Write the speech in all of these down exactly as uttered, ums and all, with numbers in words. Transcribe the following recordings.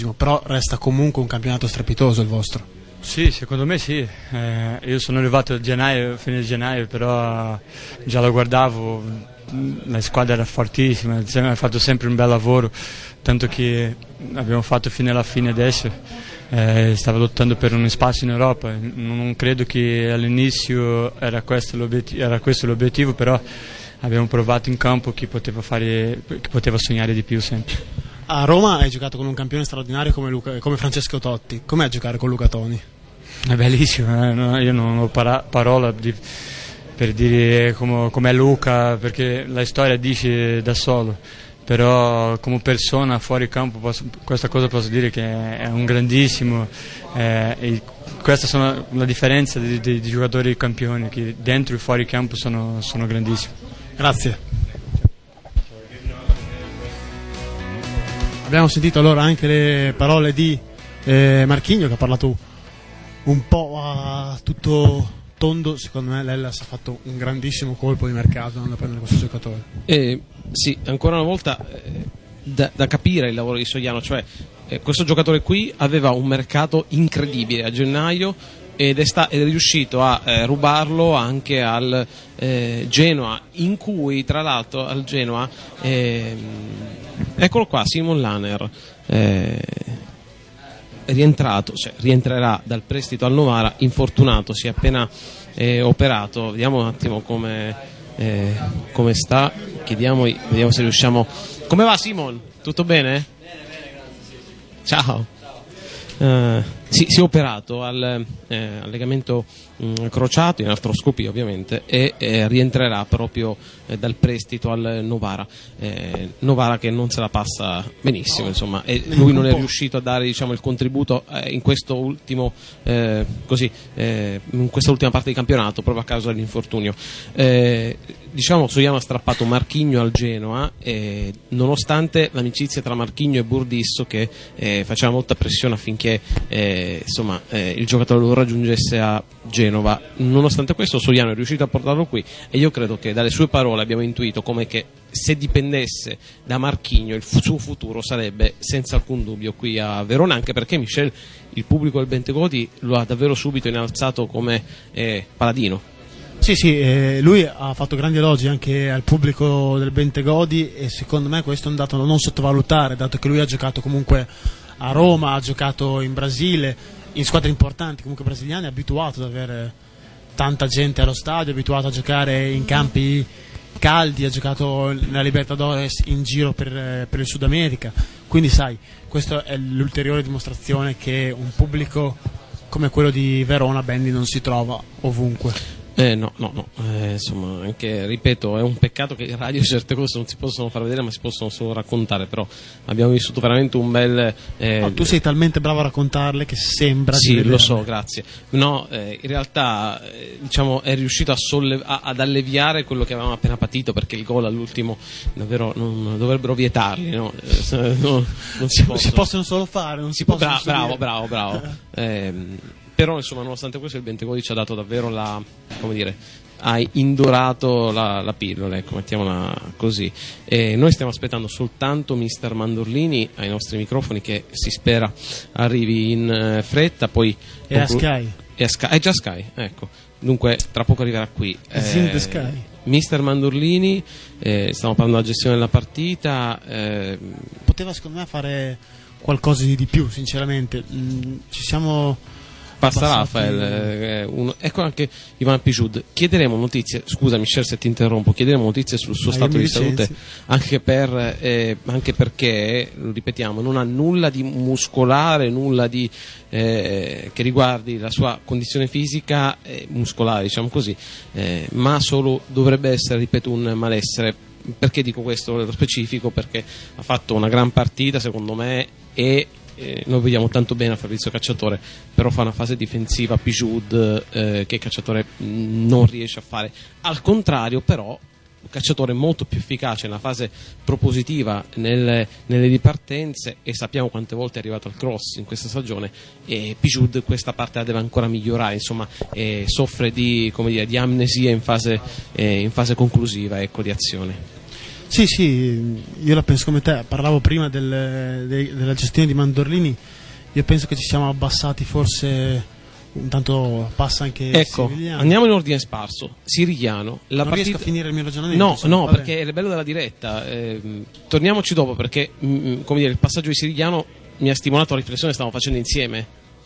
però resta comunque un campionato strepitoso il vostro. Sì, secondo me sì, eh, io sono arrivato a gennaio, fine gennaio, però già lo guardavo, la squadra era fortissima, ha fatto sempre un bel lavoro, tanto che abbiamo fatto fino alla fine adesso, eh, stava lottando per un spazio in Europa, non credo che all'inizio era questo l'obiettivo, era questo l'obiettivo, però abbiamo provato in campo chi poteva, fare, chi poteva sognare di più sempre. A Roma hai giocato con un campione straordinario come, Luca, come Francesco Totti. Com'è giocare con Luca Toni? È bellissimo, eh? No, io non ho para- parola di, per dire com- com'è Luca, perché la storia dice da solo, però come persona fuori campo posso, questa cosa posso dire che è un grandissimo, eh, e questa sono la differenza di, di, di giocatori campioni, che dentro e fuori campo sono, sono grandissimi. Grazie. Abbiamo sentito allora anche le parole di eh, Marchigno, che ha parlato un po' a tutto tondo. Secondo me l'Hellas ha fatto un grandissimo colpo di mercato andando a prendere questo giocatore. Eh, sì, ancora una volta eh, da, da capire il lavoro di Sogliano, cioè eh, questo giocatore qui aveva un mercato incredibile a gennaio ed è, sta- ed è riuscito a eh, rubarlo anche al eh, Genoa, in cui tra l'altro al Genoa eh, eccolo qua, Simon Lanner eh, è rientrato, cioè rientrerà dal prestito al Novara, infortunato, si è appena eh, operato. Vediamo un attimo come, eh, come sta, chiediamo, vediamo se riusciamo. Come va Simon? Tutto bene? Ciao. Uh, si, si è operato al, eh, al legamento mh, crociato in artroscopia ovviamente e eh, rientrerà proprio eh, dal prestito al Novara eh, Novara che non se la passa benissimo, insomma, e lui non è riuscito a dare, diciamo, il contributo eh, in questo ultimo eh, così eh, in questa ultima parte di campionato proprio a causa dell'infortunio. eh, diciamo Sogliano ha strappato Marchigno al Genoa eh, nonostante l'amicizia tra Marchigno e Burdisso, che eh, faceva molta pressione affinché eh, insomma eh, il giocatore lo raggiungesse a Genova. Nonostante questo Sogliano è riuscito a portarlo qui e io credo che dalle sue parole abbiamo intuito come che se dipendesse da Marchigno il suo futuro sarebbe senza alcun dubbio qui a Verona, anche perché Michel, il pubblico del Bentegodi, lo ha davvero subito innalzato come eh, paladino. Sì, sì, eh, lui ha fatto grandi elogi anche al pubblico del Bentegodi e secondo me questo è un dato da non sottovalutare, dato che lui ha giocato comunque a Roma, ha giocato in Brasile, in squadre importanti, comunque brasiliane, è abituato ad avere tanta gente allo stadio, è abituato a giocare in campi caldi, ha giocato nella Libertadores in giro per, per il Sud America, quindi sai, questa è l'ulteriore dimostrazione che un pubblico come quello di Verona, Bendy, non si trova ovunque. Eh, no, no, no, eh, insomma, anche, ripeto, è un peccato che in radio certe cose non si possono far vedere ma si possono solo raccontare, però abbiamo vissuto veramente un bel... Eh, no, tu sei talmente bravo a raccontarle che sembra sì, di lo so, grazie. No, eh, in realtà eh, diciamo è riuscito a solle- a, ad alleviare quello che avevamo appena patito, perché il gol all'ultimo davvero non dovrebbero vietarli, no? Eh, no, non si, si, possono. si possono solo fare, non si, si po- possono bra- bravo, bravo, bravo, eh, però insomma nonostante questo il Bentegodi ci ha dato davvero la, come dire, ha indorato la, la pillola, ecco, mettiamola così. E noi stiamo aspettando soltanto mister Mandorlini ai nostri microfoni, che si spera arrivi in uh, fretta, poi è a Sky. È, a Sky, è già Sky, ecco. Dunque tra poco arriverà qui. Eh, Sky. mister Mandorlini, eh, stiamo parlando della gestione della partita. Eh, Poteva secondo me fare qualcosa di più, sinceramente. Mm, ci siamo Basta Rafael, eh, uno. Ecco anche Ivan Pichud. Chiederemo notizie, scusa Michel se ti interrompo, chiederemo notizie sul suo ah, stato di salute, anche, per, eh, anche perché, lo ripetiamo, non ha nulla di muscolare, nulla di eh, che riguardi la sua condizione fisica, eh, muscolare diciamo così, eh, ma solo dovrebbe essere, ripeto, un malessere. Perché dico questo nello specifico? Perché ha fatto una gran partita secondo me e Eh, noi vediamo tanto bene a Fabrizio Cacciatore, però fa una fase difensiva Pichud eh, che Cacciatore mh, non riesce a fare. Al contrario, però, Cacciatore è molto più efficace nella fase propositiva, nelle, nelle ripartenze, e sappiamo quante volte è arrivato al cross in questa stagione, e Pichud questa parte la deve ancora migliorare, insomma, eh, soffre di, come dire, di amnesia in fase, eh, in fase conclusiva, ecco, di azione. Sì, sì, io la penso come te. Parlavo prima del, de, della gestione di Mandorlini. Io penso che ci siamo abbassati forse. Intanto passa anche ecco, Sirigliano. Andiamo in ordine sparso. Sirigliano, la non partita... riesco a finire il mio ragionamento. No, insomma, no, vabbè. perché è il bello della diretta. Eh, torniamoci dopo, perché mh, come dire, il passaggio di Sirigliano mi ha stimolato la riflessione che stavamo facendo insieme.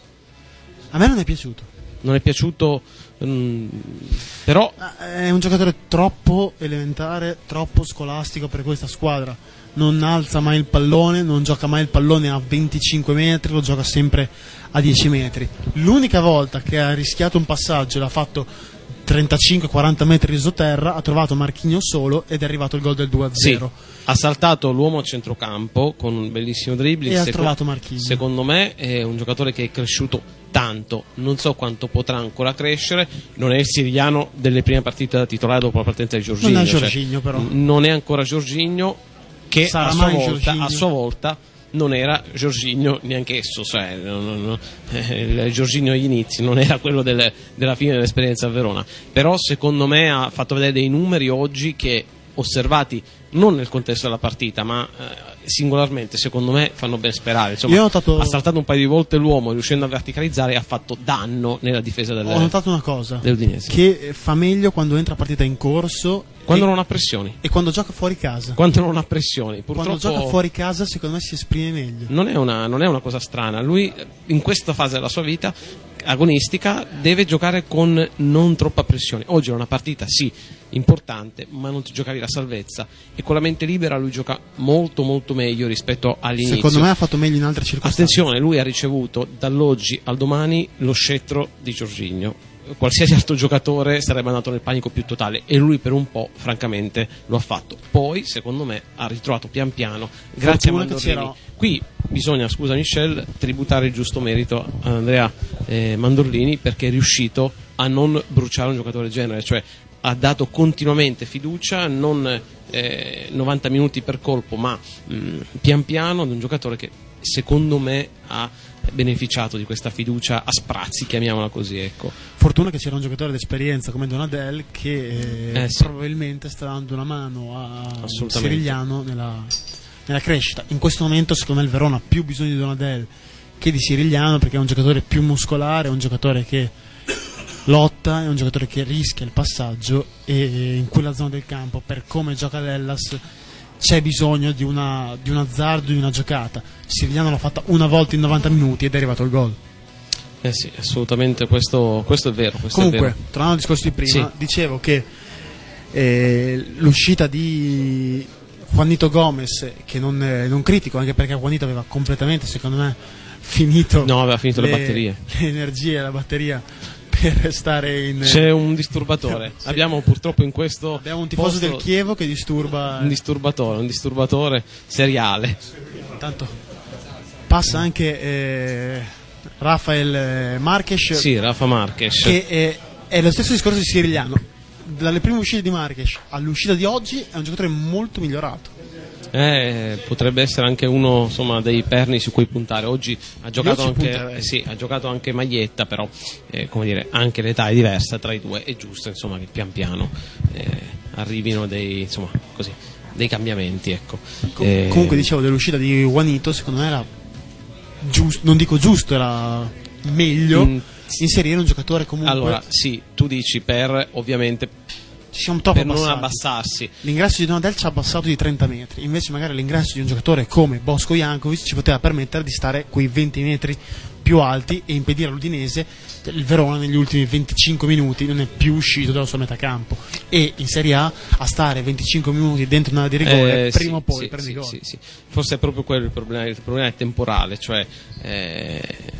A me non è piaciuto. Non è piaciuto, mh, però è un giocatore troppo elementare, troppo scolastico per questa squadra. Non alza mai il pallone, non gioca mai il pallone a venticinque metri, lo gioca sempre a dieci metri. L'unica volta che ha rischiato un passaggio, l'ha fatto trentacinque quaranta metri di sotterra, ha trovato Marquinhos solo ed è arrivato il gol del due a zero. Sì, ha saltato l'uomo a centrocampo con un bellissimo dribbling e ha Seco- trovato Marquinhos. Secondo me è un giocatore che è cresciuto tanto, non so quanto potrà ancora crescere. Non è il Sirigliano delle prime partite da titolare dopo la partenza di Jorginho, non è cioè, Jorginho però non è ancora Jorginho, che Sarà a sua, mai volta, Jorginho? a sua volta non era Jorginho neanche esso, cioè, no, no, no, eh, il Jorginho agli inizi non era quello del, della fine dell'esperienza a Verona, però secondo me ha fatto vedere dei numeri oggi che, osservati non nel contesto della partita ma eh, singolarmente, secondo me fanno ben sperare. Insomma, Io ho notato... ha saltato un paio di volte l'uomo riuscendo a verticalizzare e ha fatto danno nella difesa delle, ho notato una cosa dell'Udinese, che fa meglio quando entra partita in corso quando e, non ha pressioni, e quando gioca fuori casa. quando non ha pressioni. Quando Purtroppo gioca fuori casa secondo me si esprime meglio. non è una, non è una cosa strana. Lui in questa fase della sua vita agonistica deve giocare con non troppa pressione. Oggi è una partita sì importante, ma non ti giocavi la salvezza, e con la mente libera lui gioca molto molto meglio rispetto all'inizio. Secondo me ha fatto meglio in altre circostanze. Attenzione, lui ha ricevuto dall'oggi al domani lo scettro di Jorginho. Qualsiasi altro giocatore sarebbe andato nel panico più totale, e lui per un po' francamente lo ha fatto. Poi secondo me ha ritrovato pian piano, grazie Fortuna a che Mandorlini. c'era... Qui bisogna, scusa Michel, tributare il giusto merito a Andrea eh, Mandorlini, perché è riuscito a non bruciare un giocatore del genere, cioè ha dato continuamente fiducia, non eh, novanta minuti per colpo, ma mh, pian piano, ad un giocatore che secondo me ha beneficiato di questa fiducia a sprazzi, chiamiamola così, ecco. Fortuna che c'era un giocatore d'esperienza come Donadel che eh, Eh, sì. probabilmente sta dando una mano a Assolutamente. Sirigliano nella, nella crescita. In questo momento secondo me il Verona ha più bisogno di Donadel che di Sirigliano, perché è un giocatore più muscolare, è un giocatore che lotta, è un giocatore che rischia il passaggio, e in quella zona del campo, per come gioca l'Hellas, c'è bisogno di, una, di un azzardo, di una giocata. Sirigliano l'ha fatta una volta in novanta minuti ed è arrivato il gol. Eh sì, assolutamente, questo, questo è vero. Questo Comunque, è vero. tornando al discorso di prima, Sì. dicevo che eh, l'uscita di Juanito Gomez, che non, eh, non critico, anche perché Juanito aveva completamente, secondo me, finito, No, aveva finito le batterie. le energie, la batteria per stare in... C'è un disturbatore. Sì. Abbiamo purtroppo in questo Abbiamo un tifoso posto del Chievo che disturba. un disturbatore, un disturbatore seriale. Intanto passa anche eh, Rafael Marques, Sì, Rafa Marques. che è, è lo stesso discorso di Sirigliano. Dalle prime uscite di Marques all'uscita di oggi è un giocatore molto migliorato. Eh, potrebbe essere anche uno, insomma, dei perni su cui puntare. Oggi ha giocato Io ci anche punterei. eh, sì, ha giocato anche Maglietta, però eh, come dire, anche l'età è diversa tra i due, è giusto, insomma, che pian piano eh, arrivino dei, insomma, così, dei cambiamenti, ecco. Com- Eh, Comunque dicevo dell'uscita di Juanito, secondo me era giusto, non dico giusto, era meglio Mm. inserire un giocatore comunque. allora, sì, tu dici per, ovviamente, Ci siamo troppo per non abbassati. abbassarsi. L'ingresso di Donadel ci ha abbassato di trenta metri, invece magari l'ingresso di un giocatore come Bosco Jankovic ci poteva permettere di stare quei venti metri più alti e impedire all'Udinese. Il Verona negli ultimi venticinque minuti non è più uscito dalla sua metà campo, e in Serie A a stare venticinque minuti dentro un'area di rigore Eh, prima sì, o poi sì, prendi sì, gol. sì, sì. Forse è proprio quello il problema, il problema è temporale, cioè eh,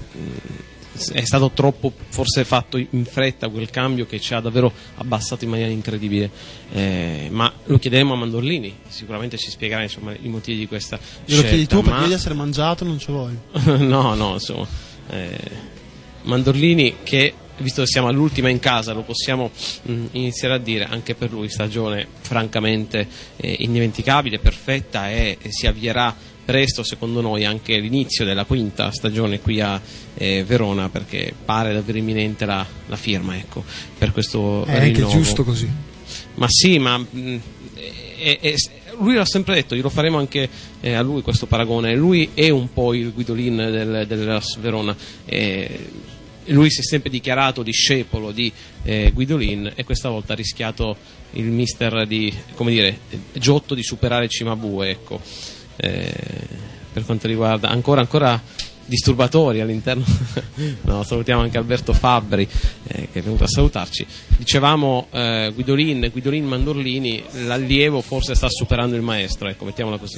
è stato troppo forse fatto in fretta quel cambio che ci ha davvero abbassato in maniera incredibile, eh, ma lo chiederemo a Mandorlini, sicuramente ci spiegherà, insomma, i motivi di questa Glielo chiedi scelta, tu, perché ma... io di essere mangiato non ci voglio. no, no, insomma, eh, Mandorlini, che visto che siamo all'ultima in casa, lo possiamo mh, iniziare a dire, anche per lui stagione francamente eh, indimenticabile, perfetta, e, e si avvierà presto, secondo noi, anche l'inizio della quinta stagione qui a eh, Verona, perché pare davvero imminente la, la firma, ecco, per questo È anche rinnovo. giusto così. Ma sì, ma mh, è, è, lui l'ha sempre detto, glielo faremo anche eh, a lui questo paragone, lui è un po' il Guidolin del, dell'Hellas Verona, eh, lui si è sempre dichiarato discepolo di eh, Guidolin e questa volta ha rischiato il mister di, come dire, Giotto di superare Cimabue, ecco. Eh, per quanto riguarda ancora ancora disturbatori all'interno no, salutiamo anche Alberto Fabbri eh, che è venuto a salutarci. Dicevamo eh, Guidolin, Guidolin Mandorlini, l'allievo forse sta superando il maestro, ecco, mettiamola così.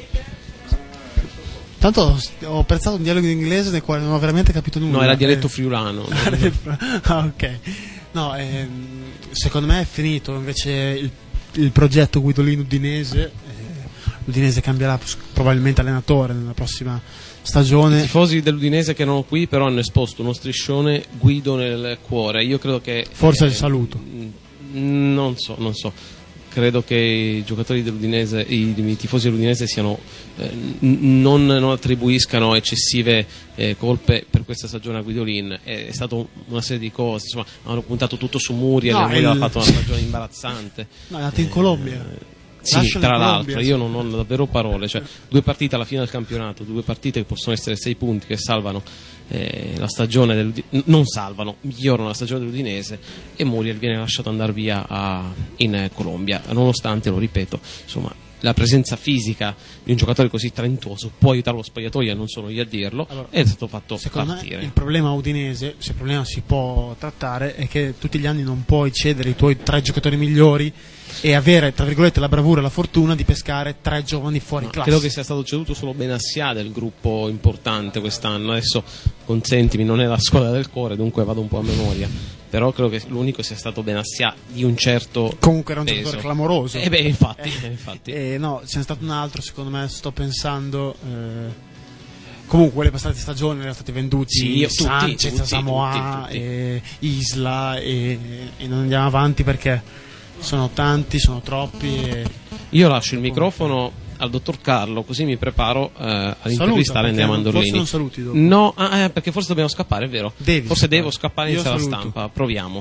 Tanto ho apprezzato un dialogo in inglese nel quale non ho veramente capito nulla. No, era dialetto eh. friulano. Ah, ok. No, ehm, secondo me è finito invece il, il progetto Guidolin Udinese. Eh, L'Udinese cambierà probabilmente allenatore nella prossima stagione. I tifosi dell'Udinese che erano qui però hanno esposto uno striscione Guido nel cuore. Io credo che forse eh, il saluto. Non so, non so. Credo che i giocatori dell'Udinese, i, i tifosi dell'Udinese siano, eh, n- non, non attribuiscano eccessive eh, colpe per questa stagione a Guidolin. È, è stata una serie di cose, insomma, hanno puntato tutto su Muriel, no, lui il... ha fatto una stagione imbarazzante. No, è andato in Colombia. Eh, Sì, tra l'altro, io non ho davvero parole, cioè due partite alla fine del campionato, due partite che possono essere sei punti che salvano eh, la stagione dell'Udinese, non salvano, migliorano la stagione dell'Udinese e Muriel viene lasciato andare via a, in Colombia, nonostante, lo ripeto, insomma, la presenza fisica di un giocatore così talentuoso può aiutare lo spogliatoio, e non sono io a dirlo, allora, è stato fatto secondo partire. Me il problema udinese, se il problema si può trattare, è che tutti gli anni non puoi cedere i tuoi tre giocatori migliori e avere, tra virgolette, la bravura e la fortuna di pescare tre giovani fuori no, classe. Credo che sia stato ceduto solo Benassia del gruppo importante quest'anno. Adesso consentimi, non è la squadra del cuore, dunque vado un po' a memoria, però credo che l'unico sia stato Benassia di un certo comunque era un peso. giocatore clamoroso. Eh beh, infatti, eh, infatti. Eh, no, ce n'è stato un altro, secondo me, sto pensando eh, comunque le passate stagioni erano stati venduti sì, io, Sanchez, tutti, Samoa, tutti, tutti. E Isla e, e non andiamo avanti perché sono tanti, sono troppi e... Io lascio il microfono al dottor Carlo, così mi preparo eh, ad intervistare Andrea Mandorlini. Forse non saluti dopo. No, ah, eh, perché forse dobbiamo scappare, è vero? Devi forse scappare. Devo scappare in sala stampa, proviamo.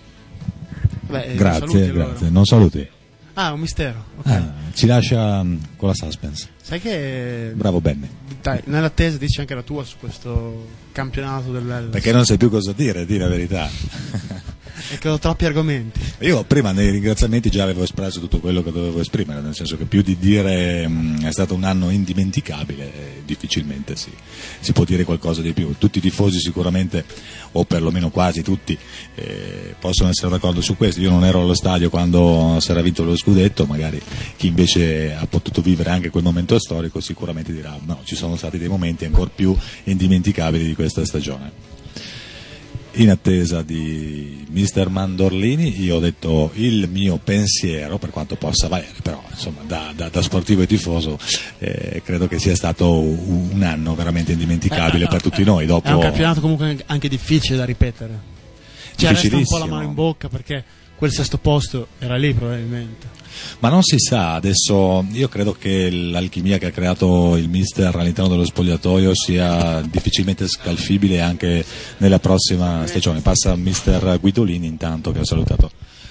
Beh, grazie, saluti, grazie. Allora. Non saluti. Ah, è un mistero. Okay. Ah, ci lascia um, con la suspense. Sai che bravo Benny. Dai, nell'attesa dici anche la tua su questo campionato dell'Hellas. Perché non sai più cosa dire, di la verità. E che ho troppi argomenti. Io prima nei ringraziamenti già avevo espresso tutto quello che dovevo esprimere, nel senso che più di dire mh, è stato un anno indimenticabile, eh, difficilmente si, si può dire qualcosa di più. Tutti i tifosi sicuramente, o perlomeno quasi tutti, eh, possono essere d'accordo su questo. Io non ero allo stadio quando si era vinto lo scudetto, magari chi invece ha potuto vivere anche quel momento storico sicuramente dirà no, ci sono stati dei momenti ancora più indimenticabili di questa stagione. In attesa di mister Mandorlini io ho detto il mio pensiero, per quanto possa valere, però insomma da, da, da sportivo e tifoso eh, credo che sia stato un anno veramente indimenticabile eh, per tutti noi. Dopo... È un campionato comunque anche difficile da ripetere, cioè resta un po' la mano in bocca perché quel sesto posto era lì probabilmente. Ma non si sa, adesso io credo che l'alchimia che ha creato il mister all'interno dello spogliatoio sia difficilmente scalfibile anche nella prossima stagione. Passa mister Guidolini intanto, che ha salutato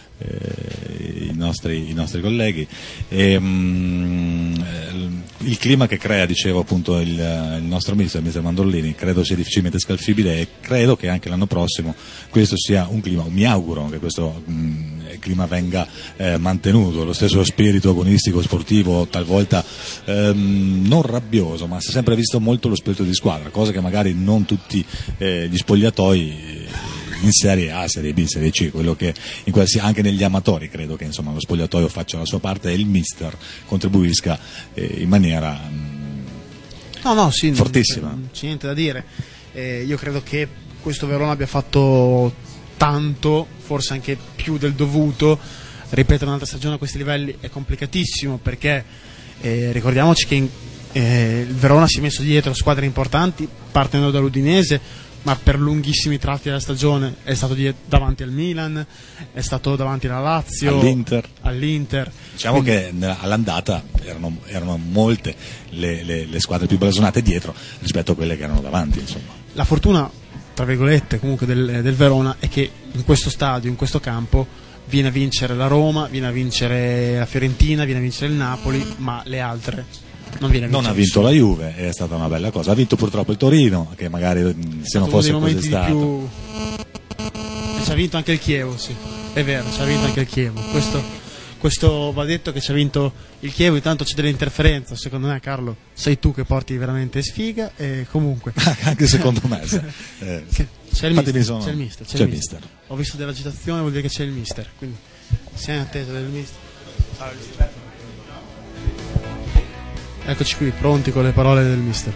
eh, i, nostri, i nostri colleghi. E, um, il clima che crea, dicevo appunto il, il nostro mister, il mister Mandorlini, credo sia difficilmente scalfibile e credo che anche l'anno prossimo questo sia un clima, mi auguro che questo um, clima venga eh, mantenuto, lo stesso spirito agonistico sportivo, talvolta ehm, non rabbioso, ma si è sempre visto molto lo spirito di squadra, cosa che magari non tutti eh, gli spogliatoi in Serie A, Serie B, Serie C, quello che in qualsi, anche negli amatori credo che insomma lo spogliatoio faccia la sua parte e il mister contribuisca eh, in maniera mh, no, no, sì, fortissima. Non c'è niente da dire. Eh, io credo che questo Verona abbia fatto tanto, forse anche più del dovuto. Ripetere un'altra stagione a questi livelli è complicatissimo perché eh, ricordiamoci che in, eh, il Verona si è messo dietro squadre importanti partendo dall'Udinese, ma per lunghissimi tratti della stagione è stato diet- davanti al Milan, è stato davanti alla Lazio, all'Inter. all'Inter. Diciamo Quindi... che all'andata erano, erano molte le, le, le squadre più blasonate dietro rispetto a quelle che erano davanti, insomma. La fortuna, tra virgolette, comunque del, del Verona è che in questo stadio, in questo campo viene a vincere la Roma, viene a vincere la Fiorentina, viene a vincere il Napoli, ma le altre non viene a vincere. Non ha vinto la Juve, è stata una bella cosa. Ha vinto purtroppo il Torino, che magari se non fosse così stato. Più... ci ha vinto anche il Chievo, sì, è vero, ci ha vinto anche il Chievo. Questo, questo va detto che ci ha vinto il Chievo, intanto c'è dell'interferenza, secondo me Carlo sei tu che porti veramente sfiga e comunque... anche secondo me. Eh. C'è il, mister, sono... c'è il mister, c'è c'è il il mister. mister. Ho visto dell'agitazione, vuol dire che c'è il mister, quindi siamo in attesa del mister. Eccoci qui, pronti con le parole del mister.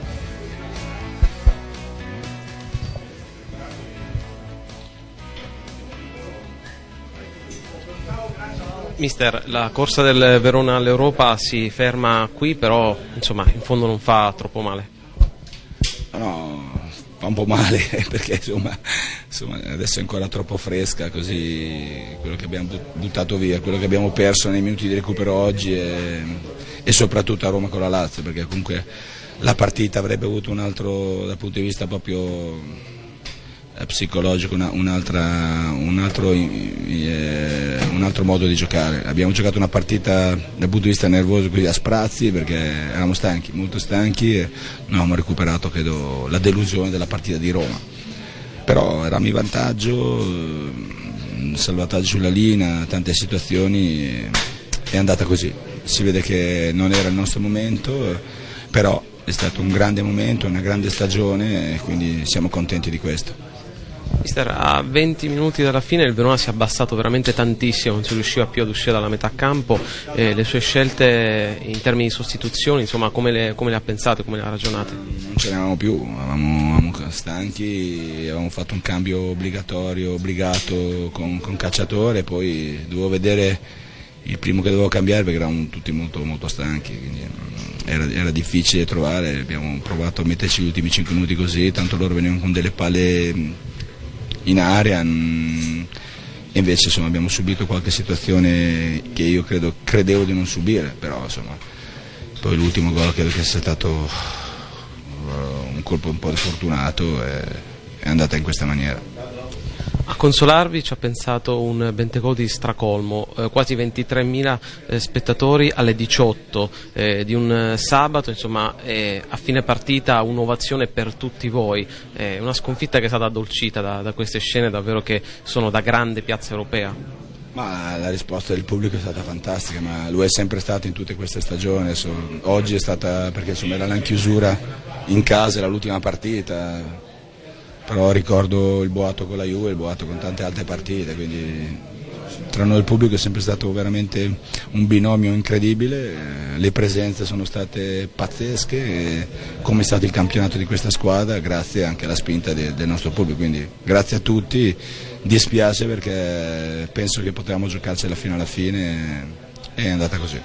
Mister, la corsa del Verona all'Europa si ferma qui, però insomma in fondo non fa troppo male. No, fa un po' male perché insomma, insomma adesso è ancora troppo fresca, così quello che abbiamo buttato via, quello che abbiamo perso nei minuti di recupero oggi e, e soprattutto a Roma con la Lazio, perché comunque la partita avrebbe avuto un altro, dal punto di vista proprio psicologico, una, un'altra, un, altro, eh, un altro modo di giocare. Abbiamo giocato una partita dal punto di vista nervoso così a sprazzi, perché eravamo stanchi, molto stanchi, e non abbiamo recuperato credo la delusione della partita di Roma, però eravamo in vantaggio, salvataggio sulla linea, tante situazioni, è andata così. Si vede che non era il nostro momento, però è stato un grande momento, una grande stagione e quindi siamo contenti di questo. Mister, a venti minuti dalla fine il Verona si è abbassato veramente tantissimo, non si riusciva più ad uscire dalla metà campo, eh, le sue scelte in termini di sostituzioni, insomma come le, come le ha pensate, come le ha ragionate? Non ce ne avevamo più, eravamo, eravamo stanchi, avevamo fatto un cambio obbligatorio, obbligato con, con Cacciatore, poi dovevo vedere il primo che dovevo cambiare perché eravamo tutti molto, molto stanchi, quindi era, era difficile trovare, abbiamo provato a metterci gli ultimi cinque minuti così, tanto loro venivano con delle palle in area e invece insomma, abbiamo subito qualche situazione che io credo, credevo di non subire, però insomma poi l'ultimo gol credo che sia stato un colpo un po' fortunato e è andata in questa maniera. A consolarvi ci ha pensato un Bentegodi stracolmo, eh, quasi ventitremila eh, spettatori alle diciotto eh, di un eh, sabato, insomma eh, a fine partita un'ovazione per tutti voi, eh, una sconfitta che è stata addolcita da, da queste scene davvero che sono da grande piazza europea. Ma la risposta del pubblico è stata fantastica, ma lo è sempre stato in tutte queste stagioni. Adesso, oggi è stata perché insomma era la chiusura in casa, era l'ultima partita. Però ricordo il boato con la Juve, il boato con tante altre partite, quindi tra noi e il pubblico è sempre stato veramente un binomio incredibile, le presenze sono state pazzesche, come è stato il campionato di questa squadra, grazie anche alla spinta de, del nostro pubblico, quindi grazie a tutti, dispiace perché penso che potevamo giocarcela fino alla fine e è andata così.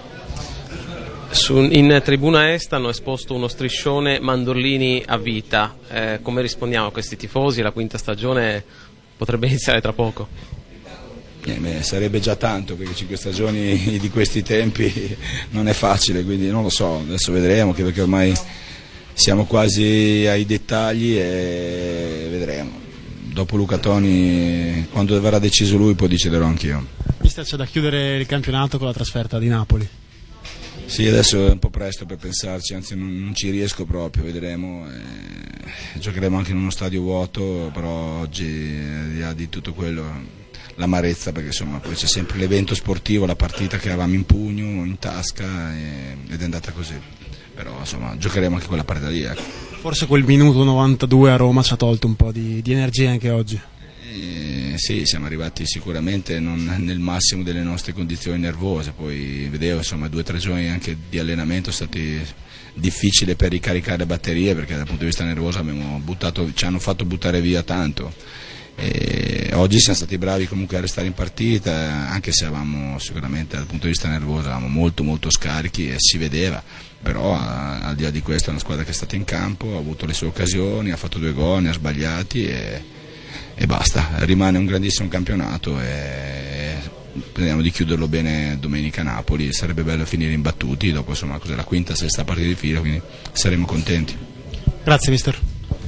Su, in tribuna est hanno esposto uno striscione Mandorlini a vita, eh, come rispondiamo a questi tifosi? La quinta stagione potrebbe iniziare tra poco. Eh beh, sarebbe già tanto perché cinque stagioni di questi tempi non è facile, quindi non lo so, adesso vedremo perché ormai siamo quasi ai dettagli e vedremo. Dopo Luca Toni, quando verrà deciso lui, poi deciderò anch'io. Mister, c'è da chiudere il campionato con la trasferta di Napoli. Sì, adesso è un po' presto per pensarci, anzi non, non ci riesco proprio, vedremo. Eh, giocheremo anche in uno stadio vuoto, però oggi al di là di tutto quello l'amarezza, perché insomma poi c'è sempre l'evento sportivo, la partita che avevamo in pugno, in tasca e, ed è andata così. Però insomma giocheremo anche quella partita lì. Ecco. Forse quel minuto novantadue a Roma ci ha tolto un po' di, di energia anche oggi. Eh, sì, siamo arrivati sicuramente non nel massimo delle nostre condizioni nervose, poi vedevo insomma due o tre giorni anche di allenamento sono stati difficili per ricaricare le batterie perché dal punto di vista nervoso abbiamo buttato, ci hanno fatto buttare via tanto. E oggi siamo stati bravi comunque a restare in partita, anche se avevamo sicuramente dal punto di vista nervoso eravamo molto molto scarichi e si vedeva, però al di là di questo è una squadra che è stata in campo, ha avuto le sue occasioni, ha fatto due gol, ne ha sbagliati e e basta, rimane un grandissimo campionato e speriamo di chiuderlo bene domenica a Napoli, sarebbe bello finire imbattuti, dopo insomma cos'è la quinta, sesta partita di fila, quindi saremo contenti. Grazie mister.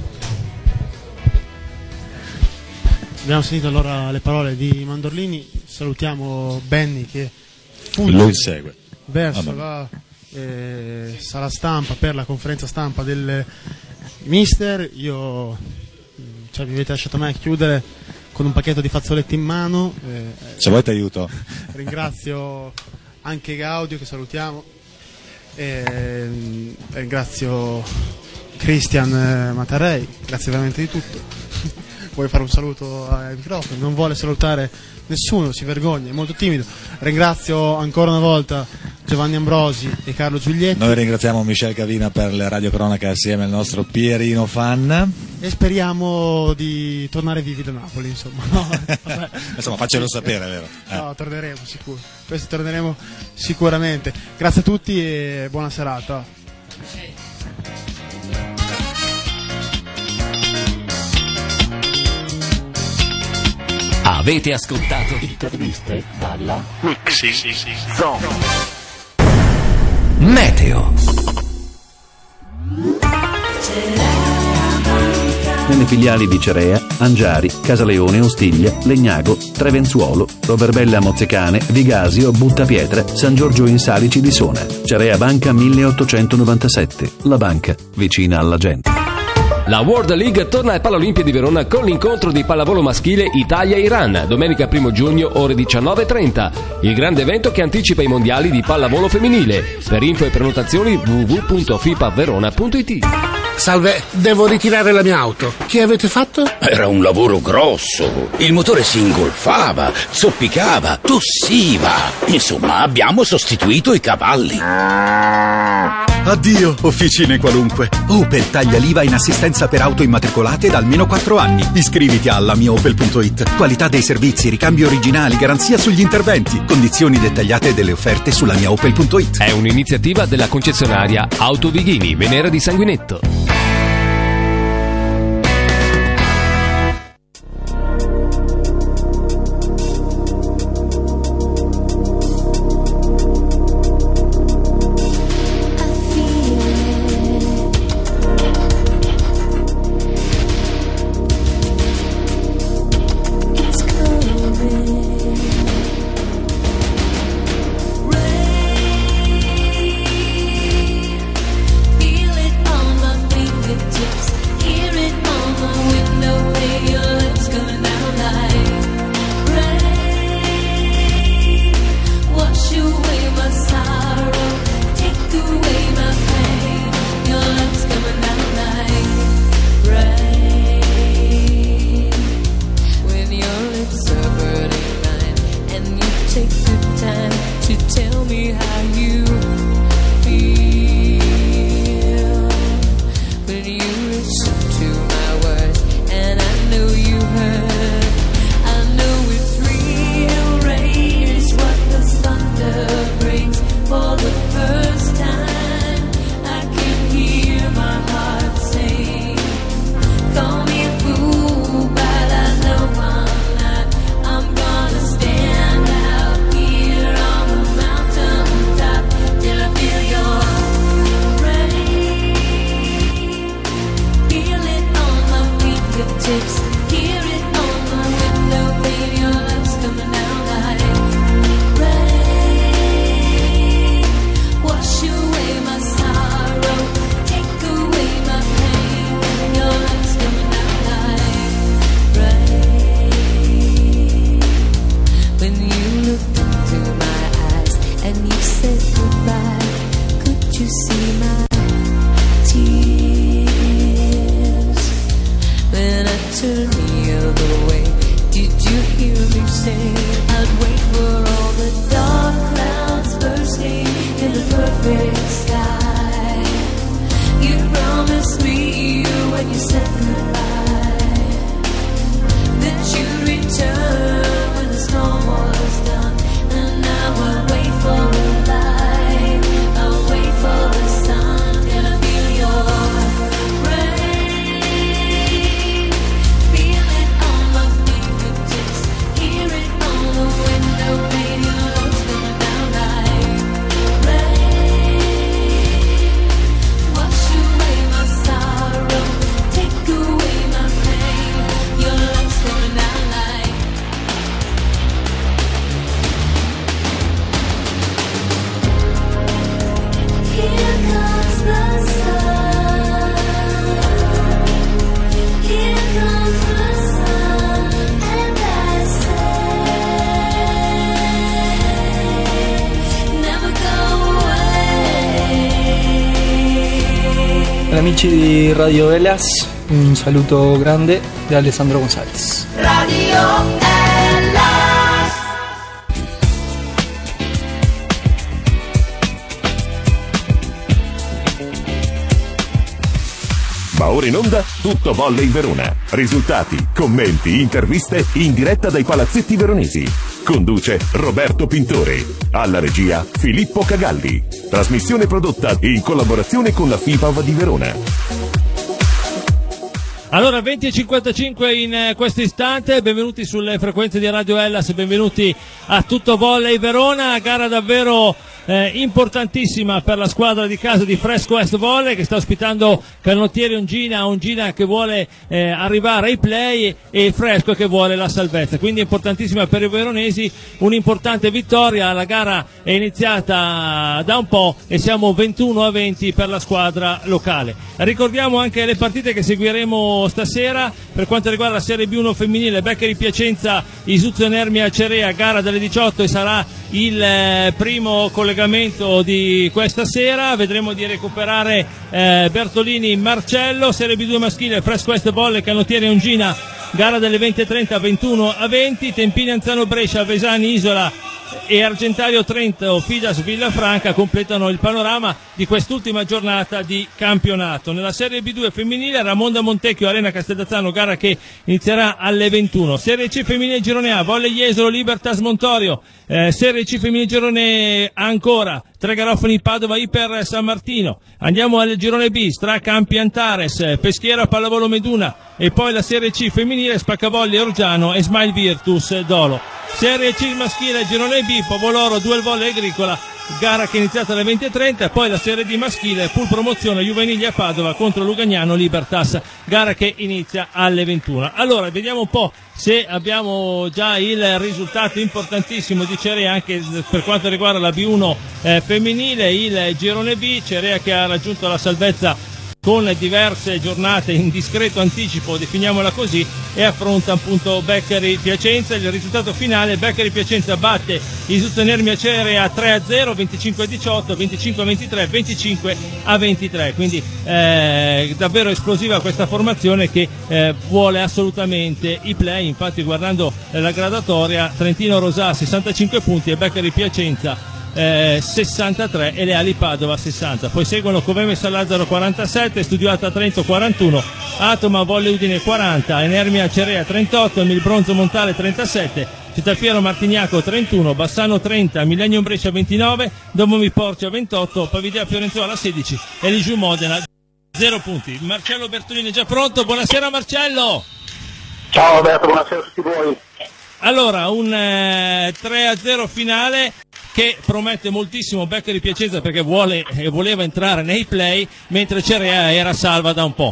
Abbiamo sentito allora le parole di Mandorlini. salutiamo Benny che fugge lo insegue verso ah, la eh, sala stampa per la conferenza stampa del mister. Io, cioè, mi avete lasciato a me chiudere con un pacchetto di fazzoletti in mano. Eh, se vuoi ti aiuto. Ringrazio anche Gaudio che salutiamo, e ringrazio Cristian Matarei, grazie veramente di tutto. Vuoi fare un saluto ai microfoni? Non vuole salutare nessuno, si vergogna, è molto timido. Ringrazio ancora una volta Giovanni Ambrosi e Carlo Giulietti. Noi ringraziamo Michel Cavina per le radiocronache assieme al nostro Pierino Fan e speriamo di tornare vivi da Napoli, insomma. No, vabbè. Insomma, faccelo sapere, vero? Eh. No, torneremo sicuro. Questo torneremo sicuramente. Grazie a tutti e buona serata. Avete ascoltato interviste dalla Mixing Zone. Meteo. Nelle filiali di Cerea, Angiari, Casaleone, Ostiglia, Legnago, Trevenzuolo, Roverbella Mozzecane, Vigasio, Buttapietra, San Giorgio in Salici di Sona. Cerea Banca milleottocentonovantasette. La banca vicina alla gente. La World League torna al Paralimpiadi di Verona con l'incontro di pallavolo maschile Italia-Iran, domenica primo giugno ore diciannove e trenta. Il grande evento che anticipa i mondiali di pallavolo femminile. Per info e prenotazioni w w w punto fipaverona punto i t. Salve, devo ritirare la mia auto. Che avete fatto? Era un lavoro grosso. Il motore si ingolfava, zoppicava, tossiva. Insomma, abbiamo sostituito i cavalli. Addio, officine qualunque. Opel taglia l'I V A in assistenza per auto immatricolate da almeno quattro anni. Iscriviti alla mia opel punto it. Qualità dei servizi, ricambi originali, garanzia sugli interventi. Condizioni dettagliate delle offerte sulla mia opel punto it. È un'iniziativa della concessionaria Auto Vighini, Venera di Sanguinetto. Take amici di Radio Elas, un saluto grande da Alessandro Gonzalez. Radio Elas. Va ora in onda Tutto Volley Verona. Risultati, commenti, interviste in diretta dai palazzetti veronesi. Conduce Roberto Pintore. Alla regia Filippo Cagalli. Trasmissione prodotta in collaborazione con la FIPAV di Verona. Allora, venti e cinquantacinque in questo istante, benvenuti sulle frequenze di Radio Hellas, benvenuti a Tutto Volley Verona, gara davvero eh, importantissima per la squadra di casa di Fresco Est Volley, che sta ospitando Canottieri Ongina, Ongina che vuole eh, arrivare ai play e Fresco che vuole la salvezza, quindi importantissima per i veronesi, un'importante vittoria. La gara è iniziata da un po' e siamo ventuno a venti per la squadra locale. Ricordiamo anche le partite che seguiremo stasera. Per quanto riguarda la Serie B uno femminile, Beccheri Piacenza, Isuzio Nermia Cerea, gara dalle diciotto, e sarà il eh, primo collegamento di questa sera. Vedremo di recuperare eh, Bertolini Marcello. Serie B due maschile, Fresco Est Volley, Canottieri Ongina, gara dalle venti e trenta a ventuno a venti, Tempini Anzano Brescia, Vesani Isola e Argentario Trento, Fidas Villafranca completano il panorama di quest'ultima giornata di campionato. Nella Serie B due femminile, Ramonda Montecchio, Arena Casteldazzano, gara che inizierà alle ventuno. Serie C femminile Girone A, Volley Jesolo, Libertas Montorio. eh, Serie C femminile Girone A ancora, Tre Garofani Padova, Iper San Martino. Andiamo al Girone B, Stracampi Antares, Peschiera Pallavolo Meduna, e poi la Serie C femminile, Spaccavolli Orgiano e Smile Virtus Dolo. Serie C maschile Girone B, Povoloro Duel Volley Agricola, gara che è iniziata alle venti e trenta, e poi la Serie D maschile, Pool Promozione Juveniglia Padova contro Lugagnano Libertas, gara che inizia alle ventuno. Allora, vediamo un po' se abbiamo già il risultato importantissimo di Cerea anche per quanto riguarda la B uno eh, femminile, il Girone B, Cerea che ha raggiunto la salvezza con diverse giornate in discreto anticipo, definiamola così, e affronta appunto Beccheri Piacenza. Il risultato finale: Beccheri Piacenza batte Isuzio Nermia Cerea tre a zero, venticinque a diciotto, venticinque a ventitré, venticinque a ventitré, quindi eh, davvero esplosiva questa formazione che eh, vuole assolutamente i play. Infatti, guardando eh, la gradatoria, Trentino Rosà sessantacinque punti e Beccheri Piacenza Eh, sessantatré e Leali Padova sessanta. Poi seguono Coveme San Lazzaro quarantasette, Studioata Trento quarantuno, Atoma Volley Udine quaranta, Enermia Cerea trentotto, Milbronzo Montale trentasette, Cittafiero Martignaco trentuno, Bassano trenta, Millennium Brescia ventinove, Domomi Porcia ventotto, Pavidea Fiorenzuola sedici e Ligiu Modena zero punti. Marcello Bertolini è già pronto. Buonasera Marcello. Ciao Roberto, buonasera a tutti voi. Allora, un eh, tre a zero finale che promette moltissimo Beccheri Piacenza, perché vuole e voleva entrare nei play, mentre Cerea era salva da un po'.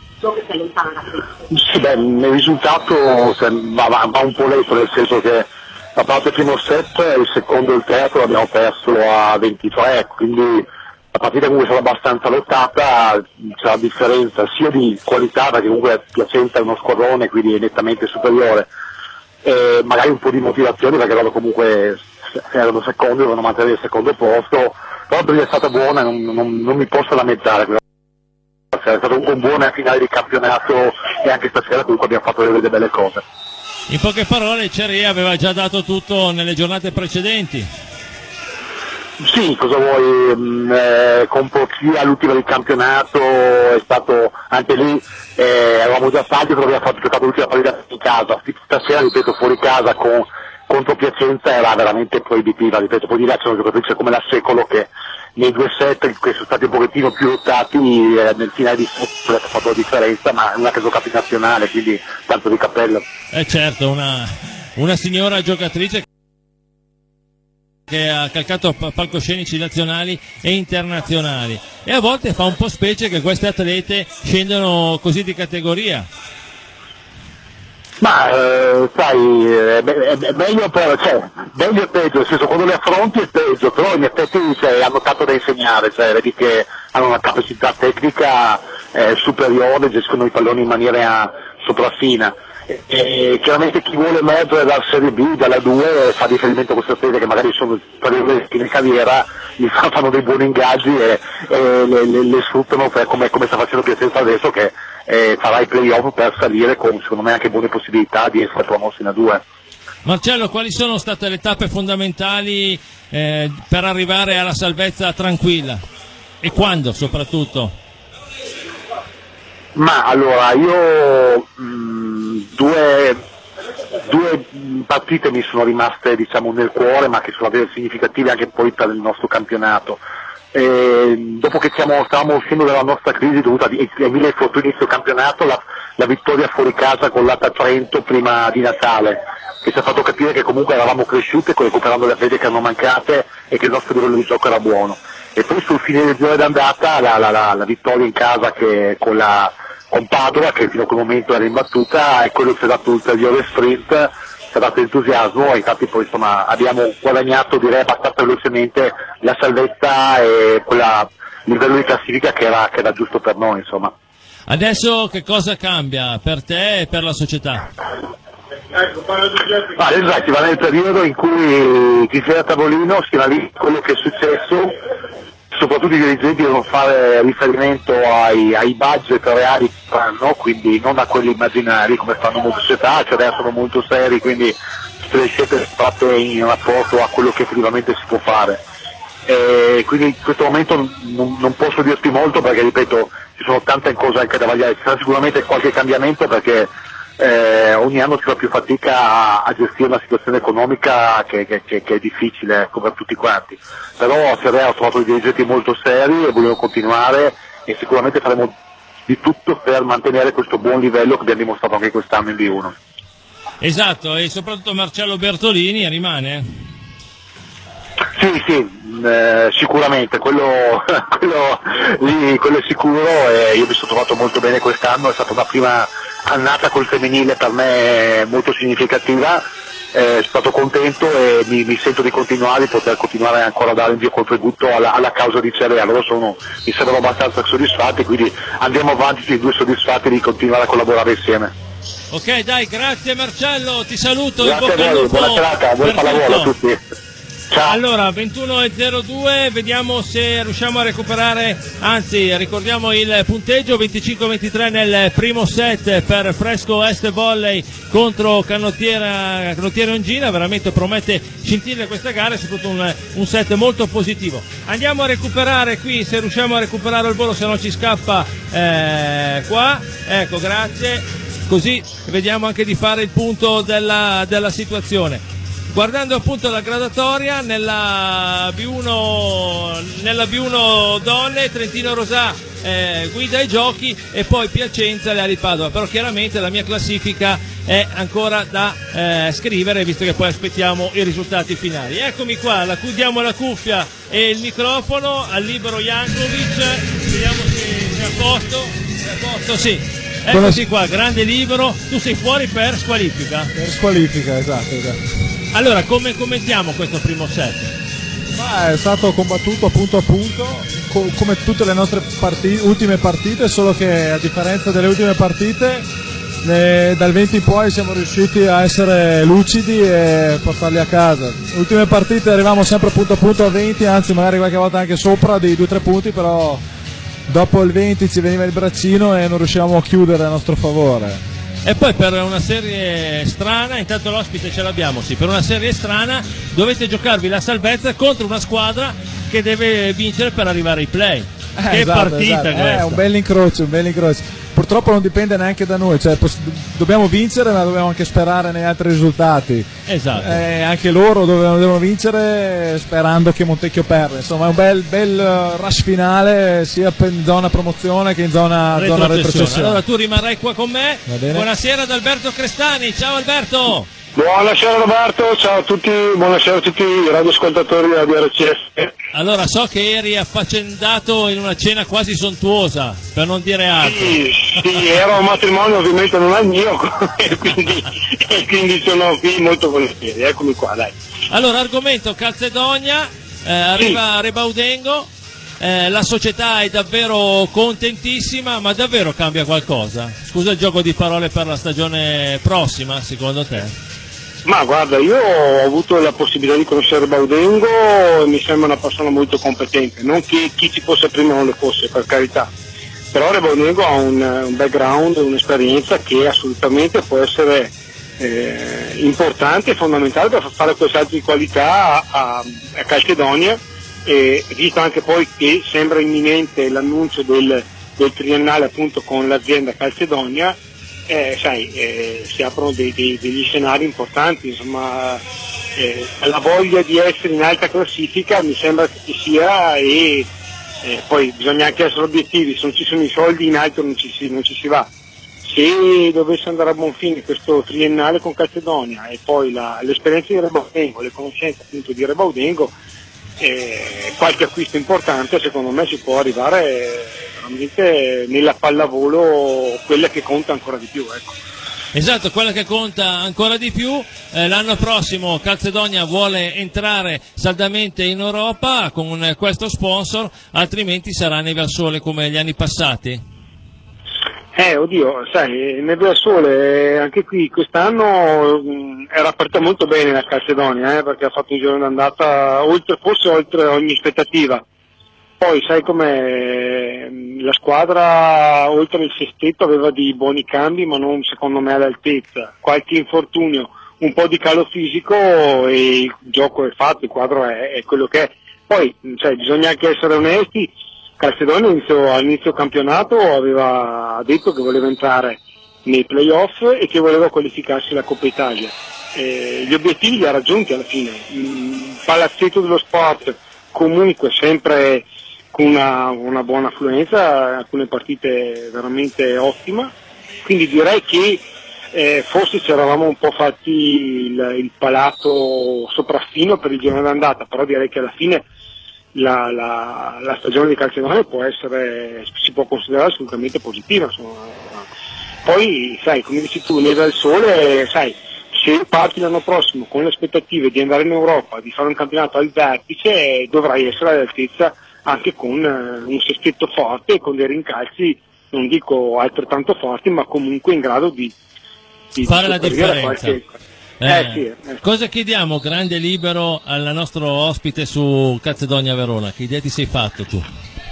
Sì, beh, il risultato va, va, va un po' lento, nel senso che a parte il primo set, il secondo e il terzo l'abbiamo perso a ventitré, quindi la partita comunque sarà abbastanza lottata. C'è la differenza sia di qualità, perché comunque Piacenza è uno squadrone, quindi è nettamente superiore, e magari un po' di motivazione, perché loro comunque erano secondi, dovevano mantenere il secondo posto, però per me è stata buona, non, non, non mi posso lamentare. È stata un buona finale di campionato e anche stasera comunque abbiamo fatto delle belle cose. In poche parole, Cerea aveva già dato tutto nelle giornate precedenti. Sì, cosa vuoi, eh, con Porcia all'ultima di campionato è stato anche lì, eh, eravamo già stati quando abbiamo fatto, fatto l'ultima partita in casa. Stasera, ripeto, fuori casa con, contro Piacenza era veramente proibitiva, ripeto, poi di là c'è una giocatrice come la Secolo che nei due set che sono stati un pochettino più lottati, eh, nel finale di set ha fatto la differenza, ma una che ha giocato in nazionale, quindi tanto di cappello. Eh certo, una, una signora giocatrice che ha calcato palcoscenici nazionali e internazionali, e a volte fa un po' specie che queste atlete scendono così di categoria. Ma eh, sai, è, è, è meglio però, cioè, meglio e peggio, nel senso quando le affronti è peggio, però in effetti cioè, hanno tanto da insegnare, cioè, vedi che hanno una capacità tecnica eh, superiore, gestiscono i palloni in maniera sopraffina. E chiaramente chi vuole emergere dalla Serie B, dalla due, fa riferimento a queste atlete che magari sono per in carriera, gli fanno dei buoni ingaggi e, e le, le, le sfruttano per, come, come sta facendo Piacenza adesso, che eh, farà i play-off per salire con secondo me anche buone possibilità di essere promossi in A due. Marcello, quali sono state le tappe fondamentali eh, per arrivare alla salvezza tranquilla? E quando soprattutto? Ma allora, io mh, due, due partite mi sono rimaste diciamo nel cuore, ma che sono davvero significative anche poi per il nostro campionato. E, dopo che siamo, stavamo uscendo dalla nostra crisi dovuta ai mille infortuni inizio campionato, la, la vittoria fuori casa con l'A T A Trento prima di Natale, che ci ha fatto capire che comunque eravamo cresciute recuperando le atlete che erano mancate e che il nostro livello di gioco era buono. E poi sul fine del giorno d'andata la, la, la, la vittoria in casa che con la con Padova, che fino a quel momento era imbattuta, e quello ci ha dato ulteriore sprint, ci ha dato entusiasmo, e infatti poi insomma abbiamo guadagnato, direi abbastanza velocemente, la salvezza e quella livello di classifica che era, che era giusto per noi, insomma. Adesso che cosa cambia per te e per la società? Ah, esatto, si va nel periodo in cui ti sei a tavolino, si analizza quello che è successo, soprattutto i dirigenti devono fare riferimento ai, ai budget reali che fanno, quindi non a quelli immaginari come fanno molte società, cioè adesso sono molto seri, quindi tutte le scelte fatte in rapporto a quello che effettivamente si può fare. E quindi in questo momento non, non posso dirti molto perché, ripeto, ci sono tante cose anche da vagliare, ci sarà sicuramente qualche cambiamento perché Eh, ogni anno si fa più fatica a, a gestire una situazione economica che, che, che, che è difficile come per tutti quanti, però a Serrea ho trovato dei dirigenti molto seri e vogliono continuare e sicuramente faremo di tutto per mantenere questo buon livello che abbiamo dimostrato anche quest'anno in B uno. Esatto, e soprattutto Marcello Bertolini rimane? Sì, sì, eh, sicuramente, quello, quello, lì, quello è sicuro, e io mi sono trovato molto bene quest'anno, è stata una prima annata col femminile per me molto significativa, eh, sono stato contento e mi, mi sento di continuare, di poter continuare ancora a dare il mio contributo alla, alla causa di Cerea. Loro sono, mi sembrano abbastanza soddisfatti, quindi andiamo avanti tutti e due soddisfatti di continuare a collaborare insieme. Ok, dai, grazie Marcello, ti saluto. Grazie a voi, buona serata, buon pallavolo a tutti. Ciao. Allora, ventuno e zero due, vediamo se riusciamo a recuperare, anzi ricordiamo il punteggio, venticinque a ventitré nel primo set per Fresco Est Volley contro Canottiera, Canottiera Ongina, veramente promette scintille questa gara, è soprattutto un, un set molto positivo. Andiamo a recuperare qui, se riusciamo a recuperare il volo, se no ci scappa eh, qua, ecco, grazie, così vediamo anche di fare il punto della, della situazione. Guardando appunto la gradatoria, nella B uno, nella B uno donne, Trentino Rosà eh, guida i giochi e poi Piacenza e Leali Padova, però chiaramente la mia classifica è ancora da eh, scrivere, visto che poi aspettiamo i risultati finali. Eccomi qua, la, diamo la cuffia e il microfono al libero Jankovic, vediamo se è a posto, è a posto, sì. Eccoci qua, grande libero, tu sei fuori per squalifica? Per squalifica, esatto, esatto. Allora, come commentiamo questo primo set? Ma è stato combattuto punto a punto, co- come tutte le nostre partite, ultime partite, solo che a differenza delle ultime partite, le, dal venti in poi siamo riusciti a essere lucidi e portarli a casa. Le ultime partite arrivavamo sempre punto a punto a venti, anzi magari qualche volta anche sopra di due o tre punti, però dopo il venti ci veniva il braccino e non riuscivamo a chiudere a nostro favore. E poi per una serie strana, intanto l'ospite ce l'abbiamo, sì, per una serie strana dovete giocarvi la salvezza contro una squadra che deve vincere per arrivare ai play. Eh, che esatto, partita esatto. questa! È un bel incrocio, un bel incrocio. Purtroppo non dipende neanche da noi, cioè poss- dobbiamo vincere, ma dobbiamo anche sperare negli altri risultati. Esatto. Eh, anche loro devono, devono vincere sperando che Montecchio perda. Insomma, è un bel, bel rush finale sia in zona promozione che in zona retrocessione. Zona retrocessione. Allora tu rimarrai qua con me. Va bene. Buonasera ad Alberto Crestani, ciao Alberto! Buonasera Roberto, ciao a tutti, buonasera a tutti i radioascoltatori della D R C S. Allora, so che eri affaccendato in una cena quasi sontuosa, per non dire altro. Sì, sì, era un matrimonio, ovviamente non è il mio, e quindi, e quindi sono qui molto volentieri, eccomi qua, dai. Allora, argomento Calzedonia, eh, arriva sì. Rebaudengo, eh, la società è davvero contentissima, ma davvero cambia qualcosa? Scusa il gioco di parole per la stagione prossima, secondo te? Ma guarda, io ho avuto la possibilità di conoscere Baudengo e mi sembra una persona molto competente, non che chi ci fosse prima non lo fosse, per carità, però Baudengo ha un, un background, un'esperienza che assolutamente può essere eh, importante e fondamentale per fare quel salto di qualità a, a Calcedonia, e visto anche poi che sembra imminente l'annuncio del, del triennale appunto con l'azienda Calcedonia, eh, sai, eh, si aprono dei, dei, degli scenari importanti, insomma, eh, la voglia di essere in alta classifica mi sembra che ci sia, e eh, poi bisogna anche essere obiettivi, se non ci sono i soldi in alto non ci si, non ci si va. Se dovesse andare a buon fine questo triennale con Calcedonia e poi la, l'esperienza di Rebaudengo, le conoscenze appunto di Rebaudengo, eh, qualche acquisto importante secondo me si può arrivare eh, veramente nella pallavolo, quella che conta ancora di più, ecco. Esatto, quella che conta ancora di più. Eh, l'anno prossimo Calcedonia vuole entrare saldamente in Europa con questo sponsor, altrimenti sarà neve al sole come gli anni passati. Eh, oddio, sai, neve al sole, anche qui quest'anno mh, era partita molto bene la Calcedonia, eh, perché ha fatto un giorno d'andata oltre, forse oltre ogni aspettativa. Poi sai com'è, la squadra oltre il sestetto aveva dei buoni cambi, ma non secondo me all'altezza, qualche infortunio, un po' di calo fisico e il gioco è fatto, il quadro è, è quello che è. Poi sai, bisogna anche essere onesti, Calcedonia all'inizio, all'inizio campionato aveva detto che voleva entrare nei playoff e che voleva qualificarsi alla Coppa Italia. Eh, gli obiettivi li ha raggiunti alla fine, il palazzetto dello sport comunque sempre con una, una buona affluenza, alcune partite veramente ottima, quindi direi che eh, forse ci eravamo un po' fatti il, il palato sopraffino per il girone d'andata, però direi che alla fine la, la, la stagione di Calcedonia può essere, si può considerare assolutamente positiva, insomma. Poi sai, come dici tu, neve al sole, sai, se parti l'anno prossimo con le aspettative di andare in Europa, di fare un campionato al vertice, dovrai essere all'altezza anche con uh, un sestetto forte e con dei rincalzi, non dico altrettanto forti, ma comunque in grado di, di fare la differenza. Qualche... Eh, eh, sì, eh. Cosa chiediamo, grande libero, al nostro ospite su Calcedonia Verona? Che idea ti sei fatto tu?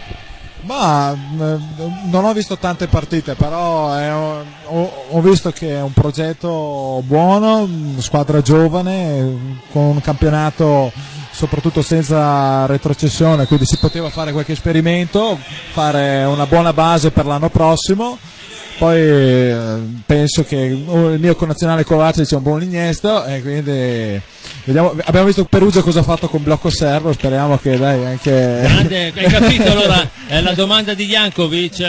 Ma non ho visto tante partite, però è, ho, ho visto che è un progetto buono, squadra giovane, con un campionato soprattutto senza retrocessione, quindi si poteva fare qualche esperimento, fare una buona base per l'anno prossimo. Poi eh, penso che il mio connazionale Kovacic è un buon Iniesta, e quindi vediamo, abbiamo visto Perugia cosa ha fatto con Blocco Serbo, speriamo che dai anche grande, hai capito allora è la domanda di Jankovic,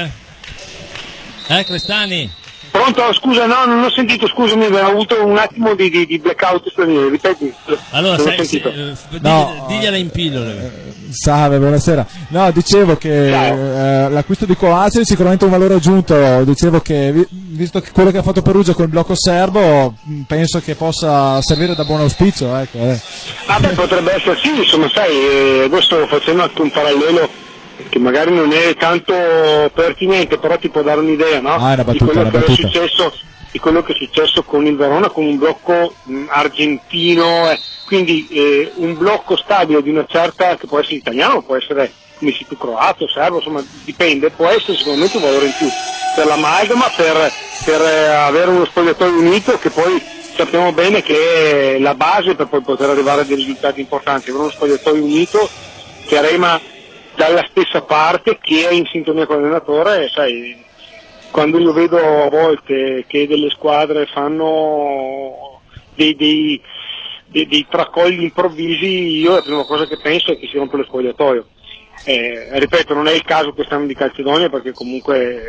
eh Crestani? Pronto, scusa, no, non ho sentito, scusami, ho avuto un attimo di, di, di blackout straniero, ripeti. Allora, non sei, ho sentito. sei, uh, no, digliela in pillole. Salve, buonasera. No, dicevo che eh, l'acquisto di Kovacic è sicuramente un valore aggiunto, dicevo che visto che quello che ha fatto Perugia con il blocco serbo, penso che possa servire da buon auspicio, ecco. Eh. Ah beh, potrebbe essere sì, insomma, sai, adesso facendo anche un parallelo che magari non è tanto pertinente, però ti può dare un'idea, no? Ah, battuta, di, quello che è battuta. successo, di quello che è successo con il Verona, con un blocco mh, argentino, eh. quindi eh, un blocco stabile di una certa, che può essere italiano, può essere come si tu croato, serbo, insomma dipende, può essere sicuramente un valore in più per l'amalgama, per, per eh, avere uno spogliatoio unito, che poi sappiamo bene che è la base per poi poter arrivare a dei risultati importanti, avere uno spogliatoio unito che rema dalla stessa parte, che è in sintonia con l'allenatore. Sai, quando io vedo a volte che delle squadre fanno dei, dei, dei, dei tracolli improvvisi, io la prima cosa che penso è che si rompe lo spogliatoio. Eh, ripeto, non è il caso quest'anno di Calcedonia, perché comunque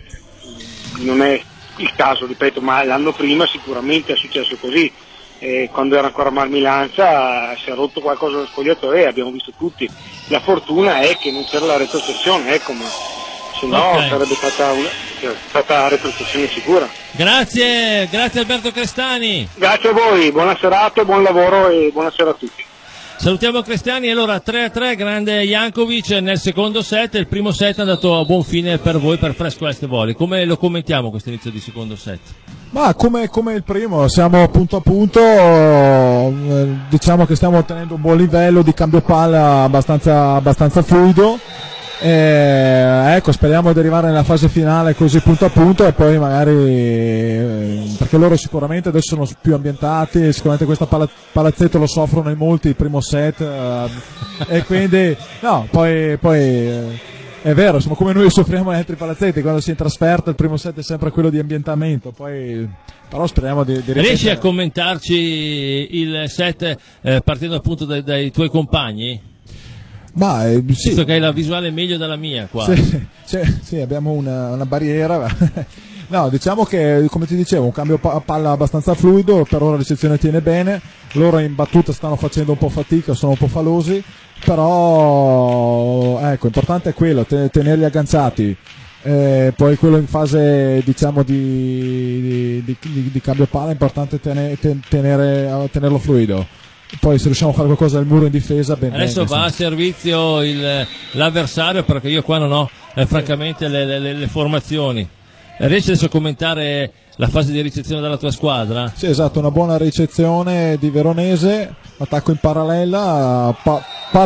non è il caso, ripeto, ma l'anno prima sicuramente è successo così. Eh, quando era ancora Marmilanza si è rotto qualcosa nello spogliatoio e abbiamo visto tutti. La fortuna è che non c'era la retrocessione, ecco, ma se no okay. sarebbe stata una stata retrocessione sicura. Grazie, grazie Alberto Crestani. Grazie a voi, buona serata, buon lavoro e buonasera a tutti. Salutiamo Cristiani. Allora tre a tre, grande Jankovic nel secondo set. Il primo set è andato a buon fine per voi, per Fresco Est Volley. Come lo commentiamo questo inizio di secondo set? Ma come, come il primo, siamo punto a punto, eh, diciamo che stiamo ottenendo un buon livello di cambio palla abbastanza, abbastanza fluido. Eh, ecco, speriamo di arrivare nella fase finale così punto a punto e poi magari, eh, perché loro sicuramente adesso sono più ambientati, sicuramente questa pala, palazzetto lo soffrono in molti il primo set, eh, e quindi no, poi, poi eh, è vero, insomma, come noi soffriamo negli altri palazzetti quando si è in trasferta, il primo set è sempre quello di ambientamento, poi però speriamo di, di riesci a commentarci il set eh, partendo appunto dai, dai tuoi compagni? Ma eh, sì. Visto che hai la visuale meglio della mia qua. Sì, sì, sì, abbiamo una, una barriera. No, diciamo che, come ti dicevo, un cambio a palla abbastanza fluido, per ora la ricezione tiene bene, loro in battuta stanno facendo un po' fatica, sono un po' falosi, però ecco, importante è quello, tenerli agganciati. Eh, poi quello in fase, diciamo, di, di, di, di cambio palla è importante tenere, tenere, tenerlo fluido. Poi se riusciamo a fare qualcosa del muro in difesa, ben adesso bene, va sì. a servizio il, l'avversario, perché io qua non ho eh, francamente le, le, le formazioni. Riesci adesso a commentare la fase di ricezione della tua squadra? Sì, esatto, una buona ricezione di Veronese, attacco in parallela, pa-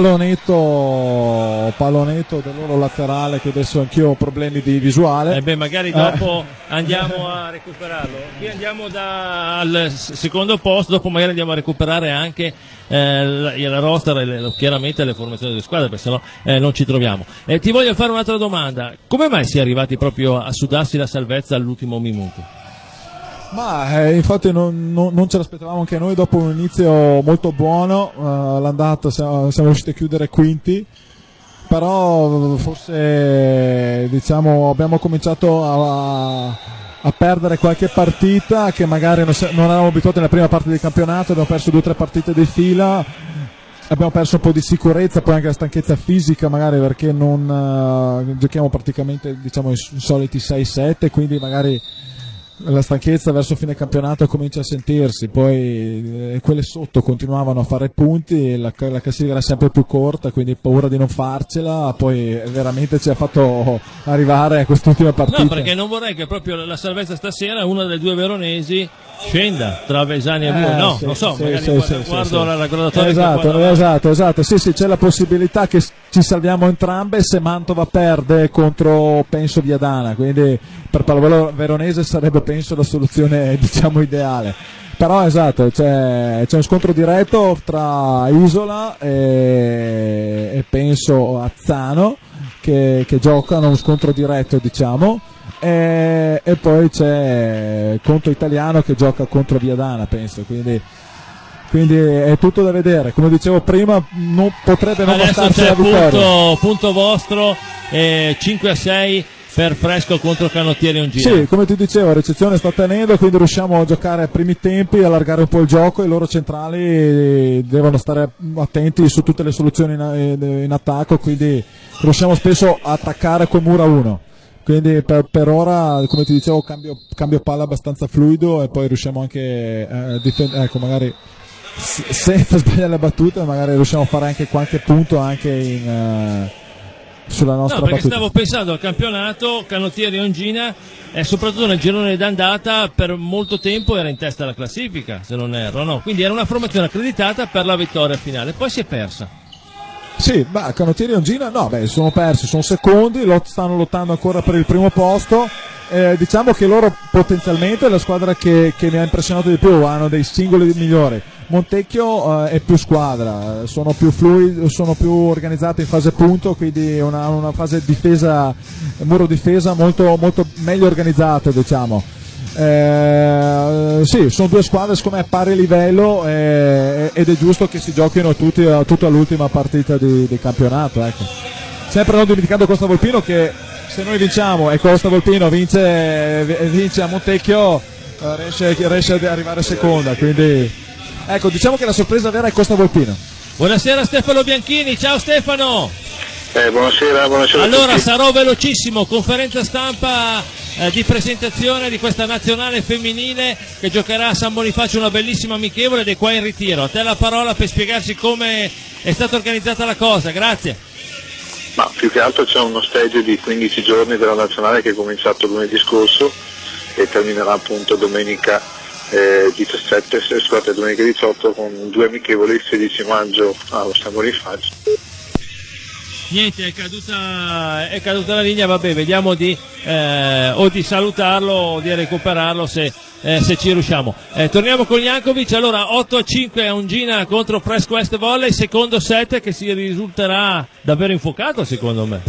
pallonetto, pallonetto del loro laterale, che adesso anch'io ho problemi di visuale. Eh beh, magari dopo eh. andiamo a recuperarlo. Qui andiamo dal secondo posto, dopo magari andiamo a recuperare anche eh, la, la roster e le, chiaramente le formazioni delle squadre, perché sennò eh, non ci troviamo. Eh, ti voglio fare un'altra domanda: come mai si è arrivati proprio a sudarsi la salvezza all'ultimo minuto? Ma eh, infatti non, non, non ce l'aspettavamo anche noi dopo un inizio molto buono, uh, l'andata siamo, siamo riusciti a chiudere quinti, però forse diciamo abbiamo cominciato a, a perdere qualche partita che magari non, non eravamo abituati nella prima parte del campionato, abbiamo perso due o tre partite di fila, abbiamo perso un po' di sicurezza, poi anche la stanchezza fisica magari perché non uh, giochiamo praticamente, diciamo, i soliti sei sette, quindi magari la stanchezza verso fine campionato comincia a sentirsi, poi eh, quelle sotto continuavano a fare punti e la, la classifica era sempre più corta, quindi paura di non farcela, poi veramente ci ha fatto arrivare a quest'ultima partita. No, perché non vorrei che proprio la salvezza stasera una delle due veronesi scenda tra Vesani e voi, eh, no, sì, non so, sì, magari sì, guardo, sì, guardo sì, la sì. graduatoria. Esatto, esatto, esatto, sì, sì, c'è la possibilità che ci salviamo entrambe se Mantova perde contro, penso, Viadana, quindi per pallavolo veronese sarebbe, penso, la soluzione, diciamo, ideale. Però esatto, c'è, c'è un scontro diretto tra Isola e, e penso Azzano che, che giocano uno scontro diretto, diciamo, e, e poi c'è Conto Italiano che gioca contro Viadana, penso, quindi quindi è tutto da vedere. Come dicevo prima, non potrebbe non bastarci la vittoria. Punto, punto vostro, eh, cinque a sei per Fresco contro Canottieri Ongina. Sì, come ti dicevo, la ricezione sta tenendo, quindi riusciamo a giocare ai primi tempi, allargare un po' il gioco, e i loro centrali devono stare attenti su tutte le soluzioni in, in attacco, quindi riusciamo spesso a attaccare con mura uno. Quindi per, per ora, come ti dicevo, cambio, cambio palla abbastanza fluido, e poi riusciamo anche a difendere, ecco, magari senza sbagliare le battute, magari riusciamo a fare anche qualche punto anche in, uh, sulla nostra no, perché battuta. Stavo pensando al campionato, Canottieri Ongina, e soprattutto nel girone d'andata per molto tempo era in testa alla classifica, se non erro, no? Quindi era una formazione accreditata per la vittoria finale, poi si è persa. Sì, ma Canottieri e Ongina no, beh, sono persi, sono secondi, lot- stanno lottando ancora per il primo posto. Eh, diciamo che loro potenzialmente è la squadra che, che mi ha impressionato di più, hanno dei singoli migliori. Montecchio eh, è più squadra, sono più fluidi, sono più organizzati in fase punto, quindi una, una fase difesa, muro difesa molto, molto meglio organizzata, diciamo. Eh, sì, sono due squadre secondo me a pari livello, eh, ed è giusto che si giochino tutti a, tutta l'ultima partita di, di campionato, ecco. Sempre non dimenticando Costa Volpino, che se noi vinciamo e Costa Volpino vince, vince a Montecchio, eh, riesce, riesce ad arrivare seconda, quindi ecco, diciamo che la sorpresa vera è Costa Volpino. Buonasera Stefano Bianchini, ciao Stefano. Eh, buonasera, buonasera. Allora a tutti. sarò velocissimo, conferenza stampa eh, di presentazione di questa nazionale femminile che giocherà a San Bonifacio una bellissima amichevole ed è qua in ritiro. A te la parola per spiegarci come è stata organizzata la cosa. Grazie. Ma più che altro c'è uno stage di quindici giorni della nazionale che è cominciato lunedì scorso e terminerà appunto domenica eh, diciassette, scusate, domenica diciotto con due amichevoli il sedici maggio allo San Bonifacio. Niente, è caduta, è caduta la linea, vabbè, vediamo di eh, o di salutarlo o di recuperarlo se, eh, se ci riusciamo. Eh, torniamo con Jankovic, allora otto a cinque a Ungina contro Fresh Quest Volley, secondo set che si risulterà davvero infuocato secondo me.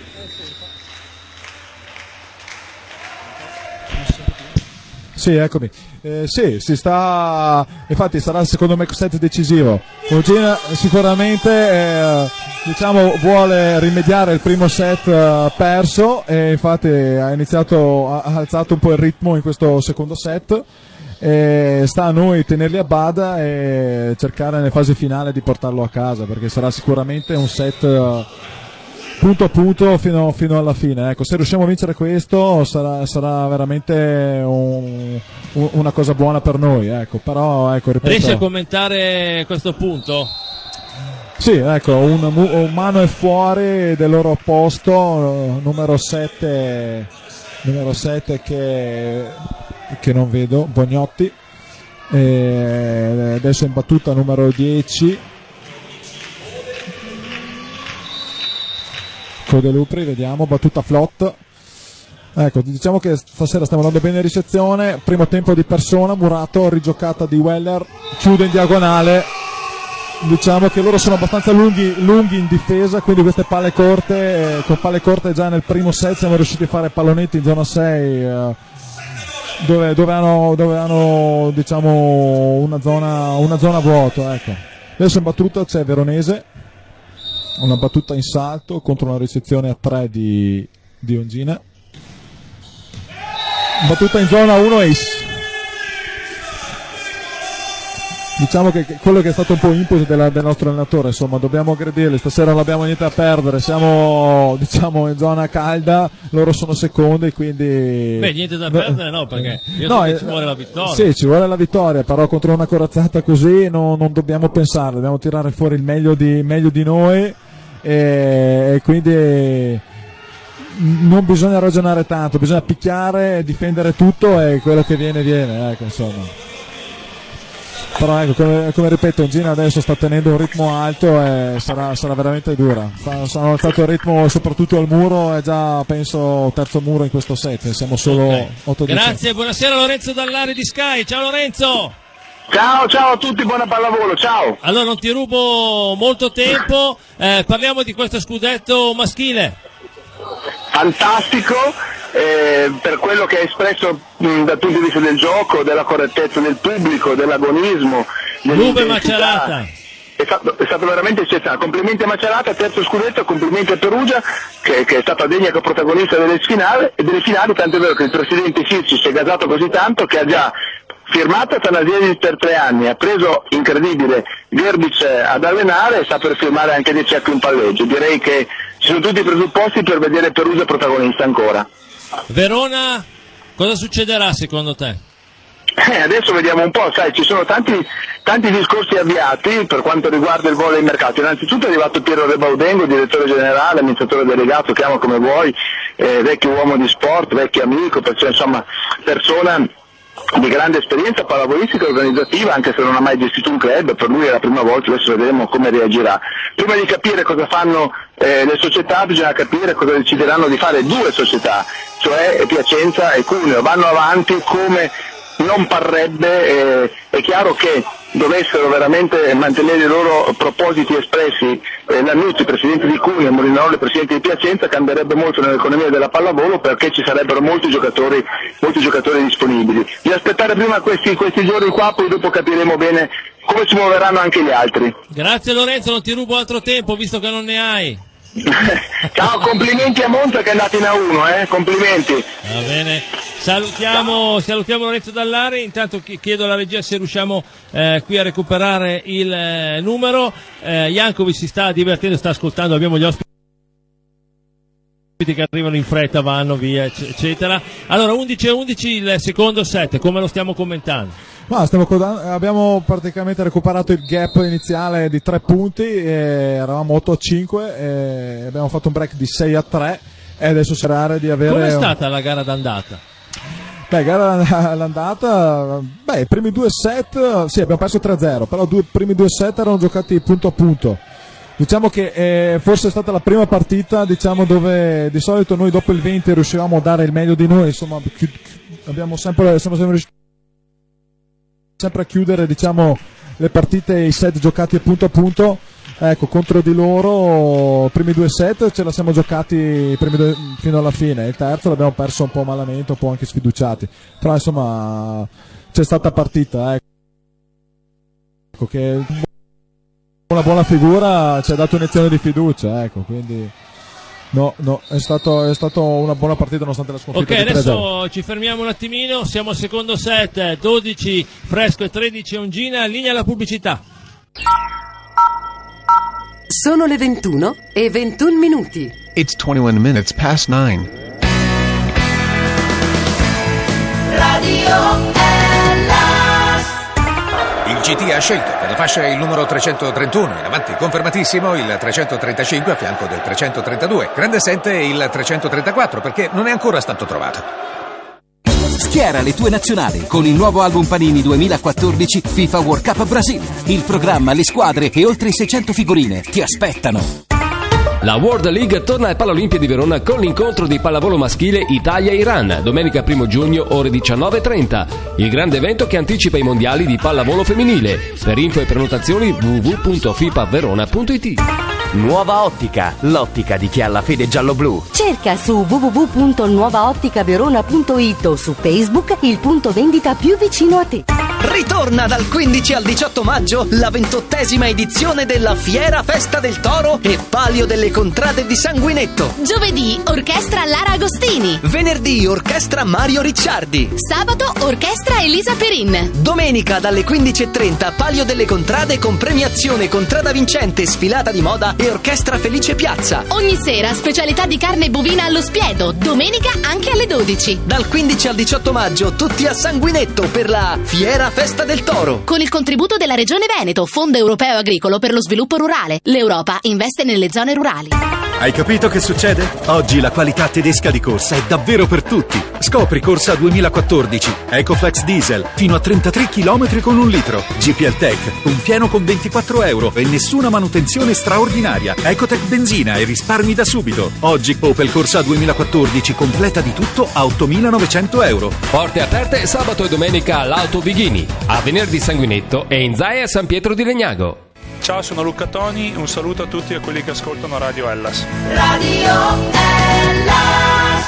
Sì, eccomi. Eh, sì, si sta. Infatti sarà secondo me set decisivo. Ungina sicuramente eh, diciamo vuole rimediare il primo set eh, perso e infatti ha iniziato, ha alzato un po' il ritmo in questo secondo set. E sta a noi tenerli a bada e cercare nelle fasi finali di portarlo a casa, perché sarà sicuramente un set eh, punto a punto fino, fino alla fine. Ecco, se riusciamo a vincere questo sarà, sarà veramente un, un, una cosa buona per noi, ecco. Però ecco, ripeto, riesci a commentare questo punto? sì, ecco, un, un mano è fuori del loro posto, numero sette numero sette che, che non vedo, Bognotti, e adesso in battuta numero dieci Codelupri, vediamo, battuta flot. Ecco, diciamo che stasera stiamo andando bene in ricezione, primo tempo di persona, Murato, rigiocata di Weller, chiude in diagonale. Diciamo che loro sono abbastanza lunghi, lunghi in difesa, quindi queste palle corte, eh, con palle corte già nel primo set siamo riusciti a fare pallonetti in zona sei, eh, dove, dove hanno, dove hanno diciamo una zona, una zona vuota, ecco. Adesso in battuta c'è Veronese, una battuta in salto contro una ricezione a tre di, di Ongina, battuta in zona uno ace. Diciamo che quello che è stato un po' input della, del nostro allenatore, insomma, dobbiamo aggredirli, stasera non abbiamo niente da perdere, siamo diciamo in zona calda, loro sono secondi, quindi beh, niente da perdere, no, perché io no, so che eh, ci vuole la vittoria. Sì, ci vuole la vittoria, però contro una corazzata così no, non dobbiamo pensare, dobbiamo tirare fuori il meglio di, meglio di noi e, e quindi non bisogna ragionare tanto, bisogna picchiare, difendere tutto e quello che viene viene, ecco, insomma. Però ecco, come, come ripeto, Ongina adesso sta tenendo un ritmo alto e sarà, sarà veramente dura. Hanno alzato il ritmo soprattutto al muro, è già penso terzo muro in questo set, siamo solo okay. otto dieci. Grazie, buonasera Lorenzo Dallari di Sky, ciao Lorenzo! Ciao, ciao a tutti, buona pallavolo, ciao! Allora non ti rubo molto tempo, eh, parliamo di questo scudetto maschile. Fantastico, eh, per quello che è espresso mh, dal punto di vista del gioco, della correttezza del pubblico, dell'agonismo, Nube Macerata. È stato, è stato veramente eccezionale. Complimenti a Macerata, terzo scudetto, complimenti a Perugia che, che è stata degna protagonista delle finali, delle finali, tanto è vero che il presidente Circi si è gasato così tanto che ha già firmato Atanasiadis per tre anni, ha preso, incredibile, Verbic ad allenare e sta per firmare anche De Cecco in palleggio. Direi che ci sono tutti i presupposti per vedere Perugia protagonista ancora. Verona, cosa succederà secondo te? Eh, adesso vediamo un po', sai, ci sono tanti, tanti discorsi avviati per quanto riguarda il volley in mercato. Innanzitutto è arrivato Piero Rebaudengo, direttore generale, amministratore delegato, chiama come vuoi, eh, vecchio uomo di sport, vecchio amico, perciò insomma persona di grande esperienza pallavolistica e organizzativa, anche se non ha mai gestito un club, per lui è la prima volta, adesso vedremo come reagirà. Prima di capire cosa fanno eh, le società bisogna capire cosa decideranno di fare due società, cioè Piacenza e Cuneo, vanno avanti come non parrebbe, eh, è chiaro che dovessero veramente mantenere i loro propositi espressi, eh, Lannucci, presidente di Cuneo, e Molinaroli, presidente di Piacenza, cambierebbe molto nell'economia della pallavolo perché ci sarebbero molti giocatori, molti giocatori disponibili. Di aspettare prima questi, questi giorni qua, poi dopo capiremo bene come si muoveranno anche gli altri. Grazie Lorenzo, non ti rubo altro tempo visto che non ne hai. Ciao, complimenti a Monza che è andato in A uno, eh? Complimenti. Va bene, salutiamo, salutiamo Lorenzo Dallari, intanto chiedo alla regia se riusciamo eh, qui a recuperare il eh, numero. eh, Jankovic si sta divertendo, sta ascoltando, abbiamo gli ospiti. che arrivano in fretta, vanno via, eccetera. Allora, undici a undici il secondo set, come lo stiamo commentando? No, stiamo, abbiamo praticamente recuperato il gap iniziale di tre punti, e eravamo otto a cinque, e abbiamo fatto un break di sei a tre e adesso sperare di avere... Com'è stata la gara d'andata? Beh, gara l'andata, beh, i primi due set, sì, abbiamo perso tre a zero, però i primi due set erano giocati punto a punto. Diciamo che eh, forse è stata la prima partita, diciamo, dove di solito noi dopo il venti riuscivamo a dare il meglio di noi, insomma, chi- abbiamo sempre, siamo sempre riusciti sempre a chiudere, diciamo, le partite, i set giocati a punto a punto. Ecco, contro di loro i primi due set ce la siamo giocati i primi due, fino alla fine, il terzo l'abbiamo perso un po' malamente, un po' anche sfiduciati, però insomma c'è stata partita, ecco, che una buona figura ci ha dato un'iniezione di fiducia, ecco, quindi no, no, è stato, è stato una buona partita nonostante la sconfitta. Ok, di tre a zero. adesso ci fermiamo un attimino, siamo al secondo set, dodici Fresco e tredici Ongina, linea alla pubblicità. Sono le ventuno e ventuno minuti. It's twenty-one minutes past nine. Radio Ellas. Il G T ha scelto per la fascia il numero trecentotrentuno, in avanti confermatissimo il trecentotrentacinque a fianco del trecentotrentadue. Grande sente il trecentotrentaquattro perché non è ancora stato trovato. Schiera le tue nazionali con il nuovo album Panini duemilaquattordici FIFA World Cup Brasil. Il programma, le squadre e oltre seicento figurine ti aspettano. La World League torna al Paralimpiadi di Verona con l'incontro di pallavolo maschile Italia-Iran, domenica primo giugno ore diciannove e trenta. Il grande evento che anticipa i mondiali di pallavolo femminile. Per info e prenotazioni w w w punto fipaverona punto it. Nuova Ottica, l'ottica di chi ha la fede giallo-blu. Cerca su w w w punto nuova ottica verona punto it o su Facebook il punto vendita più vicino a te. Ritorna dal quindici al diciotto maggio la ventottesima edizione della Fiera Festa del Toro e Palio delle Contrade di Sanguinetto. Giovedì, Orchestra Lara Agostini. Venerdì, Orchestra Mario Ricciardi. Sabato, Orchestra Elisa Perin. Domenica dalle quindici e trenta, Palio delle Contrade con premiazione Contrada Vincente, sfilata di moda e Orchestra Felice Piazza. Ogni sera, specialità di carne bovina allo spiedo. Domenica anche alle dodici. Dal quindici al diciotto maggio, tutti a Sanguinetto per la Fiera Festa del Toro. Con il contributo della Regione Veneto, Fondo Europeo Agricolo per lo Sviluppo Rurale. L'Europa investe nelle zone rurali. Hai capito che succede? Oggi la qualità tedesca di Corsa è davvero per tutti. Scopri Corsa duemilaquattordici, Ecoflex Diesel, fino a trentatré chilometri con un litro. G P L Tech, un pieno con ventiquattro euro e nessuna manutenzione straordinaria. Ecotech Benzina e risparmi da subito. Oggi Opel Corsa duemilaquattordici completa di tutto a ottomilanovecento euro. Porte aperte sabato e domenica all'Auto Vighini, a venerdì Sanguinetto e in Zaia San Pietro di Legnago. Ciao, sono Luca Toni, un saluto a tutti e a quelli che ascoltano Radio Ellas. Radio Ellas.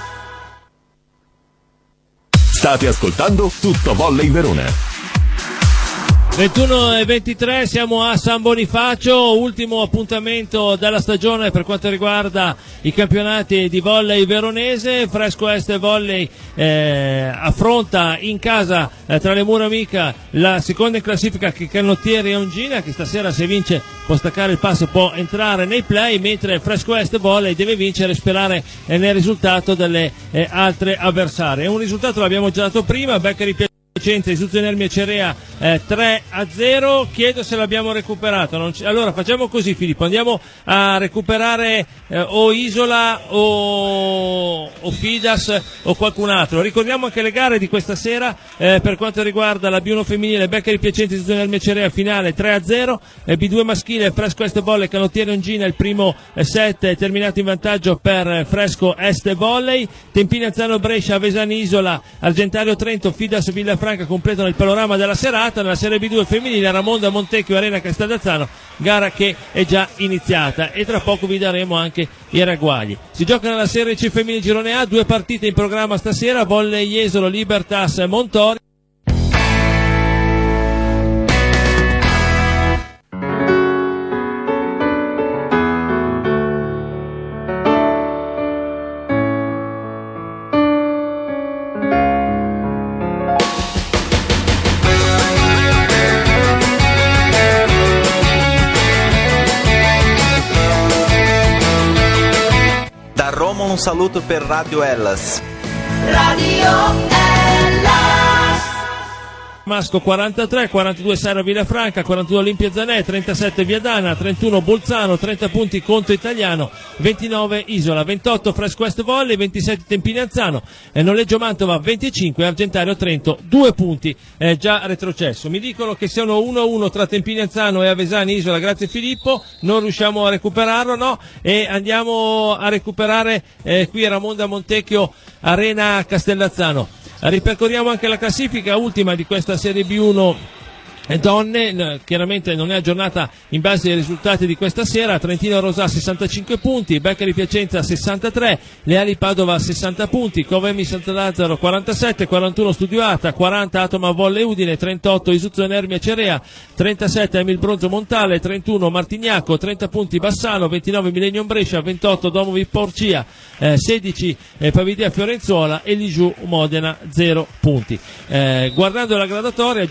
State ascoltando Tutto Volley Verona. ventuno e ventitré, siamo a San Bonifacio, ultimo appuntamento della stagione per quanto riguarda i campionati di volley veronese. Fresco Est Volley eh, affronta in casa eh, tra le mura amica la seconda in classifica che Canottieri e Ongina, che stasera se vince può staccare il passo, può entrare nei play, mentre Fresco Est Volley deve vincere e sperare eh, nel risultato delle eh, altre avversarie. Un risultato l'abbiamo già dato prima, Beccari Piacenza, Istituto Nermi e Cerea eh, tre a zero. Chiedo se l'abbiamo recuperato. Non c- allora facciamo così, Filippo, andiamo a recuperare eh, o Isola o, o Fidas o qualcun altro. Ricordiamo anche le gare di questa sera eh, per quanto riguarda la B uno femminile, Beccari Piacenza, Istituto Nermi e Cerea finale tre a zero, eh, B due maschile Fresco Est Volley Canottieri Ongina, il primo eh, set è terminato in vantaggio per eh, Fresco Est Volley. Tempini Azzano Brescia, Avesani Isola, Argentario Trento, Fidas Villafranca completano il panorama della serata. Nella Serie B due femminile Ramonda Montecchio Arena Casteldazzano, gara che è già iniziata e tra poco vi daremo anche i ragguagli. Si gioca nella Serie C femminile Girone A, due partite in programma stasera, Volley Jesolo Libertas Montori. un saluto per Radio Hellas. Radio Hellas. Masco quarantatré, quarantadue Sara Villafranca, quarantadue Olimpia Zanè, trentasette Viadana, trentuno Bolzano, trenta punti Conto Italiano, ventinove Isola, ventotto Fresco Est Volley, ventisette Tempini Anzano, eh, Noleggio Mantova venticinque, Argentario Trento due punti, eh, già retrocesso. Mi dicono che siano uno a uno tra Tempini Anzano e Avesani Isola, grazie Filippo, non riusciamo a recuperarlo, no? E andiamo a recuperare eh, qui a Ramonda Montecchio, Arena Castellazzano. Ripercorriamo anche la classifica ultima di questa Serie B uno donne, chiaramente non è aggiornata in base ai risultati di questa sera. Trentino Rosà sessantacinque punti, Beccari Piacenza sessantatré, Leali Padova sessanta punti, Covemi Sant'Lazzaro quarantasette, quarantuno Studioata, quaranta Atoma Volle Udine, trentotto Isuzzo Nermia Cerea, trentasette Emil Bronzo Montale, trentuno Martignaco, trenta punti Bassano, ventinove Millennium Brescia, ventotto Domovi Porcia, eh, sedici eh, Pavidea Fiorenzuola e Ligiù Modena zero punti. Eh, guardando la gradatoria,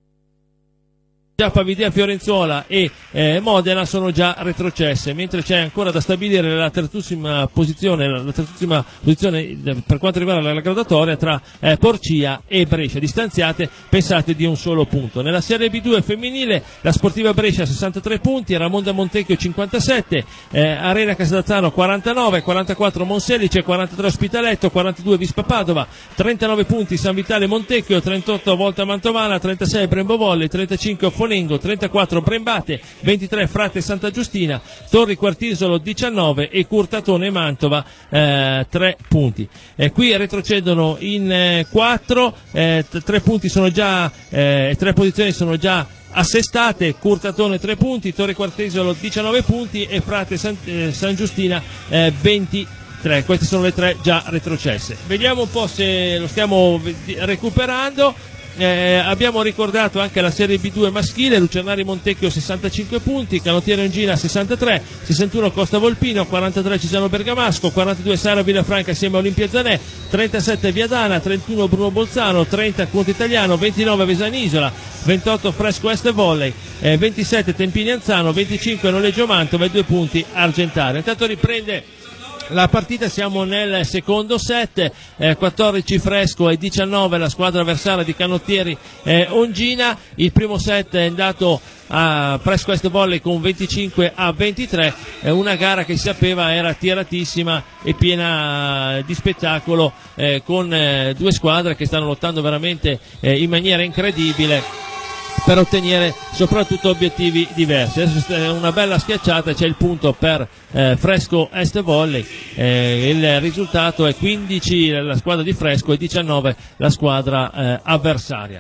già Pavidea Fiorenzuola e eh, Modena sono già retrocesse, mentre c'è ancora da stabilire la terzultima posizione, la terzultima posizione per quanto riguarda la gradatoria tra eh, Porcia e Brescia, distanziate, pensate, di un solo punto. Nella Serie B due femminile la Sportiva Brescia sessantatré punti, Ramonda Montecchio cinquantasette, eh, Arena Castellazzano quarantanove, quarantaquattro Monselice, quarantatré Ospitaletto, quarantadue Vispa Padova, trentanove punti San Vitale Montecchio, trentotto Volta Mantovana, trentasei Brembo Volley, trentacinque Folengo, trentaquattro Brembate, ventitré Frate Santa Giustina, Torri Quartisolo diciannove e Curtatone Mantova eh, tre punti. E qui retrocedono in eh, quattro, eh, tre punti sono già, eh, tre posizioni sono già assestate, Curtatone tre punti, Torri Quartisolo diciannove punti e Frate San, eh, San Giustina eh, ventitré. Queste sono le tre già retrocesse. Vediamo un po' se lo stiamo recuperando. Eh, abbiamo ricordato anche la Serie B due maschile, Lucernari Montecchio sessantacinque punti, Canottiere Ongina sessantatré, sessantuno Costa Volpino, quarantatré Cisano Bergamasco, quarantadue Sara Villafranca assieme a Olimpia Zanè, trentasette Viadana, trentuno Bruno Bolzano, trenta Conto Italiano, ventinove Avesani Isola, ventotto Fresco Est Volley, eh, ventisette Tempini Anzano, venticinque Noleggio Mantova e due punti Argentario. Intanto riprende la partita, siamo nel secondo set, eh, quattordici Fresco e diciannove la squadra avversaria di Canottieri eh, Ongina. Il primo set è andato a Fresco Est Volley con venticinque a ventitré, eh, una gara che si sapeva era tiratissima e piena di spettacolo, eh, con eh, due squadre che stanno lottando veramente eh, in maniera incredibile per ottenere soprattutto obiettivi diversi. Adesso è una bella schiacciata, c'è il punto per eh, Fresco Est Volley, eh, il risultato è quindici la squadra di Fresco e diciannove la squadra eh, avversaria.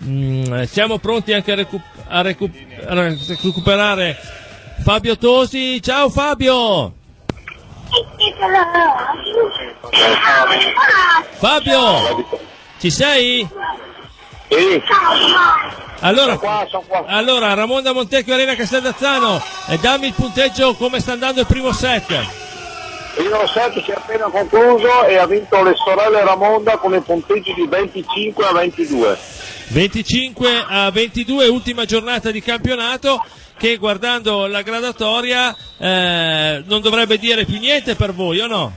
Mm, siamo pronti anche a, recu- a, recu- a recuperare Fabio Tosi. Ciao Fabio! Fabio, ci sei? Sì. Allora, sono qua, sono qua. allora Ramonda Montecchio Arena Castellazzano, eh, dammi il punteggio, come sta andando il primo set? Il primo set si è appena concluso e ha vinto le sorelle Ramonda con i punteggi di venticinque a ventidue. venticinque a ventidue, ultima giornata di campionato che, guardando la gradatoria, eh, non dovrebbe dire più niente per voi, o no?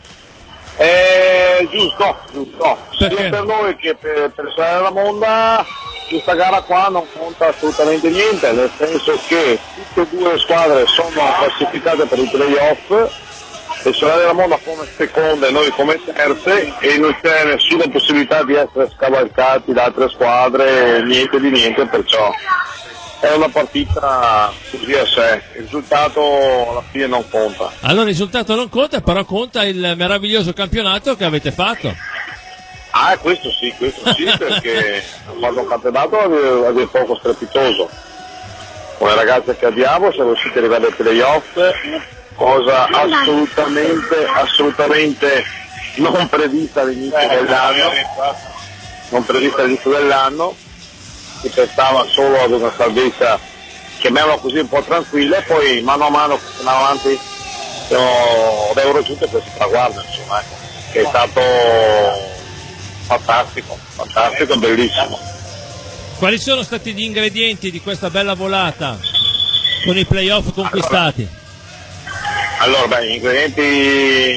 Eh, giusto, giusto. Perché? Sia per noi che per, per Sorelle Ramonda questa gara qua non conta assolutamente niente, nel senso che tutte e due le squadre sono classificate per i playoff, le Sorelle Ramonda come seconde e noi come terze, e non c'è nessuna possibilità di essere scavalcati da altre squadre, niente di niente, perciò è una partita così a sé, il risultato alla fine non conta. Allora il risultato non conta, però conta il meraviglioso campionato che avete fatto. Ah, questo sì, questo sì, perché hanno fatto un campionato a dir poco strepitoso. Con le ragazze che abbiamo siamo riusciti ad arrivare ai playoff, cosa assolutamente, assolutamente non prevista all'inizio dell'anno, non prevista all'inizio dell'anno, si pensava solo ad una salvezza, chiamiamola così, un po' tranquilla, e poi mano a mano che andiamo avanti abbiamo raggiunto questo traguardo, insomma, ecco, che è stato fantastico, fantastico, bellissimo. Quali sono stati gli ingredienti di questa bella volata con i playoff conquistati? Allora, allora beh, gli ingredienti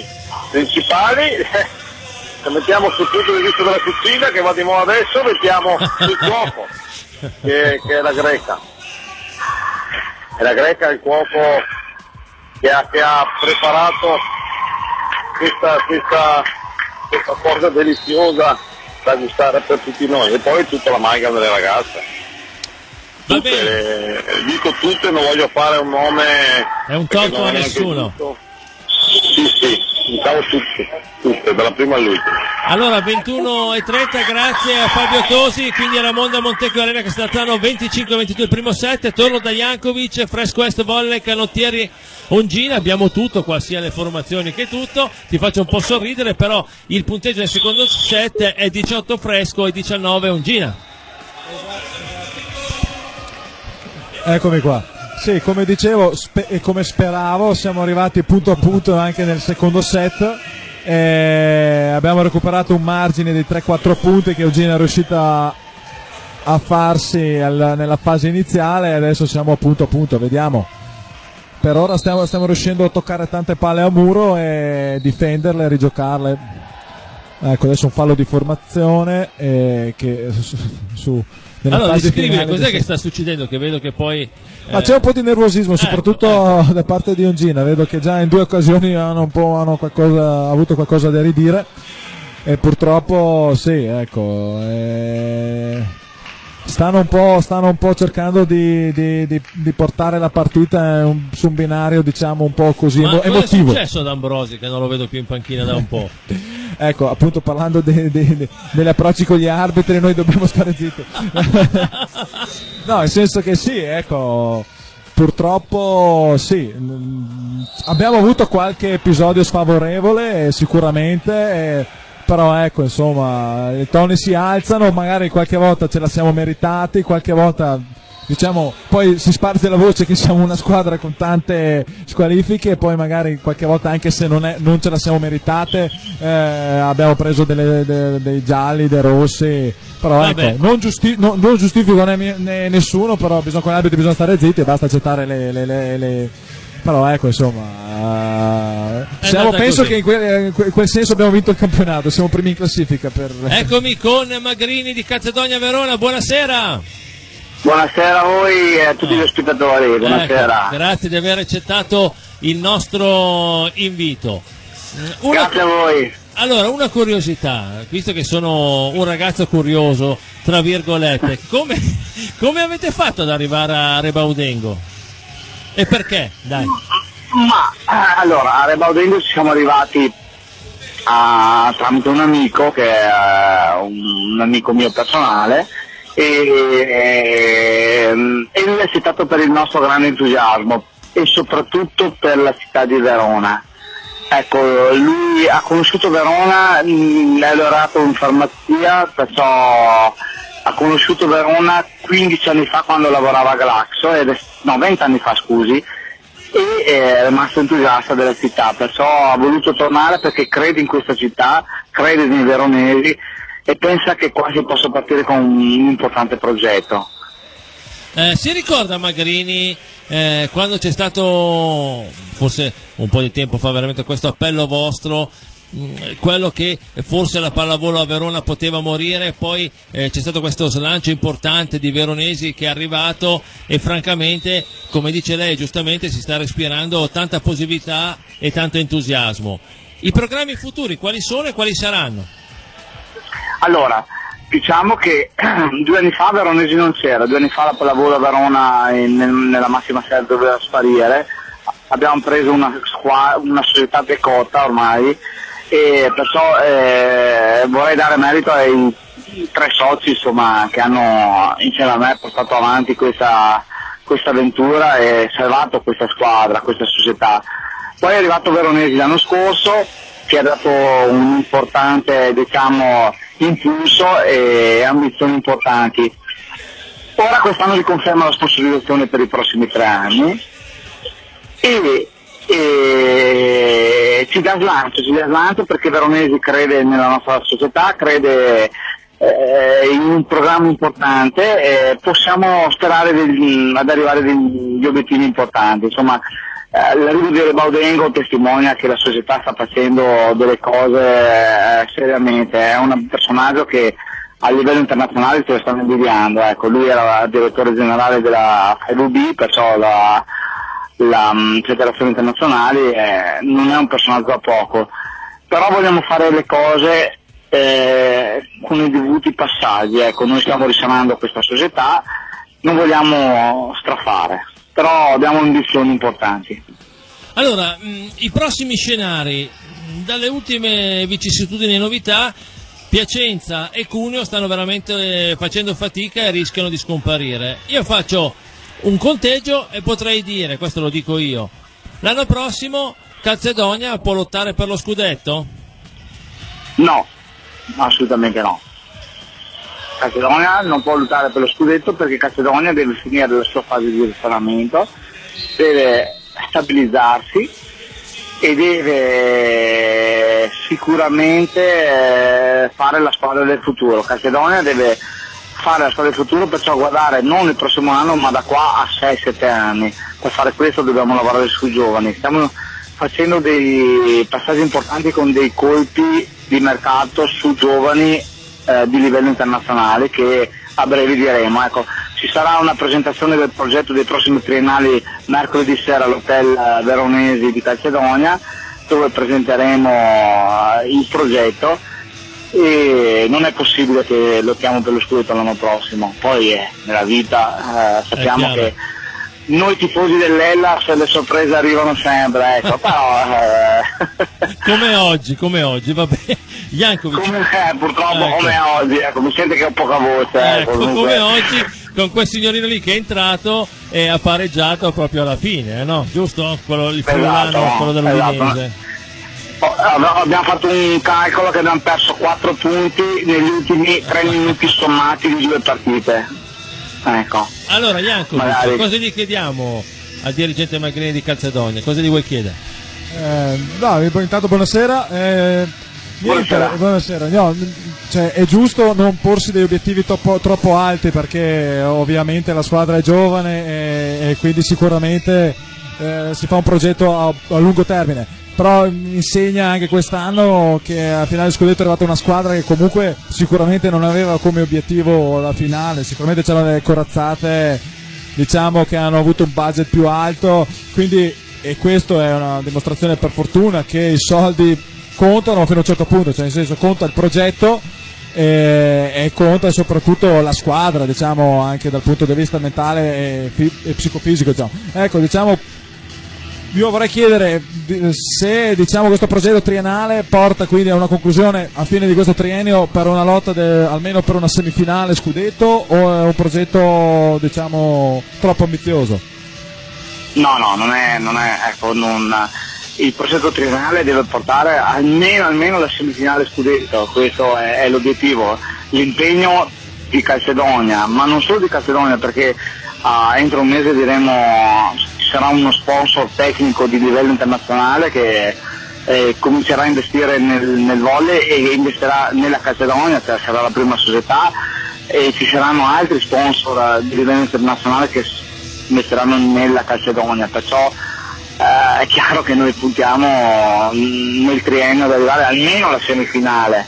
principali. Se mettiamo sul punto di vista della cucina, che va di moda adesso, mettiamo il cuoco, che, che è la greca. E la greca è il cuoco che ha, che ha preparato questa, questa, questa cosa deliziosa da gustare per tutti noi. E poi tutta l'amalgama delle ragazze. Tutte, le, dico tutte, non voglio fare un nome. È un torto a nessuno. Sì, sì, diciamo tutte, tutte, dalla prima all'ultima. Allora, ventuno e trenta, grazie a Fabio Tosi, quindi a Ramonda Montecchio Arena Castellano venticinque ventidue il primo set, torno da Jankovic, Fresco Est Volley, Canottieri Ongina, abbiamo tutto qua, sia le formazioni che tutto, ti faccio un po' sorridere, però il punteggio del secondo set è diciotto Fresco e diciannove Ongina. Eccomi qua. Sì, come dicevo spe- e come speravo, siamo arrivati punto a punto anche nel secondo set. E abbiamo recuperato un margine di tre quattro punti che Eugenia è riuscita a farsi al, nella fase iniziale, e adesso siamo a punto a punto, vediamo. Per ora stiamo, stiamo riuscendo a toccare tante palle a muro e difenderle e rigiocarle. Ecco, adesso un fallo di formazione eh, che su, su allora descrivimi cos'è che sta succedendo, che vedo che poi eh... ma c'è un po' di nervosismo, soprattutto ecco, ecco. da parte di Ongina. Vedo che già in due occasioni hanno un po' hanno qualcosa, avuto qualcosa da ridire, e purtroppo sì, ecco, eh, stanno un po' stanno un po' cercando di, di, di, di portare la partita un, su un binario, diciamo, un po' così ma emotivo. Ma cosa è successo ad Ambrosi che non lo vedo più in panchina da un po'? Ecco, appunto, parlando de, de, de, degli approcci con gli arbitri, noi dobbiamo stare zitti. No, nel senso che sì, ecco, purtroppo sì, abbiamo avuto qualche episodio sfavorevole sicuramente, eh, però ecco, insomma, i toni si alzano, magari qualche volta ce la siamo meritati, qualche volta, diciamo, poi si sparge la voce che siamo una squadra con tante squalifiche, e poi magari qualche volta, anche se non, è, non ce la siamo meritate, eh, abbiamo preso delle, de, dei gialli, dei rossi, però Vabbè. ecco, non, giusti, no, non giustifico né, né nessuno, però bisogna, con gli arbitri bisogna stare zitti e basta accettare le, le, le, le però ecco, insomma, uh, siamo, penso così. Che in quel, in quel senso abbiamo vinto il campionato, siamo primi in classifica per... Eccomi con Magrini di Calzedonia Verona, buonasera. Buonasera a voi e a tutti gli spettatori, buonasera. Ecco, grazie di aver accettato il nostro invito. Una... Grazie a voi. Allora, una curiosità, visto che sono un ragazzo curioso, tra virgolette, come, come avete fatto ad arrivare a Rebaudengo? E perché? Dai. Ma allora, a Rebaudengo ci siamo arrivati a, tramite un amico che è un amico mio personale, e, e, e lui è citato per il nostro grande entusiasmo e soprattutto per la città di Verona. Ecco, lui ha conosciuto Verona, mh, è laureato in farmacia, perciò ha conosciuto Verona quindici anni fa quando lavorava a Glaxo, ed è, no, venti anni fa scusi, e è rimasto entusiasta della città, perciò ha voluto tornare perché crede in questa città, crede nei veronesi e pensa che qua si possa partire con un importante progetto. Eh, si ricorda Magrini eh, quando c'è stato, forse un po' di tempo fa, veramente questo appello vostro, mh, quello che forse la pallavolo a Verona poteva morire, poi eh, c'è stato questo slancio importante di veronesi che è arrivato e francamente, come dice lei giustamente, si sta respirando tanta positività e tanto entusiasmo. I programmi futuri quali sono e quali saranno? Allora, diciamo che due anni fa Veronesi non c'era, due anni fa la pallavolo a Verona in, nella massima serie doveva sparire, abbiamo preso una, squa, una società decota ormai, e perciò eh, vorrei dare merito ai tre soci, insomma, che hanno insieme a me portato avanti questa, questa avventura e salvato questa squadra, questa società. Poi è arrivato Veronesi l'anno scorso, che ha dato un importante, diciamo, impulso e ambizioni importanti. Ora quest'anno riconferma la sponsorizzazione per i prossimi tre anni e, e ci dà slancio, ci dà slancio perché Veronesi crede nella nostra società, crede eh, in un programma importante e possiamo sperare degli, ad arrivare a degli obiettivi importanti. Insomma, Eh, l'arrivo di Rebaudengo testimonia che la società sta facendo delle cose eh, seriamente, è un personaggio che a livello internazionale se lo stanno invidiando, ecco, lui era direttore generale della F V B, perciò la, la um, federazione internazionale eh, non è un personaggio da poco, però vogliamo fare le cose eh, con i dovuti passaggi, ecco, noi stiamo risanando questa società, non vogliamo strafare, però abbiamo ambizioni importanti. Allora, mh, i prossimi scenari, dalle ultime vicissitudini e novità, Piacenza e Cuneo stanno veramente facendo fatica e rischiano di scomparire. Io faccio un conteggio e potrei dire, questo lo dico io, l'anno prossimo Calzedonia può lottare per lo scudetto? No, assolutamente no. Calzedonia non può lottare per lo scudetto perché Calzedonia deve finire la sua fase di risanamento, deve stabilizzarsi e deve sicuramente eh, fare la squadra del futuro. Calzedonia deve fare la squadra del futuro, perciò guardare non il prossimo anno ma da qua a sei sette anni. Per fare questo dobbiamo lavorare sui giovani, stiamo facendo dei passaggi importanti con dei colpi di mercato su giovani eh, di livello internazionale che a breve diremo. Ecco, ci sarà una presentazione del progetto dei prossimi triennali mercoledì sera all'hotel Veronesi di Calzedonia, dove presenteremo il progetto e non è possibile che lottiamo per lo scudetto l'anno prossimo. Poi eh, nella vita eh, sappiamo che noi tifosi dell'Hellas le sorprese arrivano sempre, ecco, però eh... come oggi, come oggi, va bene. Jankovic. Come, eh, purtroppo ecco. Come oggi, ecco, mi sente che ho poca voce. Ecco, ecco, come oggi con quel signorino lì che è entrato e ha pareggiato proprio alla fine, eh, no? Giusto? Quello, il friulano, esatto, quello dell'Udinese. Esatto. Oh, abbiamo fatto un calcolo che abbiamo perso quattro punti negli ultimi tre minuti sommati di due partite. Ecco. Allora Jankovic, Magari. cosa gli chiediamo al dirigente Magrini di Calzedonia? Cosa gli vuoi chiedere? Eh, no, intanto buonasera. Eh, niente, buonasera. buonasera. No, cioè, è giusto non porsi degli obiettivi troppo, troppo alti perché ovviamente la squadra è giovane e, e quindi sicuramente eh, si fa un progetto a, a lungo termine. Però insegna anche quest'anno che a finale scudetto è arrivata una squadra che comunque sicuramente non aveva come obiettivo la finale, sicuramente c'erano delle corazzate, diciamo, che hanno avuto un budget più alto, quindi, e questo è una dimostrazione per fortuna che i soldi contano fino a un certo punto, cioè nel senso conta il progetto e, e conta soprattutto la squadra, diciamo, anche dal punto di vista mentale e, fi, e psicofisico, diciamo. Ecco, diciamo, io vorrei chiedere se, diciamo, questo progetto triennale porta quindi a una conclusione a fine di questo triennio per una lotta de, almeno per una semifinale scudetto, o è un progetto, diciamo, troppo ambizioso? No, no, non è, non è ecco, non, il progetto triennale deve portare almeno, almeno la semifinale scudetto, questo è, è l'obiettivo, l'impegno di Calzedonia, ma non solo di Calzedonia, perché uh, entro un mese diremo sarà uno sponsor tecnico di livello internazionale che eh, comincerà a investire nel, nel volley e investirà nella Calzedonia, cioè sarà la prima società, e ci saranno altri sponsor di livello internazionale che investiranno nella Calzedonia, perciò eh, è chiaro che noi puntiamo nel triennio ad arrivare almeno alla semifinale.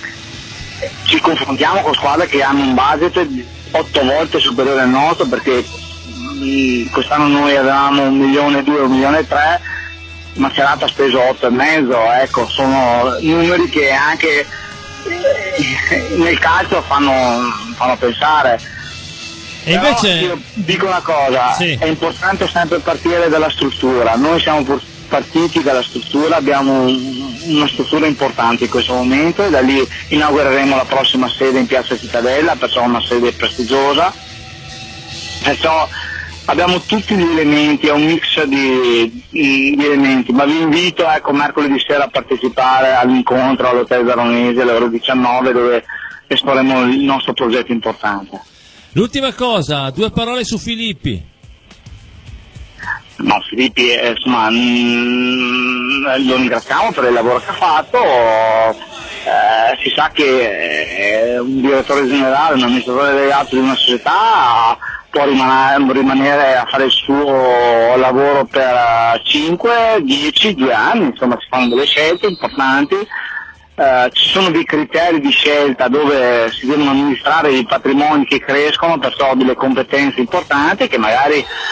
Ci confrontiamo con squadre che hanno un budget otto volte superiore al nostro, perché quest'anno noi avevamo un milione e due, un milione e tre, Macerata ha speso otto e mezzo, ecco, sono numeri che anche nel calcio fanno, fanno pensare. E invece io dico una cosa, sì. È importante sempre partire dalla struttura, noi siamo partiti dalla struttura, abbiamo una struttura importante in questo momento e da lì inaugureremo la prossima sede in Piazza Cittadella, perciò una sede prestigiosa, perciò abbiamo tutti gli elementi, è un mix di, di elementi, ma vi invito, ecco, mercoledì sera a partecipare all'incontro all'Hotel Veronesi alle ore diciannove, dove esporremo il nostro progetto importante. L'ultima cosa, due parole su Filippi. No, Filippi, eh, insomma, mh, lo ringraziamo per il lavoro che ha fatto, eh, si sa che è un direttore generale, un amministratore delegato di una società, può rimanere, rimanere a fare il suo lavoro per cinque, dieci, due anni, insomma si fanno delle scelte importanti. Uh, ci sono dei criteri di scelta dove si devono amministrare i patrimoni che crescono, perciò delle competenze importanti che magari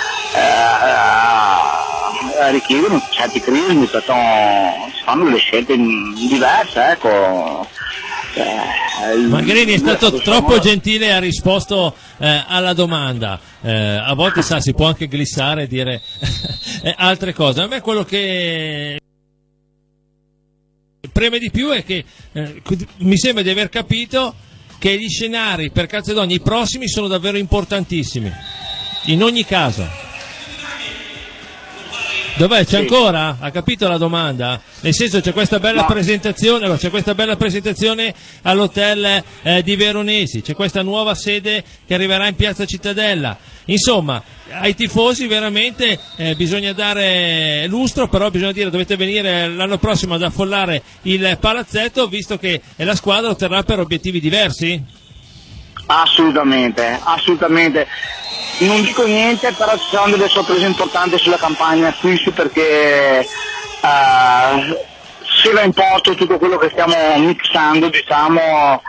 uh, uh, richiedono certi crismi, perciò si fanno delle scelte diverse, ecco. Eh, Magrini è stato troppo gentile e ha risposto eh, alla domanda. Eh, a volte sa, si può anche glissare e dire eh, altre cose. A me quello che preme di più è che eh, mi sembra di aver capito che gli scenari per Calzedonia, i prossimi, sono davvero importantissimi in ogni caso. Dov'è? C'è ancora? Ha capito la domanda? Nel senso, c'è questa bella no. presentazione, c'è questa bella presentazione all'hotel eh, di Veronesi, c'è questa nuova sede che arriverà in Piazza Cittadella. Insomma, ai tifosi veramente eh, bisogna dare lustro, però bisogna dire dovete venire l'anno prossimo ad affollare il palazzetto, visto che la squadra otterrà per obiettivi diversi? Assolutamente, assolutamente. Non dico niente, però ci sono delle sorprese importanti sulla campagna acquisti, perché uh, se va in porto tutto quello che stiamo mixando, diciamo,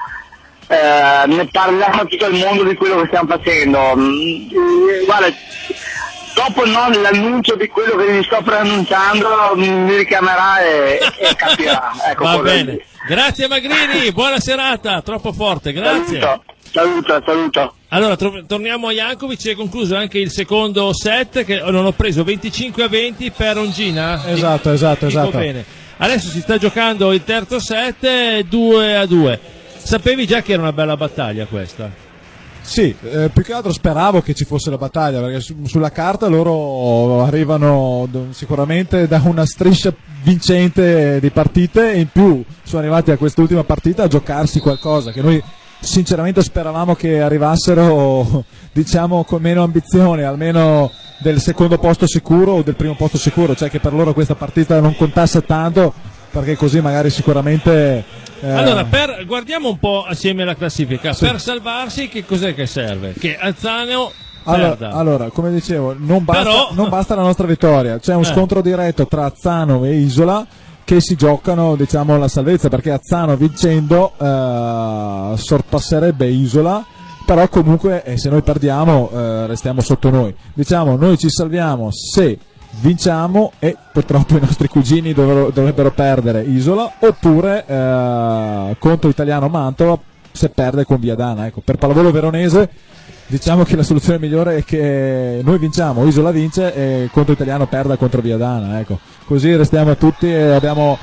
uh, ne parliamo a tutto il mondo di quello che stiamo facendo. Uh, guarda, dopo no, l'annuncio di quello che vi sto preannunciando mi richiamerà e, e capirà. Ecco, va bene. Grazie Magrini, buona serata, troppo forte, grazie. Saluto, saluto, saluto. Allora, tro- torniamo a Jankovic, è concluso anche il secondo set, che non ho preso venticinque a venti per Ongina. Esatto, esatto, Dico esatto. Bene. Adesso si sta giocando il terzo set, due a due. Sapevi già che era una bella battaglia questa? Sì, eh, più che altro speravo che ci fosse la battaglia, perché su- sulla carta loro arrivano d- sicuramente da una striscia vincente di partite, e in più sono arrivati a quest'ultima partita a giocarsi qualcosa che noi sinceramente speravamo che arrivassero, diciamo, con meno ambizione, almeno del secondo posto sicuro o del primo posto sicuro, cioè che per loro questa partita non contasse tanto, perché così magari sicuramente eh... Allora, per, guardiamo un po' assieme la classifica. Sì. Per salvarsi che cos'è che serve? Che Azzano allora, perda. allora, come dicevo, non basta, Però... non basta la nostra vittoria, c'è un Eh. scontro diretto tra Azzano e Isola che si giocano, diciamo, la salvezza, perché Azzano vincendo eh, sorpasserebbe Isola, però comunque eh, se noi perdiamo eh, restiamo sotto noi. Diciamo, noi ci salviamo se vinciamo e purtroppo i nostri cugini dovrebbero, dovrebbero perdere Isola, oppure eh, contro Italiano Mantova se perde con Viadana. Ecco, per Pallavolo Veronese diciamo che la soluzione migliore è che noi vinciamo, Isola vince e contro Italiano perda contro Viadana, ecco. Così restiamo tutti e abbiamo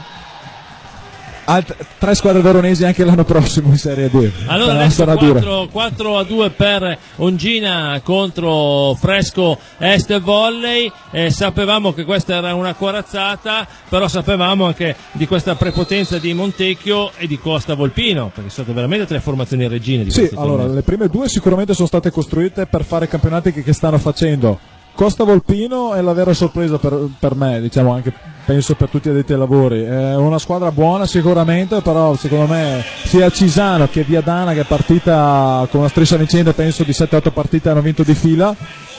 alt- tre squadre veronesi anche l'anno prossimo in Serie D. Allora Sarà- adesso sarà dura. quattro, quattro a due per Ongina contro Fresco Est Volley. Eh, sapevamo che questa era una corazzata, però sapevamo anche di questa prepotenza di Montecchio e di Costa Volpino, perché sono state veramente tre formazioni regine di Sì, questo allora, torneo. le prime due sicuramente sono state costruite per fare campionati che, che stanno facendo. Costa Volpino è la vera sorpresa per, per me, diciamo, anche penso per tutti gli addetti ai lavori. È una squadra buona sicuramente, però secondo me sia Cisano che Viadana, che è partita con una striscia vincente, penso di sette otto partite hanno vinto di fila,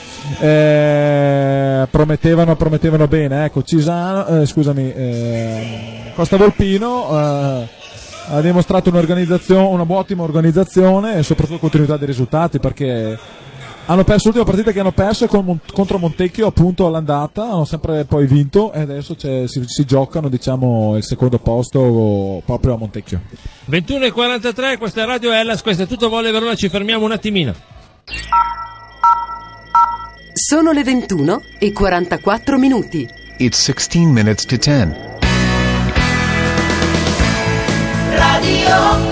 eh, promettevano, promettevano bene. Ecco, Cisano, eh, scusami, eh, Costa Volpino eh, ha dimostrato un'organizzazione, una buona ottima organizzazione e soprattutto continuità dei risultati, perché hanno perso l'ultima partita che hanno perso con Mon- contro Montecchio appunto all'andata, hanno sempre poi vinto e adesso c'è, si, si giocano, diciamo, il secondo posto proprio a Montecchio. ventuno e quarantatré, questa è Radio Hellas, questo è tutto Volley Verona, ci fermiamo un attimino. Sono le ventuno e quarantaquattro minuti. It's sixteen minutes to ten. Radio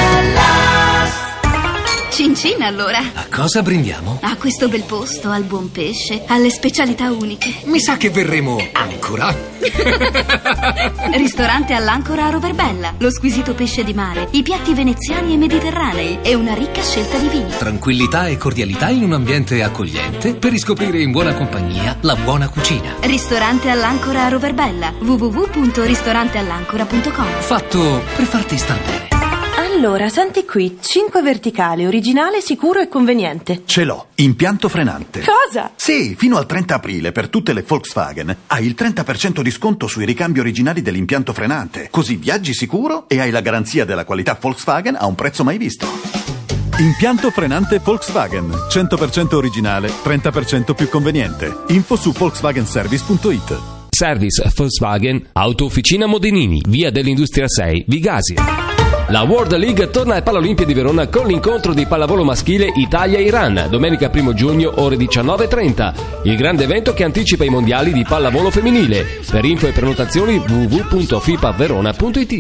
Cincina allora. A cosa brindiamo? A questo bel posto, al buon pesce, alle specialità uniche. Mi sa che verremo ancora. Ristorante all'Ancora a Roverbella, lo squisito pesce di mare, i piatti veneziani e mediterranei e una ricca scelta di vini. Tranquillità e cordialità in un ambiente accogliente per riscoprire in buona compagnia la buona cucina. Ristorante all'Ancora a Roverbella, w w w punto ristorante all'ancora punto com. Fatto per farti star bene. Allora, senti qui, cinque verticali, originale, sicuro e conveniente. Ce l'ho, impianto frenante. Cosa? Sì, fino al trenta aprile per tutte le Volkswagen hai il trenta per cento di sconto sui ricambi originali dell'impianto frenante. Così viaggi sicuro e hai la garanzia della qualità Volkswagen a un prezzo mai visto. Impianto frenante Volkswagen, cento per cento originale, trenta per cento più conveniente. Info su volkswagen service punto it. Service Volkswagen, Auto Officina Modenini, via dell'Industria sei, Vigasia. La World League torna alle Paralimpiadi di Verona con l'incontro di pallavolo maschile Italia-Iran, domenica primo giugno ore diciannove e trenta. Il grande evento che anticipa i mondiali di pallavolo femminile. Per info e prenotazioni w w w punto fipaverona punto it.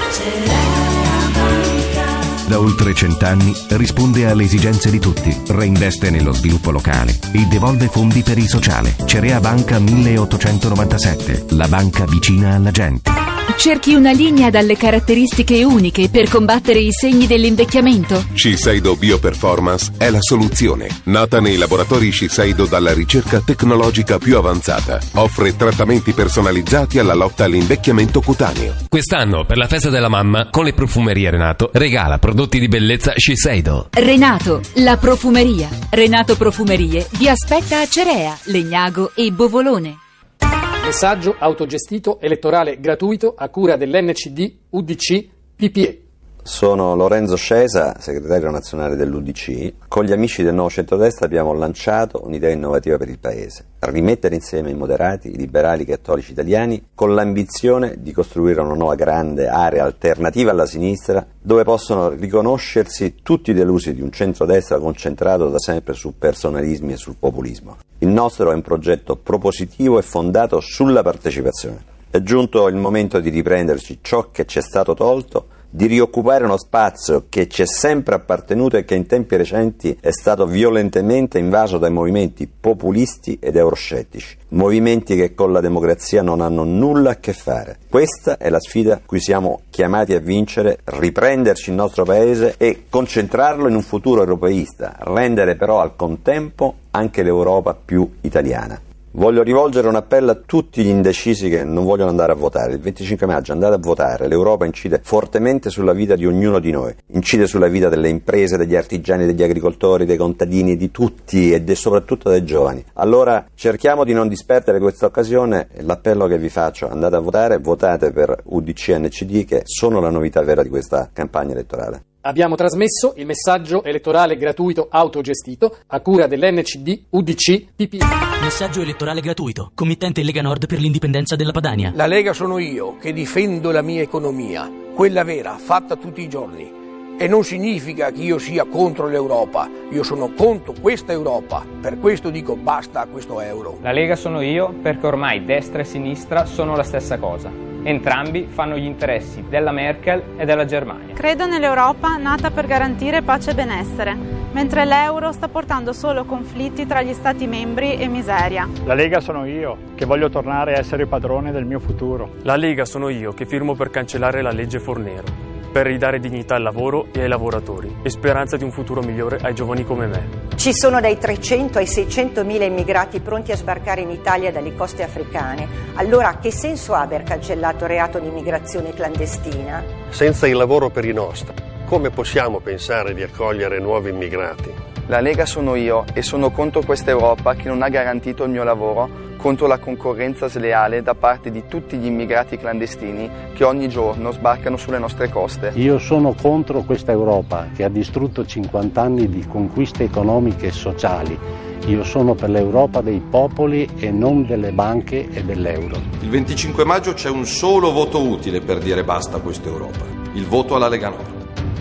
Da oltre cent'anni risponde alle esigenze di tutti, reinveste nello sviluppo locale e devolve fondi per il sociale. Cerea Banca milleottocentonovantasette, la banca vicina alla gente. Cerchi una linea dalle caratteristiche uniche per combattere i segni dell'invecchiamento? Shiseido Bioperformance è la soluzione. Nata nei laboratori Shiseido dalla ricerca tecnologica più avanzata. Offre trattamenti personalizzati alla lotta all'invecchiamento cutaneo. Quest'anno, per la festa della mamma, con le profumerie Renato, regala prodotti di bellezza Shiseido. Renato, la profumeria. Renato Profumerie vi aspetta a Cerea, Legnago e Bovolone. Messaggio autogestito elettorale gratuito a cura dell'N C D U D C P P E. Sono Lorenzo Scesa, segretario nazionale dell'U D C. Con gli amici del Nuovo Centrodestra abbiamo lanciato un'idea innovativa per il Paese: rimettere insieme i moderati, i liberali cattolici italiani, con l'ambizione di costruire una nuova grande area alternativa alla sinistra, dove possono riconoscersi tutti i delusi di un centrodestra concentrato da sempre su personalismi e sul populismo. Il nostro è un progetto propositivo e fondato sulla partecipazione. È giunto il momento di riprenderci ciò che ci è stato tolto, di rioccupare uno spazio che ci è sempre appartenuto e che in tempi recenti è stato violentemente invaso dai movimenti populisti ed euroscettici, movimenti che con la democrazia non hanno nulla a che fare. Questa è la sfida a cui siamo chiamati a vincere, riprenderci il nostro paese e concentrarlo in un futuro europeista, rendere però al contempo anche l'Europa più italiana. Voglio rivolgere un appello a tutti gli indecisi che non vogliono andare a votare. Il venticinque maggio andate a votare. L'Europa incide fortemente sulla vita di ognuno di noi, incide sulla vita delle imprese, degli artigiani, degli agricoltori, dei contadini, di tutti e de, soprattutto dei giovani. Allora cerchiamo di non disperdere questa occasione. L'appello che vi faccio: andate a votare, votate per U D C e N C D, che sono la novità vera di questa campagna elettorale. Abbiamo trasmesso il messaggio elettorale gratuito autogestito a cura dell'N C D U D C P P E. Messaggio elettorale gratuito, committente Lega Nord per l'indipendenza della Padania. La Lega sono io che difendo la mia economia, quella vera, fatta tutti i giorni. E non significa che io sia contro l'Europa, io sono contro questa Europa, per questo dico basta a questo euro. La Lega sono io perché ormai destra e sinistra sono la stessa cosa. Entrambi fanno gli interessi della Merkel e della Germania. Credo nell'Europa nata per garantire pace e benessere, mentre l'euro sta portando solo conflitti tra gli Stati membri e miseria. La Lega sono io, che voglio tornare a essere padrone del mio futuro. La Lega sono io, che firmo per cancellare la legge Fornero, per ridare dignità al lavoro e ai lavoratori e speranza di un futuro migliore ai giovani come me. Ci sono dai trecento ai seicentomila immigrati pronti a sbarcare in Italia dalle coste africane. Allora che senso ha aver cancellato il reato di immigrazione clandestina? Senza il lavoro per i nostri, come possiamo pensare di accogliere nuovi immigrati? La Lega sono io e sono contro questa Europa che non ha garantito il mio lavoro, contro la concorrenza sleale da parte di tutti gli immigrati clandestini che ogni giorno sbarcano sulle nostre coste. Io sono contro questa Europa che ha distrutto cinquanta anni di conquiste economiche e sociali. Io sono per l'Europa dei popoli e non delle banche e dell'euro. Il venticinque maggio c'è un solo voto utile per dire basta a questa Europa: il voto alla Lega Nord.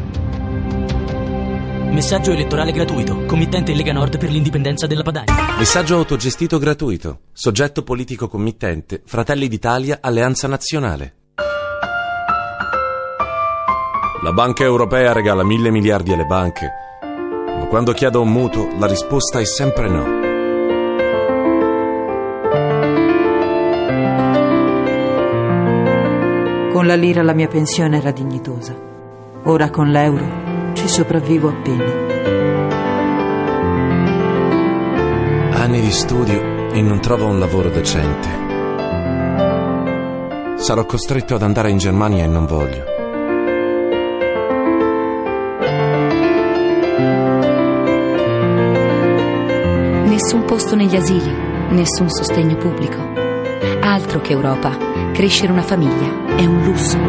Messaggio elettorale gratuito, committente Lega Nord per l'indipendenza della Padania. Messaggio autogestito gratuito, soggetto politico committente Fratelli d'Italia Alleanza Nazionale. La Banca Europea regala mille miliardi alle banche, ma quando chiedo un mutuo la risposta è sempre no. Con la lira la mia pensione era dignitosa, ora con l'euro ci sopravvivo appena. Anni di studio e non trovo un lavoro decente. Sarò costretto ad andare in Germania e non voglio. Nessun posto negli asili, nessun sostegno pubblico. Altro che Europa. Crescere una famiglia è un lusso.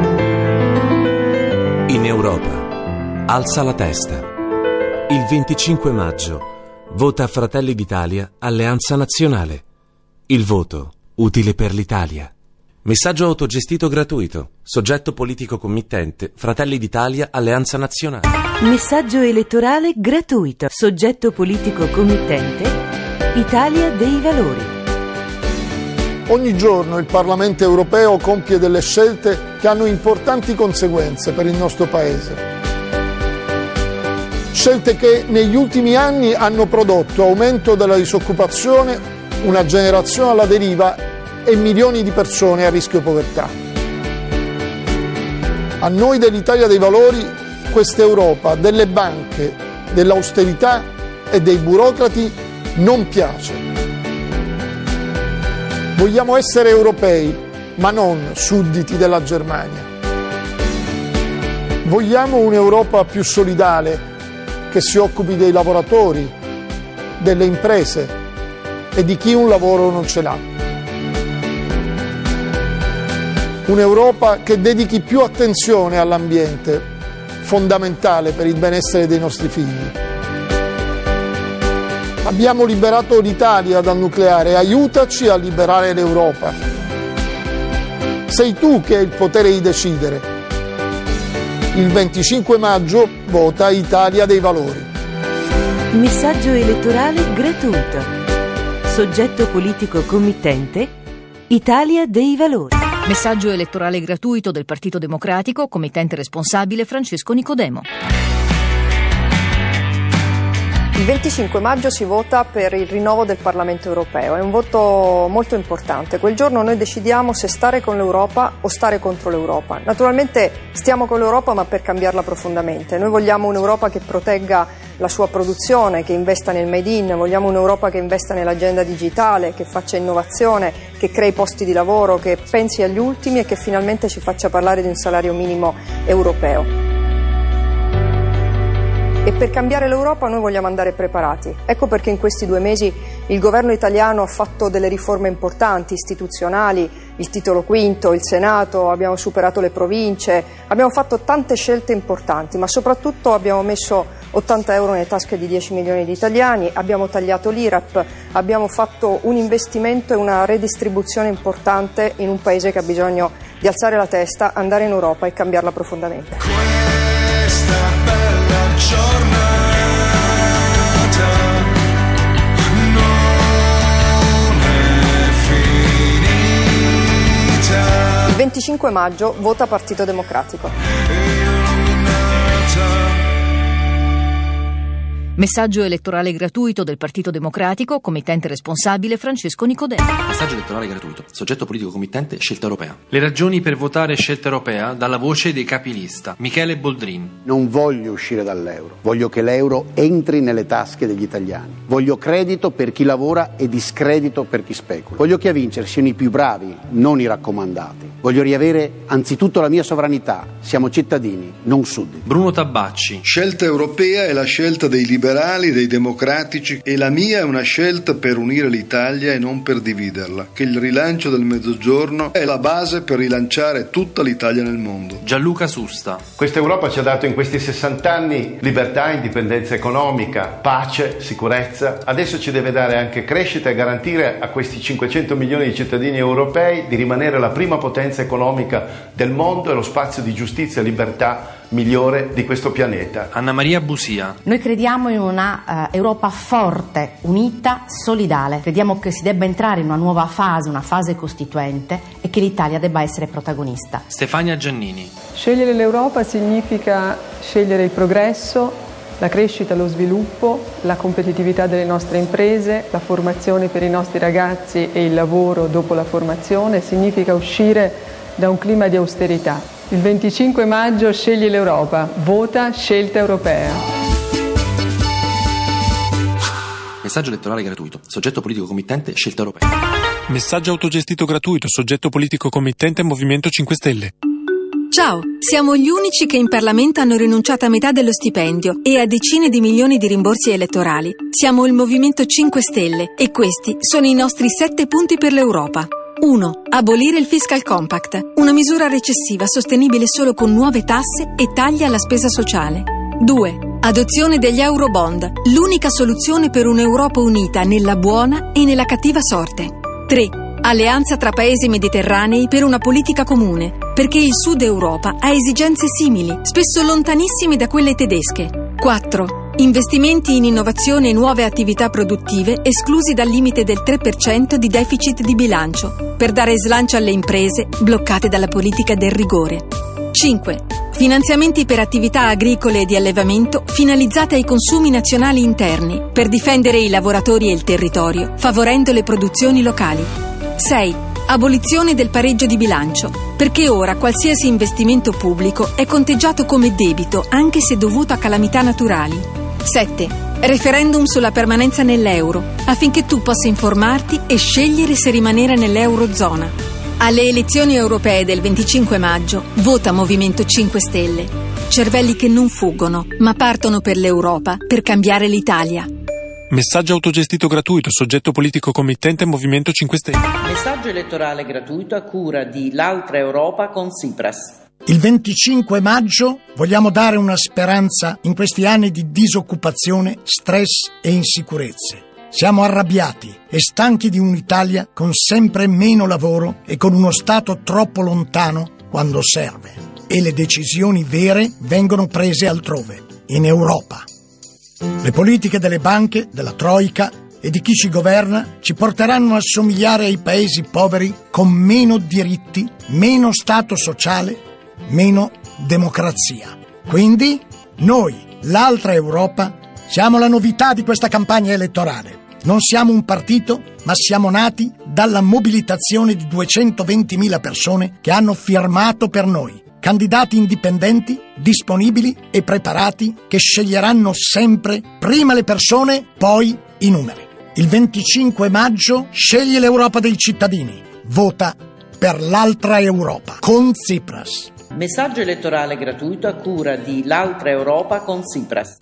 In Europa, alza la testa. Il venticinque maggio, vota Fratelli d'Italia, Alleanza Nazionale. Il voto, utile per l'Italia. Messaggio autogestito gratuito. Soggetto politico committente, Fratelli d'Italia, Alleanza Nazionale. Messaggio elettorale gratuito. Soggetto politico committente, Italia dei Valori. Ogni giorno il Parlamento europeo compie delle scelte che hanno importanti conseguenze per il nostro Paese. Scelte che negli ultimi anni hanno prodotto aumento della disoccupazione, una generazione alla deriva e milioni di persone a rischio povertà. A noi dell'Italia dei Valori questa Europa delle banche, dell'austerità e dei burocrati non piace. Vogliamo essere europei, ma non sudditi della Germania. Vogliamo un'Europa più solidale, che si occupi dei lavoratori, delle imprese e di chi un lavoro non ce l'ha. Un'Europa che dedichi più attenzione all'ambiente, fondamentale per il benessere dei nostri figli. Abbiamo liberato l'Italia dal nucleare, aiutaci a liberare l'Europa. Sei tu che hai il potere di decidere. Il venticinque maggio vota Italia dei Valori. Messaggio elettorale gratuito. Soggetto politico committente, Italia dei Valori. Messaggio elettorale gratuito del Partito Democratico, committente responsabile Francesco Nicodemo. Il venticinque maggio si vota per il rinnovo del Parlamento europeo, è un voto molto importante. Quel giorno noi decidiamo se stare con l'Europa o stare contro l'Europa. Naturalmente stiamo con l'Europa, ma per cambiarla profondamente. Noi vogliamo un'Europa che protegga la sua produzione, che investa nel Made in, vogliamo un'Europa che investa nell'agenda digitale, che faccia innovazione, che crei posti di lavoro, che pensi agli ultimi e che finalmente ci faccia parlare di un salario minimo europeo. E per cambiare l'Europa noi vogliamo andare preparati. Ecco perché in questi due mesi il governo italiano ha fatto delle riforme importanti, istituzionali, il titolo quinto, il Senato, abbiamo superato le province, abbiamo fatto tante scelte importanti, ma soprattutto abbiamo messo ottanta euro nelle tasche di dieci milioni di italiani, abbiamo tagliato l'I R A P, abbiamo fatto un investimento e una redistribuzione importante in un paese che ha bisogno di alzare la testa, andare in Europa e cambiarla profondamente. Questa bella giornata non è finita. Il venticinque maggio vota Partito Democratico. Messaggio elettorale gratuito del Partito Democratico, committente responsabile Francesco Nicodemo. Messaggio elettorale gratuito. Soggetto politico committente Scelta Europea. Le ragioni per votare Scelta Europea dalla voce dei capilista. Michele Boldrin. Non voglio uscire dall'euro. Voglio che l'euro entri nelle tasche degli italiani. Voglio credito per chi lavora e discredito per chi specula. Voglio che a vincere siano i più bravi, non i raccomandati. Voglio riavere anzitutto la mia sovranità. Siamo cittadini, non sudditi. Bruno Tabacci. Scelta Europea è la scelta dei liberali, dei democratici, e la mia è una scelta per unire l'Italia e non per dividerla, che il rilancio del Mezzogiorno è la base per rilanciare tutta l'Italia nel mondo. Gianluca Susta. Questa Europa ci ha dato in questi sessanta anni libertà, indipendenza economica, pace, sicurezza. Adesso ci deve dare anche crescita e garantire a questi cinquecento milioni di cittadini europei di rimanere la prima potenza economica del mondo e lo spazio di giustizia e libertà migliore di questo pianeta. Anna Maria Busia. Noi crediamo in una uh, Europa forte, unita, solidale. Crediamo che si debba entrare in una nuova fase, una fase costituente, e che l'Italia debba essere protagonista. Stefania Giannini. Scegliere l'Europa significa scegliere il progresso, la crescita, lo sviluppo, la competitività delle nostre imprese, la formazione per i nostri ragazzi e il lavoro dopo la formazione. Significa uscire da un clima di austerità. Il venticinque maggio scegli l'Europa, vota Scelta Europea. Messaggio elettorale gratuito. Soggetto politico committente Scelta Europea. Messaggio autogestito gratuito. Soggetto politico committente Movimento cinque Stelle. Ciao, siamo gli unici che in Parlamento hanno rinunciato a metà dello stipendio e a decine di milioni di rimborsi elettorali. Siamo il Movimento cinque Stelle e questi sono i nostri sette punti per l'Europa. uno. Abolire il Fiscal Compact, una misura recessiva sostenibile solo con nuove tasse e tagli alla spesa sociale. due. Adozione degli Eurobond, l'unica soluzione per un'Europa unita nella buona e nella cattiva sorte. tre. Alleanza tra paesi mediterranei per una politica comune, perché il Sud Europa ha esigenze simili, spesso lontanissime da quelle tedesche. quattro. Investimenti in innovazione e nuove attività produttive esclusi dal limite del tre per cento di deficit di bilancio, per dare slancio alle imprese bloccate dalla politica del rigore. cinque. Finanziamenti per attività agricole e di allevamento finalizzate ai consumi nazionali interni, per difendere i lavoratori e il territorio, favorendo le produzioni locali. sei. Abolizione del pareggio di bilancio, perché ora qualsiasi investimento pubblico è conteggiato come debito anche se dovuto a calamità naturali. sette. Referendum sulla permanenza nell'euro, affinché tu possa informarti e scegliere se rimanere nell'eurozona. Alle elezioni europee del venticinque maggio vota Movimento cinque Stelle. Cervelli che non fuggono, ma partono per l'Europa per cambiare l'Italia. Messaggio autogestito gratuito, soggetto politico committente Movimento cinque Stelle. Messaggio elettorale gratuito a cura di L'Altra Europa con Tsipras. Il venticinque maggio vogliamo dare una speranza in questi anni di disoccupazione, stress e insicurezze. Siamo arrabbiati e stanchi di un'Italia con sempre meno lavoro e con uno Stato troppo lontano quando serve. E le decisioni vere vengono prese altrove, in Europa. Le politiche delle banche, della Troika e di chi ci governa ci porteranno a somigliare ai paesi poveri con meno diritti, meno Stato sociale, meno democrazia. Quindi noi, l'altra Europa, siamo la novità di questa campagna elettorale. Non siamo un partito, ma siamo nati dalla mobilitazione di duecentoventimila persone che hanno firmato per noi. Candidati indipendenti, disponibili e preparati che sceglieranno sempre prima le persone, poi i numeri. Il venticinque maggio scegli l'Europa dei cittadini. Vota per l'altra Europa con Tsipras. Messaggio elettorale gratuito a cura di L'Altra Europa con Tsipras.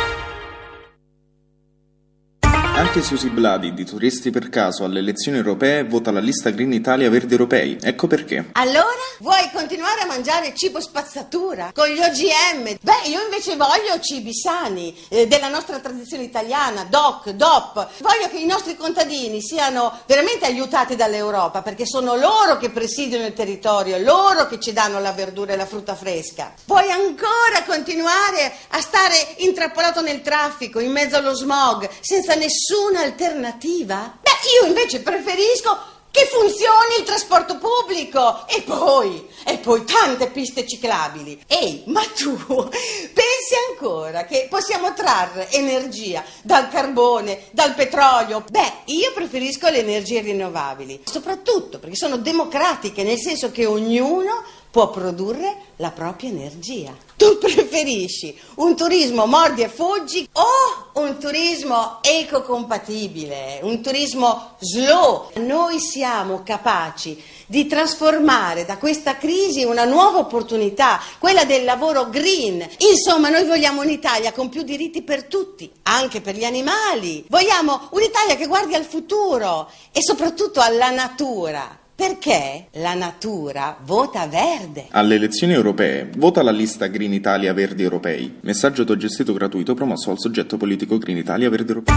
Anche Susi Bladi, di Turisti per Caso, alle elezioni europee vota la lista Green Italia Verdi Europei. Ecco perché. Allora? Vuoi continuare a mangiare cibo spazzatura? Con gli O G M? Beh, io invece voglio cibi sani, eh, della nostra tradizione italiana, D O C, D O P. Voglio che i nostri contadini siano veramente aiutati dall'Europa, perché sono loro che presidiano il territorio, loro che ci danno la verdura e la frutta fresca. Vuoi ancora continuare a stare intrappolato nel traffico, in mezzo allo smog, senza nessuno Nessuna alternativa? Beh, io invece preferisco che funzioni il trasporto pubblico e poi, e poi tante piste ciclabili. Ehi, ma tu pensi ancora che possiamo trarre energia dal carbone, dal petrolio? Beh, io preferisco le energie rinnovabili, soprattutto perché sono democratiche, nel senso che ognuno può produrre la propria energia. Tu preferisci un turismo mordi e fuggi o un turismo ecocompatibile, un turismo slow? Noi siamo capaci di trasformare da questa crisi una nuova opportunità, quella del lavoro green. Insomma, noi vogliamo un'Italia con più diritti per tutti, anche per gli animali. Vogliamo un'Italia che guardi al futuro e soprattutto alla natura. Perché la natura vota verde. Alle elezioni europee vota la lista Green Italia Verdi Europei. Messaggio autogestito gratuito promosso al soggetto politico Green Italia Verdi Europei.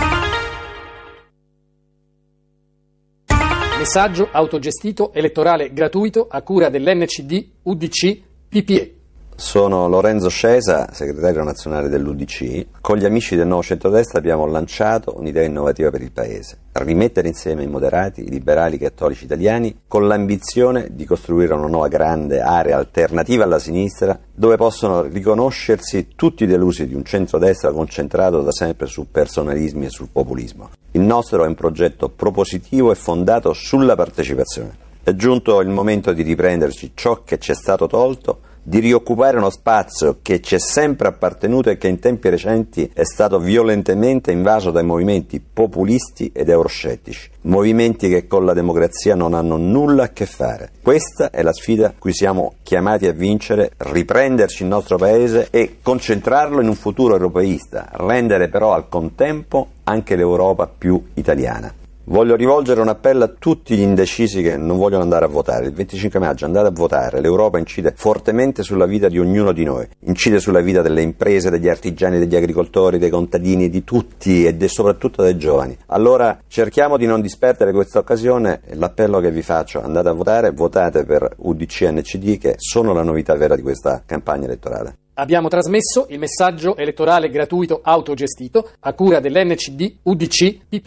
Messaggio autogestito elettorale gratuito a cura dell'N C D U D C P P E. Sono Lorenzo Scesa, segretario nazionale dell'U D C. Con gli amici del Nuovo Centrodestra abbiamo lanciato un'idea innovativa per il Paese: rimettere insieme i moderati, i liberali, i cattolici italiani, con l'ambizione di costruire una nuova grande area alternativa alla sinistra, dove possono riconoscersi tutti i delusi di un centrodestra concentrato da sempre su personalismi e sul populismo. Il nostro è un progetto propositivo e fondato sulla partecipazione. È giunto il momento di riprenderci ciò che ci è stato tolto di rioccupare uno spazio che ci è sempre appartenuto e che in tempi recenti è stato violentemente invaso dai movimenti populisti ed euroscettici, movimenti che con la democrazia non hanno nulla a che fare. Questa è la sfida a cui siamo chiamati a vincere, riprenderci il nostro paese e concentrarlo in un futuro europeista, rendere però al contempo anche l'Europa più italiana. Voglio rivolgere un appello a tutti gli indecisi che non vogliono andare a votare. Il venticinque maggio andate a votare, l'Europa incide fortemente sulla vita di ognuno di noi, incide sulla vita delle imprese, degli artigiani, degli agricoltori, dei contadini, di tutti e de, soprattutto dei giovani. Allora cerchiamo di non disperdere questa occasione, l'appello che vi faccio, andate a votare, votate per U D C e N C D che sono la novità vera di questa campagna elettorale. Abbiamo trasmesso il messaggio elettorale gratuito autogestito a cura dell'N C D U D C P P.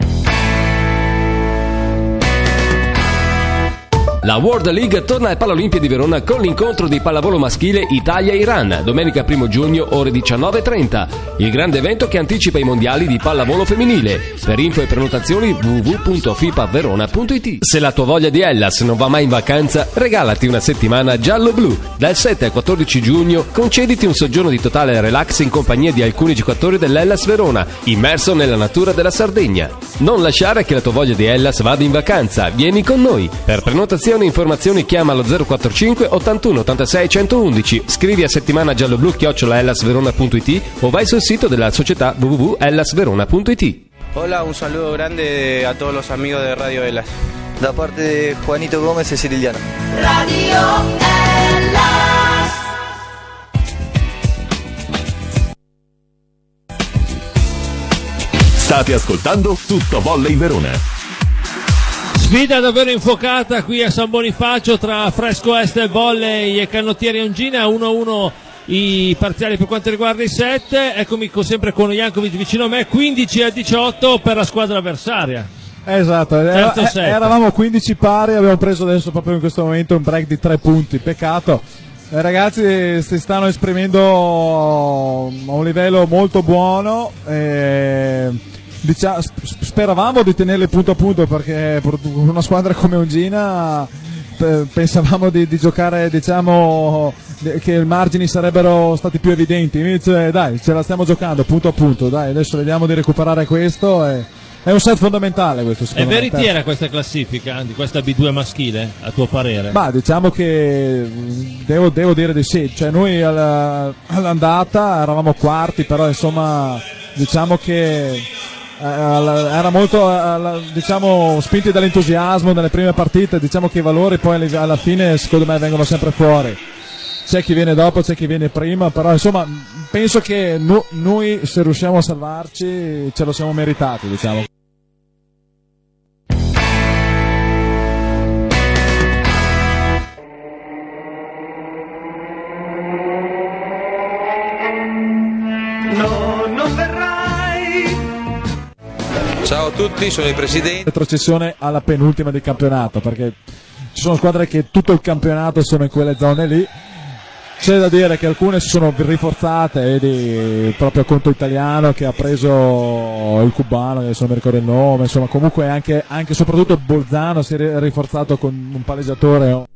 La World League torna al Paralimpiadi di Verona con l'incontro di pallavolo maschile Italia-Iran, domenica primo giugno ore diciannove e trenta. Il grande evento che anticipa i mondiali di pallavolo femminile. Per info e prenotazioni w w w punto fipaverona punto it. Se la tua voglia di Hellas non va mai in vacanza, regalati una settimana giallo-blu. Dal sette al quattordici giugno concediti un soggiorno di totale relax in compagnia di alcuni giocatori dell'Hellas Verona, immerso nella natura della Sardegna. Non lasciare che la tua voglia di Hellas vada in vacanza, vieni con noi. Per prenotazioni e informazioni chiama allo zero quattro cinque ottantuno ottantasei centoundici, scrivi a settimana gialloblu chiocciola hellasverona punto it o vai sul sito della società w w w punto hellasverona punto it. Hola, un saludo grande a todos los amigos de Radio Hellas. Da parte de Juanito Gómez e Siciliano. Radio Hellas. State ascoltando Tutto Volley Verona. Sfida davvero infuocata qui a San Bonifacio tra Fresco Est Volley e Canottieri Ongina, uno a uno i parziali per quanto riguarda i set. Eccomi con, sempre con Jankovic vicino a me, quindici a diciotto per la squadra avversaria. Esatto, era, eravamo quindici pari, abbiamo preso adesso proprio in questo momento un break di tre punti, peccato. I ragazzi si stanno esprimendo a un livello molto buono e diciamo, speravamo di tenerli punto a punto, perché per una squadra come Ongina pensavamo di, di giocare, diciamo, che i margini sarebbero stati più evidenti, invece dai, ce la stiamo giocando punto a punto, dai, adesso vediamo di recuperare questo e è un set fondamentale questo, secondo me. È veritiera questa classifica di questa B due maschile, a tuo parere? Ma diciamo che devo, devo dire di sì, cioè noi alla, all'andata eravamo quarti, però insomma diciamo che era molto, diciamo, spinti dall'entusiasmo nelle prime partite, diciamo che i valori poi alla fine secondo me vengono sempre fuori, c'è chi viene dopo, c'è chi viene prima, però insomma penso che no, noi se riusciamo a salvarci ce lo siamo meritati, diciamo. No, non verrai. Ciao a tutti, sono il presidente. Retrocessione alla penultima del campionato, perché ci sono squadre che tutto il campionato sono in quelle zone lì. C'è da dire che alcune si sono rinforzate, vedi proprio Conto Italiano che ha preso il cubano, adesso non mi ricordo il nome, insomma comunque anche, anche soprattutto Bolzano si è rinforzato con un palleggiatore.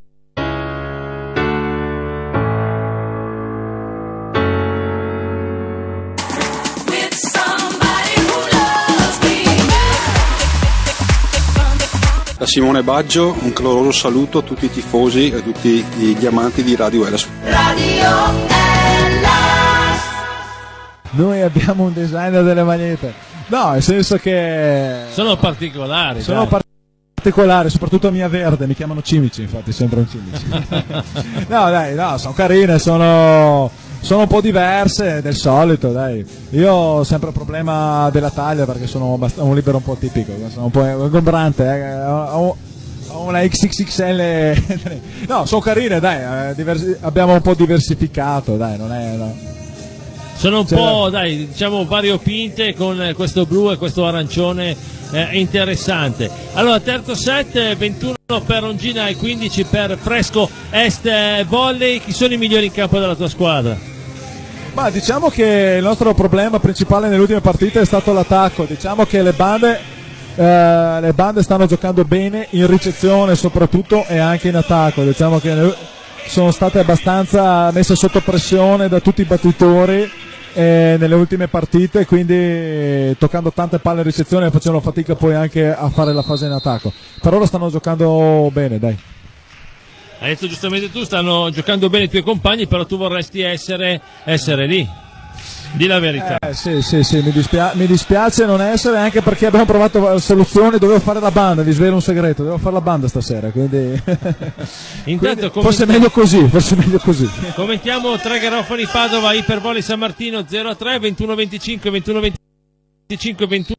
Da Simone Baggio un caloroso saluto a tutti i tifosi e a tutti gli amanti di Radio Hellas. Radio Hellas. Noi abbiamo un designer delle magliette. No, nel senso che sono particolari. Sono dai. particolari, soprattutto mia verde, mi chiamano Cimici, infatti sembra un Cimici. No, dai, no, sono carine, sono sono un po' diverse del solito, dai. Io ho sempre il problema della taglia perché sono abbast- un libero un po' tipico, sono un po' ingombrante, eh. ho, ho una X X X L. No, sono carine, dai, eh, diversi- abbiamo un po' diversificato, dai, non è no. Sono un C'è po', la... dai, diciamo variopinte con questo blu e questo arancione eh, interessante. Allora, terzo set, ventuno per Ongina e quindici per Fresco Est Volley. Chi sono i migliori in campo della tua squadra? Ma diciamo che il nostro problema principale nelle ultime partite è stato l'attacco. Diciamo che le bande eh, le bande stanno giocando bene in ricezione soprattutto e anche in attacco. Diciamo che, sono state abbastanza messe sotto pressione da tutti i battitori eh, nelle ultime partite, quindi eh, toccando tante palle in ricezione facevano fatica poi anche a fare la fase in attacco. Per ora stanno giocando bene, dai. Hai detto giustamente tu, stanno giocando bene i tuoi compagni, però tu vorresti essere, essere lì. Di la verità. Eh, sì, sì, sì, mi, dispia- mi dispiace non essere, anche perché abbiamo provato soluzioni, dovevo fare la banda, vi svelo un segreto, devo fare la banda stasera, quindi, Intanto quindi forse è meglio così, forse è meglio così. Commentiamo Tre Garofani Padova, Ipervoli San Martino zero a tre, ventuno venticinque, ventuno venticinque, ventuno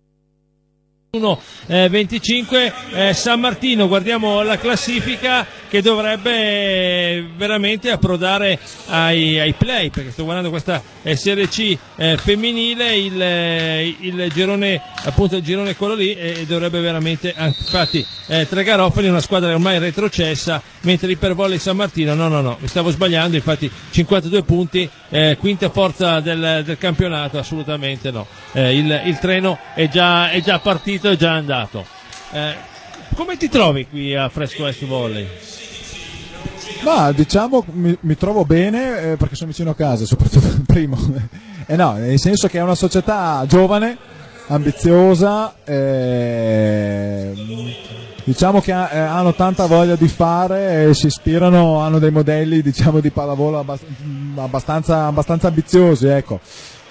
venticinque. eh, San Martino, guardiamo la classifica che dovrebbe eh, veramente approdare ai, ai play, perché sto guardando questa eh, Serie C eh, femminile, il, eh, il girone, appunto il girone è quello lì, e dovrebbe veramente, infatti eh, Tre Garofani è una squadra ormai retrocessa, mentre l'Ipervolley San Martino no no no, mi stavo sbagliando, infatti cinquantadue punti, eh, quinta forza del, del campionato, assolutamente no, eh, il, il treno è già, è già partito, è già andato. Eh, come ti trovi qui a Fresco Est Volley? Ma diciamo mi, mi trovo bene eh, perché sono vicino a casa, soprattutto il primo. Eh no, nel senso che è una società giovane, ambiziosa, eh, diciamo che ha, eh, hanno tanta voglia di fare e si ispirano, hanno dei modelli, diciamo, di pallavolo abbast- abbastanza, abbastanza ambiziosi, ecco.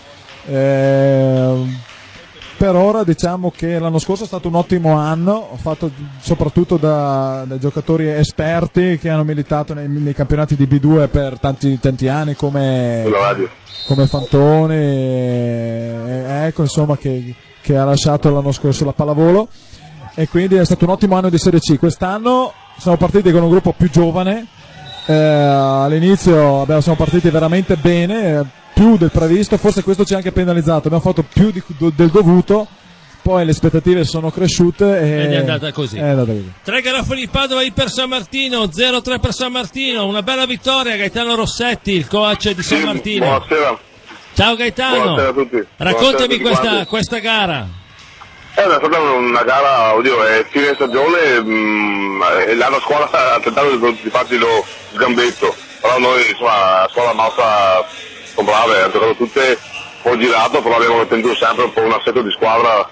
Eh, per ora diciamo che l'anno scorso è stato un ottimo anno, ho fatto soprattutto da, da giocatori esperti che hanno militato nei, nei campionati di B due per tanti, tanti anni, come, come Fantoni, e, ecco, insomma, che, che ha lasciato l'anno scorso la pallavolo, e quindi è stato un ottimo anno di Serie C. Quest'anno siamo partiti con un gruppo più giovane, eh, all'inizio abbiamo, siamo partiti veramente bene, più del previsto, forse questo ci ha anche penalizzato, abbiamo fatto più di, do, del dovuto, poi le aspettative sono cresciute e ed è andata così. È andata così. Tre Garofani Padova per San Martino, zero a tre per San Martino, una bella vittoria. Gaetano Rossetti, il coach di San Martino. Buonasera. Ciao Gaetano. Buonasera a tutti. Raccontami Buonasera a tutti questa, questa gara. Eh, è stata una gara, oddio, è fine stagione, mh, l'hanno scuola ha tentato di, di farci lo sgambetto, però noi, insomma, la scuola nostra sono brave, hanno giocato tutte un po' girato, però abbiamo tenuto sempre un po' un assetto di squadra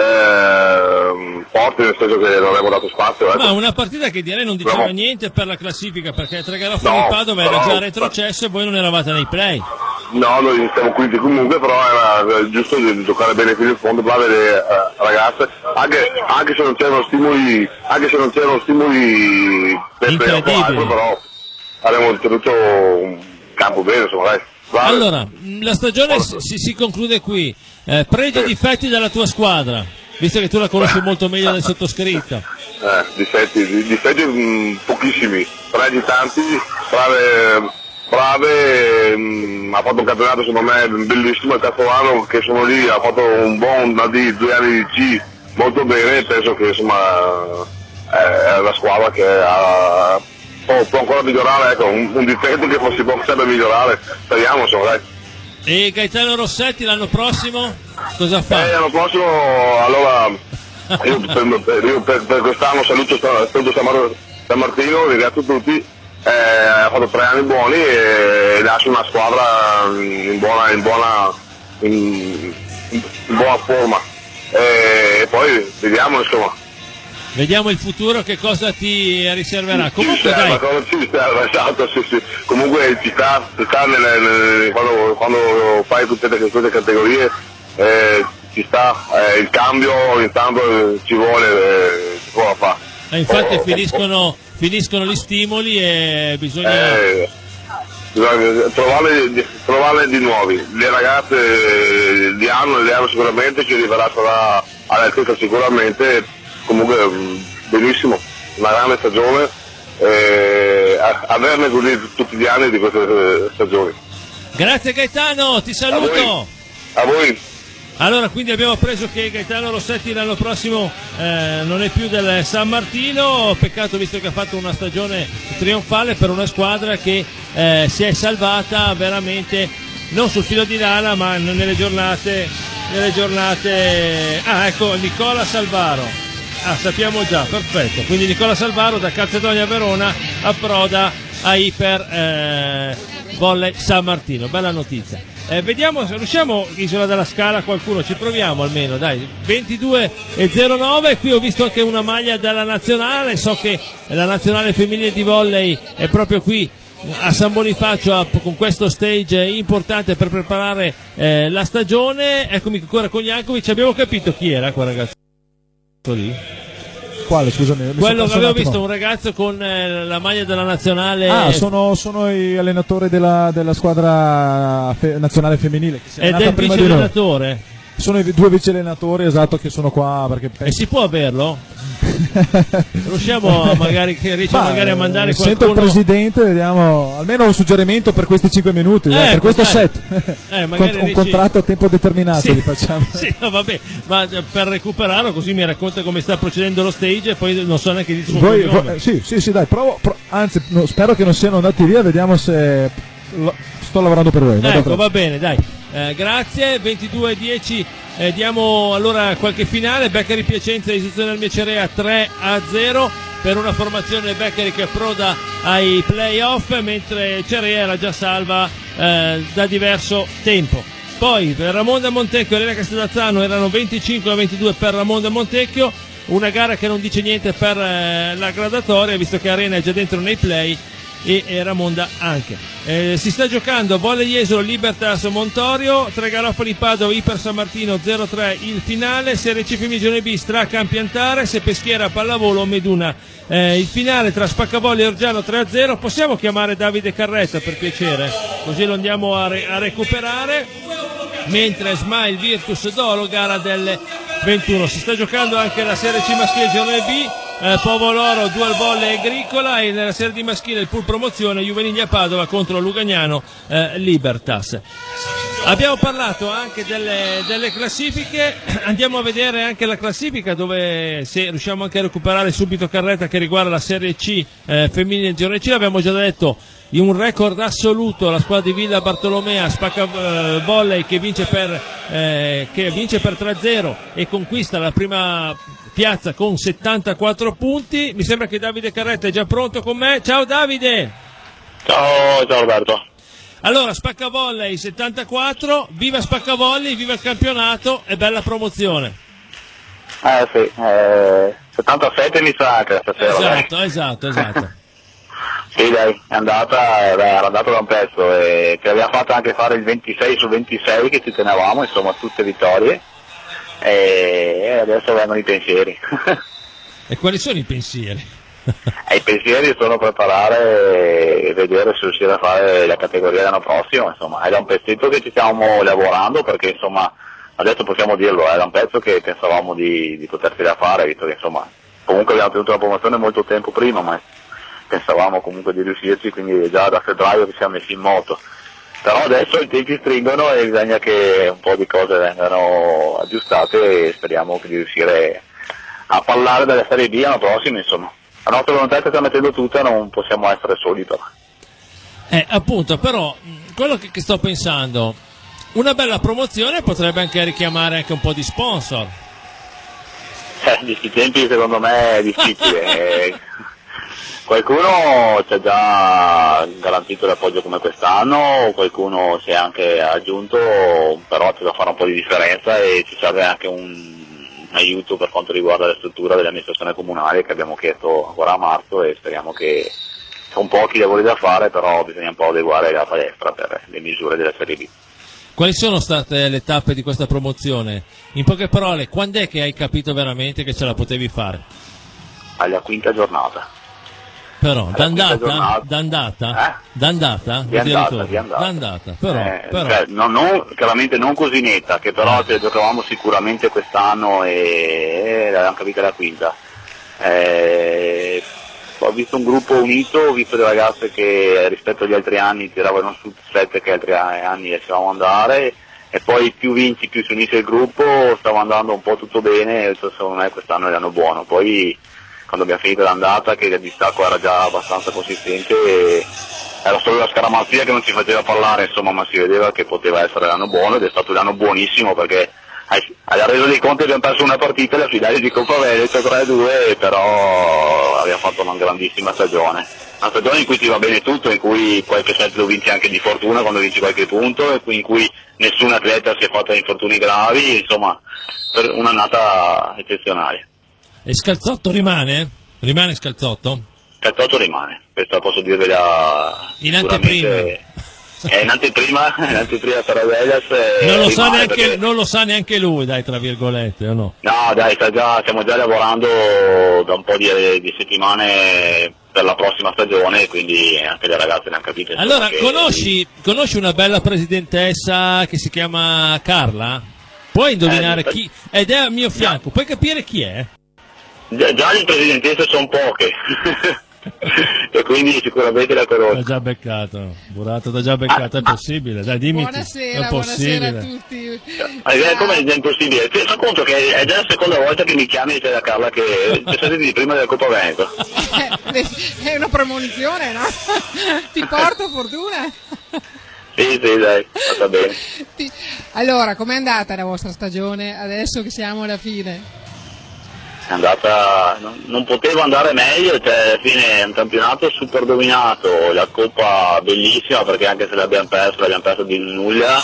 eh, forte, nel senso che non abbiamo dato spazio. Ecco. Ma una partita che direi non diceva no. niente per la classifica, perché Tre Garofani no, Padova era già retrocesso e voi non eravate nei play. No, noi siamo quinti comunque, però era giusto di giocare bene fino in fondo, brave le eh, ragazze, anche, anche se non c'erano stimoli, anche se non c'erano stimoli per altro, però abbiamo tenuto un campo bene, insomma, dai. Brave. Allora, la stagione si, si conclude qui. Eh, pregi e difetti della tua squadra, visto che tu la conosci molto meglio del sottoscritto. Eh, difetti, di, difetti mh, pochissimi, pregi tanti, brave, brave mh, ha fatto un campionato secondo me bellissimo, il terzo anno che sono lì, ha fatto un buon una D, due anni di C molto bene, penso che insomma è la squadra che ha, può, può ancora migliorare, ecco, un, un difetto che si può sempre migliorare, speriamo, insomma, dai. E Gaetano Rossetti l'anno prossimo cosa fa? Eh, l'anno prossimo, allora, io per, io per, per quest'anno saluto, saluto San Martino, ringrazio tutti, eh, ha fatto tre anni buoni e lascia una squadra in buona, in buona, in, in buona forma, e poi vediamo, insomma. Vediamo il futuro che cosa ti riserverà. Comunque ci dai. Cosa ci serve, esatto, sì, sì. Comunque ci sta, ci sta nelle, nelle, quando, quando fai tutte le, tutte le categorie, eh, ci sta, eh, il cambio ogni tanto ci vuole, eh, si può fare. Eh, infatti oh, finiscono, oh. finiscono gli stimoli e bisogna... Eh, bisogna trovarle, trovarle di nuovi. Le ragazze di anno, le hanno sicuramente, ci arriverà, sarà all'altezza sicuramente. Comunque benissimo, una grande stagione, eh, averne così tutti gli anni di queste stagioni. Grazie Gaetano, ti saluto. A voi. A voi. Allora, quindi abbiamo appreso che Gaetano Rossetti l'anno prossimo eh, non è più del San Martino, peccato visto che ha fatto una stagione trionfale per una squadra che eh, si è salvata veramente non sul filo di lana, ma nelle giornate, nelle giornate... Ah, ecco, Nicola Salvaro. Ah, sappiamo già, perfetto. Quindi Nicola Salvaro da Calzedonia Verona approda a Iper eh, Volley San Martino. Bella notizia. Eh, vediamo se riusciamo, Isola della Scala, qualcuno, ci proviamo almeno, dai. Ventidue e zero nove. Qui ho visto anche una maglia della nazionale, so che la nazionale femminile di volley è proprio qui a San Bonifacio a, con questo stage importante per preparare eh, la stagione. Eccomi ancora con Jankovic. Abbiamo capito chi era quel ragazzo lì? Quale, scusami? Mi Quello sono che avevo un visto, un ragazzo con eh, la maglia della nazionale. Ah, sono, sono gli allenatori della, della squadra fe- nazionale femminile che si è ed è il vice allenatore. Sono i due vice allenatori, esatto, che sono qua perché e si può averlo? Riusciamo magari che riesce bah, magari a mandare eh, qualcuno. Sento il presidente, vediamo almeno un suggerimento per questi cinque minuti, eh, per questo dai. set. Eh, Con, magari un riesci... contratto a tempo determinato sì, li facciamo. Sì, no, vabbè, ma per recuperarlo così mi racconta come sta procedendo lo stage e poi non so neanche di suo Voi, cognome. voi, sì, sì, sì, dai, provo, pro, anzi, no, spero che non siano andati via, vediamo se lo, sto lavorando per voi. Ecco, va bene, dai. Eh, grazie, ventidue a dieci, eh, diamo allora qualche finale. Beccari Piacenza, esibizione al Miecerea tre a zero per una formazione Beccari che approda ai playoff, mentre Cerea era già salva eh, da diverso tempo. Poi per Ramonda Montecchio e Elena Castellazzano erano venticinque a ventidue per Ramonda Montecchio, una gara che non dice niente per eh, la gradatoria, visto che Arena è già dentro nei play e, e Ramonda anche. Eh, si sta giocando Volley Jesolo, Libertas Montorio, Tre Garofali Padova, Iper San Martino zero tre il finale, Serie C Femminile B Stra Campiantare, Se Peschiera Pallavolo Meduna eh, il finale tra Spaccavolley e Orgiano tre a zero. Possiamo chiamare Davide Carretta per piacere, così lo andiamo a, re- a recuperare. Mentre Smile Virtus Dolo, gara delle ventuno. Si sta giocando anche la Serie C maschile girone B, eh, Povoloro Dual Volley Agricola, e nella Serie D maschile il pool promozione Juveniglia a Padova contro Lugagnano eh, Libertas. Abbiamo parlato anche delle, delle classifiche, andiamo a vedere anche la classifica, dove se riusciamo anche a recuperare subito Carretta, che riguarda la Serie C eh, femminile girone C. L'abbiamo già detto, in un record assoluto la squadra di Villa Bartolomea Spacca eh, Volley che vince per eh, che vince per tre a zero e conquista la prima piazza con settantaquattro punti. Mi sembra che Davide Carretta è già pronto con me. Ciao Davide. Ciao, ciao Roberto. Allora, Spacca Volley settantaquattro, viva Spacca Volley, viva il campionato e bella promozione. Eh sì, eh, settantasette inizia anche stasera. Esatto, dai. esatto, esatto. Sì, dai, è andata, era andata da un pezzo e ci abbiamo fatto anche fare il ventisei su ventisei, che ci tenevamo, insomma, tutte vittorie, e adesso vengono i pensieri. E quali sono i pensieri? E i pensieri sono preparare e vedere se riuscire a fare la categoria l'anno prossimo, insomma, è da un pezzetto che ci stiamo lavorando, perché insomma, adesso possiamo dirlo, è da un pezzo che pensavamo di, di potercela fare, visto che insomma, comunque abbiamo tenuto la promozione molto tempo prima, ma pensavamo comunque di riuscirci, quindi già da febbraio che siamo messi in moto. Però adesso i tempi stringono e bisogna che un po' di cose vengano aggiustate e speriamo di riuscire a parlare della Serie B l'anno prossimo, insomma. La nostra volontà che sta mettendo tutta, non possiamo essere soli però. Eh, appunto, però, quello che, che sto pensando, una bella promozione potrebbe anche richiamare anche un po' di sponsor. Eh, di questi tempi secondo me è difficile. Qualcuno ci ha già garantito l'appoggio come quest'anno, qualcuno si è anche aggiunto, però c'è da fare un po' di differenza e ci serve anche un aiuto per quanto riguarda la struttura dell'amministrazione comunale, che abbiamo chiesto ancora a marzo, e speriamo che sono pochi lavori da fare, però bisogna un po' adeguare la palestra per le misure della Serie B. Quali sono state le tappe di questa promozione? In poche parole, quando è che hai capito veramente che ce la potevi fare? Alla quinta giornata. Però, Alla d'andata? quinta giornata. D'andata? Eh? D'andata? Di andata, di andata. D'andata, però, Eh, però. cioè, no, non, chiaramente non così netta, che però ce la giocavamo sicuramente quest'anno e, e l'abbiamo capita la quinta. Eh, ho visto un gruppo unito, ho visto delle ragazze che rispetto agli altri anni tiravano su sette che altri anni riuscivamo ad andare, e poi più vinci più si unisce il gruppo, stava andando un po' tutto bene, e secondo me quest'anno è l'anno buono. Poi quando abbiamo finito l'andata, che il distacco era già abbastanza consistente, e era solo la scaramanzia che non ci faceva parlare, insomma, ma si vedeva che poteva essere l'anno buono, ed è stato l'anno buonissimo, perché alla resa dei conti abbiamo perso una partita, la finale di Coppa Veneto tre a due, però abbiamo fatto una grandissima stagione. una stagione in cui ti va bene tutto, in cui qualche set lo vinci anche di fortuna quando vinci qualche punto, e in cui nessun atleta si è fatto infortuni gravi, insomma, per un'annata eccezionale. E Scalzotto rimane? Rimane Scalzotto? Scalzotto rimane, questo posso dirvela in anteprima. È in anteprima, in anteprima per Vegas. Non lo, sa neanche, perché... non lo sa neanche lui, dai, tra virgolette, o no? No, dai, sta già, stiamo già lavorando da un po' di, di settimane per la prossima stagione, quindi anche le ragazze ne hanno capito. Allora, che... conosci, conosci una bella presidentessa che si chiama Carla? Puoi indovinare eh, chi? Ed è al mio fianco, puoi capire chi è? Già, già le presidentesse sono poche. E quindi sicuramente la conosco. L'ho già beccato, Burato, l'ho già beccato, ah, è possibile, dai, dimmi. Buonasera, è possibile. buonasera a tutti. Eh, come è impossibile? Ti rendi conto che è già la seconda volta che mi chiami e c'è la Carla che ci siete di prima della Coppa Veneto. Eh, è una premonizione, no? Ti porto fortuna. Sì, sì, dai, va bene. Allora, com'è andata la vostra stagione adesso che siamo alla fine? È andata, non, non poteva andare meglio, cioè alla fine è un campionato super dominato, la Coppa bellissima perché anche se l'abbiamo persa, l'abbiamo persa di nulla,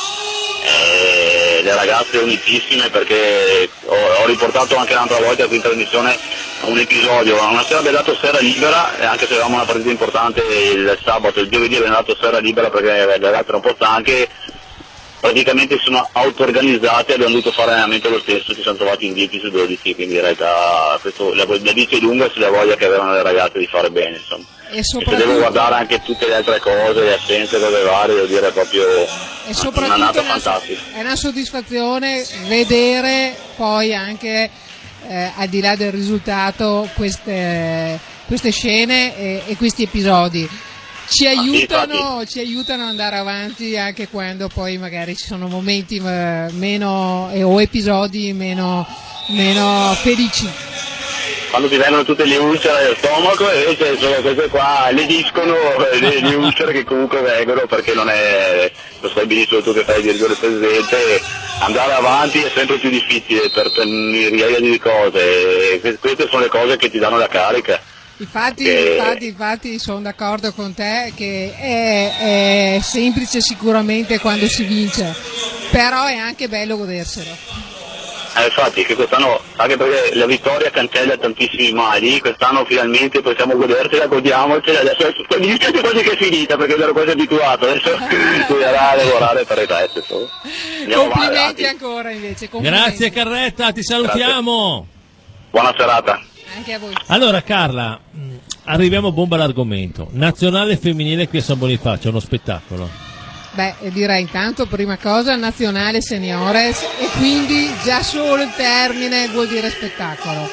e le ragazze unitissime perché ho, ho riportato anche l'altra volta qui in trasmissione un episodio, una sera abbiamo dato sera libera, e anche se avevamo una partita importante il sabato, il giovedì abbiamo dato sera libera perché le ragazze erano un po' stanche, praticamente si sono auto-organizzati e abbiamo dovuto fare allenamento lo stesso, ci siamo trovati in dieci su dodici, quindi in realtà questo, la, la dice lunga sulla voglia che avevano le ragazze di fare bene, insomma. E, soprattutto... e se devo guardare anche tutte le altre cose, le assenze, cose varie, devo dire proprio e soprattutto un'annata fantastica. È una soddisfazione vedere poi anche eh, al di là del risultato queste, queste scene e, e questi episodi. Ci aiutano, ci aiutano ad andare avanti anche quando poi magari ci sono momenti meno eh, o episodi meno, meno felici. Quando ti vengono tutte le ulcere allo stomaco, e invece sono queste qua, le discono le, le ulcere che comunque vengono, perché non è, lo sai benissimo tu che fai il direttore presidente, andare avanti è sempre più difficile per, per migliaia di cose, e queste sono le cose che ti danno la carica. Infatti, che... infatti, infatti sono d'accordo con te che è, è semplice sicuramente quando si vince, però è anche bello goderselo. Eh, infatti, che quest'anno, anche perché la vittoria cancella tantissimi mali, quest'anno finalmente possiamo godersela, godiamocela, adesso mi dispiace quasi che è finita perché ero quasi abituato, adesso bisognerà lavorare per il resto. Complimenti ancora invece. Complimenti. Grazie Carretta, ti salutiamo. Grazie. Buona serata. Anche a voi. Allora Carla, arriviamo a bomba all'argomento. Nazionale femminile qui a San Bonifacio, uno spettacolo. Beh, direi intanto prima cosa nazionale seniores, e quindi già solo il termine vuol dire spettacolo.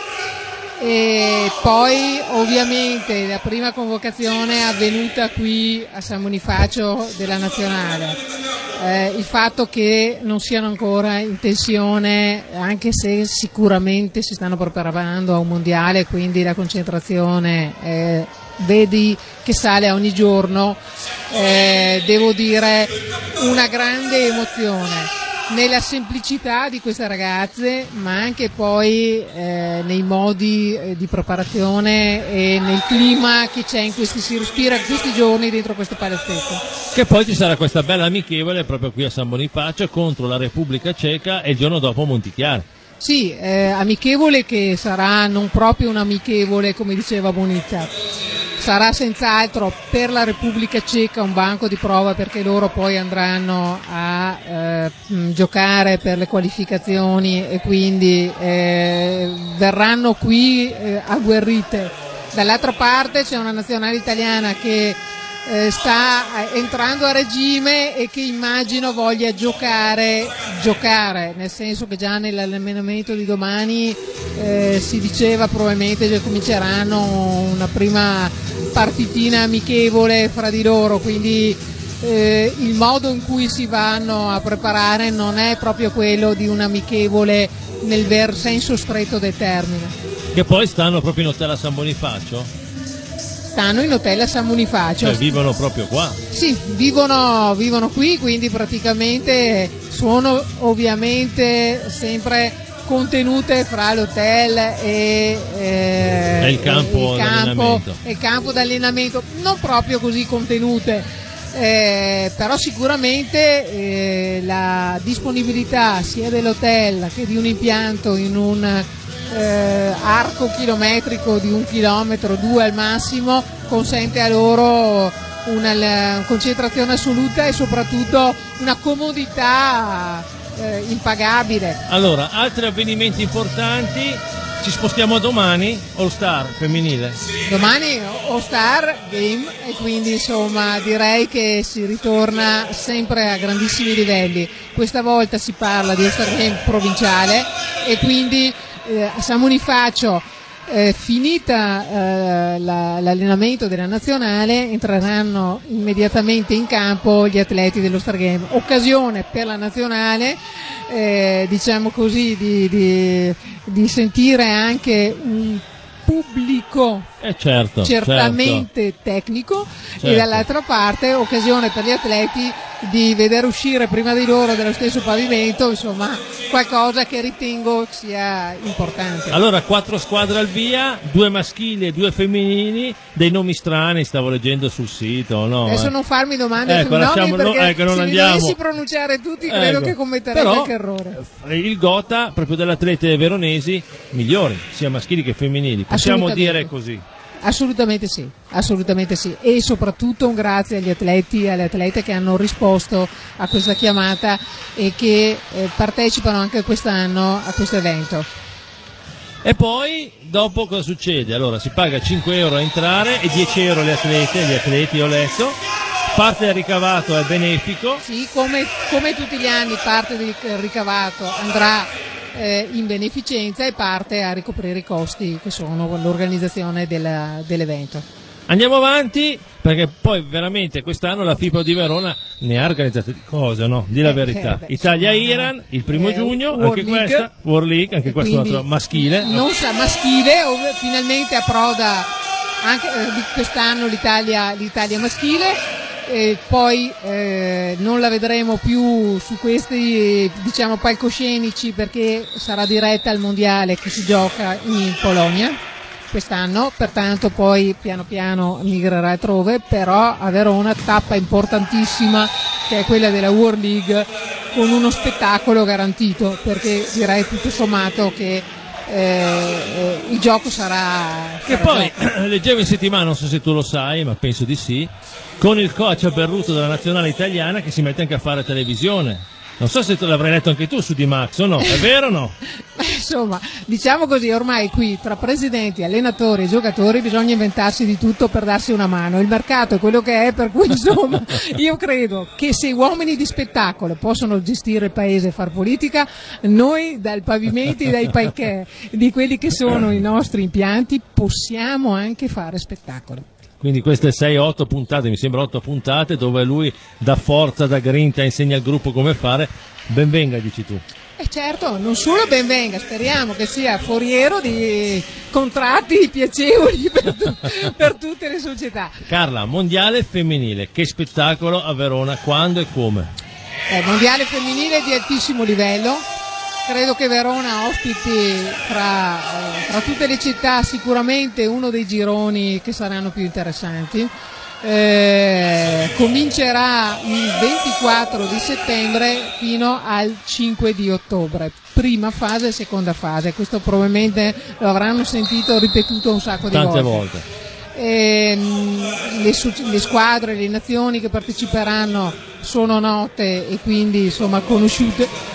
E poi ovviamente la prima convocazione avvenuta qui a San Bonifacio della nazionale. Eh, il fatto che non siano ancora in tensione, anche se sicuramente si stanno preparando a un mondiale, quindi la concentrazione eh, vedi che sale ogni giorno, eh, devo dire una grande emozione nella semplicità di queste ragazze, ma anche poi eh, nei modi eh, di preparazione e nel clima che c'è in questi, si respira in questi giorni dentro questo palazzetto. Che poi ci sarà questa bella amichevole proprio qui a San Bonifacio contro la Repubblica Ceca e il giorno dopo Montichiari. Sì, eh, amichevole che sarà non proprio un amichevole come diceva Bonica, sarà senz'altro per la Repubblica Ceca un banco di prova, perché loro poi andranno a eh, giocare per le qualificazioni e quindi eh, verranno qui eh, agguerrite. Dall'altra parte c'è una nazionale italiana che eh, sta entrando a regime e che immagino voglia giocare, giocare, nel senso che già nell'allenamento di domani eh, si diceva probabilmente che cominceranno una prima partitina amichevole fra di loro, quindi eh, il modo in cui si vanno a preparare non è proprio quello di un amichevole nel ver senso stretto del termine. Che poi stanno proprio in hotel a San Bonifacio? Stanno in hotel a San Bonifacio. Cioè vivono proprio qua? Sì, vivono, vivono qui, quindi praticamente sono ovviamente sempre contenute fra l'hotel e, eh, è il campo il campo, d'allenamento. è il campo d'allenamento, non proprio così contenute, eh, però sicuramente eh, la disponibilità sia dell'hotel che di un impianto in un eh, arco chilometrico di un chilometro, due al massimo, consente a loro una, una concentrazione assoluta e soprattutto una comodità eh, impagabile. Allora, altri avvenimenti importanti, ci spostiamo a domani, All Star femminile. Domani All Star Game e quindi insomma direi che si ritorna sempre a grandissimi livelli. Questa volta si parla di All Star Game provinciale e quindi eh, a San Bonifacio, eh, finita eh, la, l'allenamento della nazionale, entreranno immediatamente in campo gli atleti dello Star Game. Occasione per la nazionale, eh, diciamo così, di, di, di sentire anche un pubblico eh certo, certamente certo. tecnico, certo. E dall'altra parte occasione per gli atleti di vedere uscire prima di loro dallo stesso pavimento, insomma qualcosa che ritengo sia importante. Allora, quattro squadre al via, due maschili e due femminili, dei nomi strani stavo leggendo sul sito, no? Adesso eh. non farmi domande ecco, sui nomi perché no, ecco, non se andiamo. li dovessi pronunciare tutti credo ecco. che commetterei Però, qualche errore. Il Gotha, proprio delle atlete veronesi, migliori, sia maschili che femminili, possiamo dire così. Assolutamente sì, assolutamente sì, e soprattutto un grazie agli atleti e alle atlete che hanno risposto a questa chiamata e che eh, partecipano anche quest'anno a questo evento. E poi dopo cosa succede? Allora si paga cinque euro a entrare e dieci euro le atlete, gli atleti ho letto, parte del ricavato è benefico. Sì, come, come tutti gli anni parte del ricavato andrà Eh, in beneficenza e parte a ricoprire i costi che sono l'organizzazione della, dell'evento. Andiamo avanti perché poi veramente quest'anno la FIPO di Verona ne ha organizzate di cose, no? Di la eh, verità. Eh, beh, Italia-Iran il primo eh, giugno, World anche League, questa World League, anche questo un altro maschile. Non sa maschile, ov- finalmente approda anche eh, di quest'anno l'Italia, l'Italia maschile. E poi eh, non la vedremo più su questi diciamo palcoscenici perché sarà diretta al mondiale che si gioca in Polonia quest'anno, pertanto poi piano piano migrerà altrove, però a Verona tappa importantissima che è quella della World League con uno spettacolo garantito, perché direi tutto sommato che eh, eh, il gioco sarà, che sarà poi gioco. leggevo in settimana, non so se tu lo sai ma penso di sì, con il coach Berruto della nazionale italiana che si mette anche a fare televisione. Non so se te l'avrai letto anche tu su Di Max o no, è vero o no? Insomma, diciamo così, ormai qui tra presidenti, allenatori e giocatori bisogna inventarsi di tutto per darsi una mano. Il mercato è quello che è, per cui insomma io credo che se uomini di spettacolo possono gestire il paese e far politica, noi dal pavimento e dai palchè di quelli che sono i nostri impianti possiamo anche fare spettacolo. Quindi queste sei otto puntate, mi sembra otto puntate, dove lui dà forza, dà grinta, insegna al gruppo come fare. Benvenga, dici tu. E eh certo, non solo benvenga, speriamo che sia foriero di contratti piacevoli per, tu- per tutte le società. Carla, mondiale femminile, che spettacolo a Verona, quando e come? Eh, mondiale femminile di altissimo livello. Credo che Verona ospiti fra, eh, fra tutte le città sicuramente uno dei gironi che saranno più interessanti. Eh, comincerà il ventiquattro di settembre fino al cinque di ottobre, prima fase e seconda fase. Questo probabilmente lo avranno sentito ripetuto un sacco di tante volte. volte. Eh, le, le squadre, le nazioni che parteciperanno sono note e quindi insomma conosciute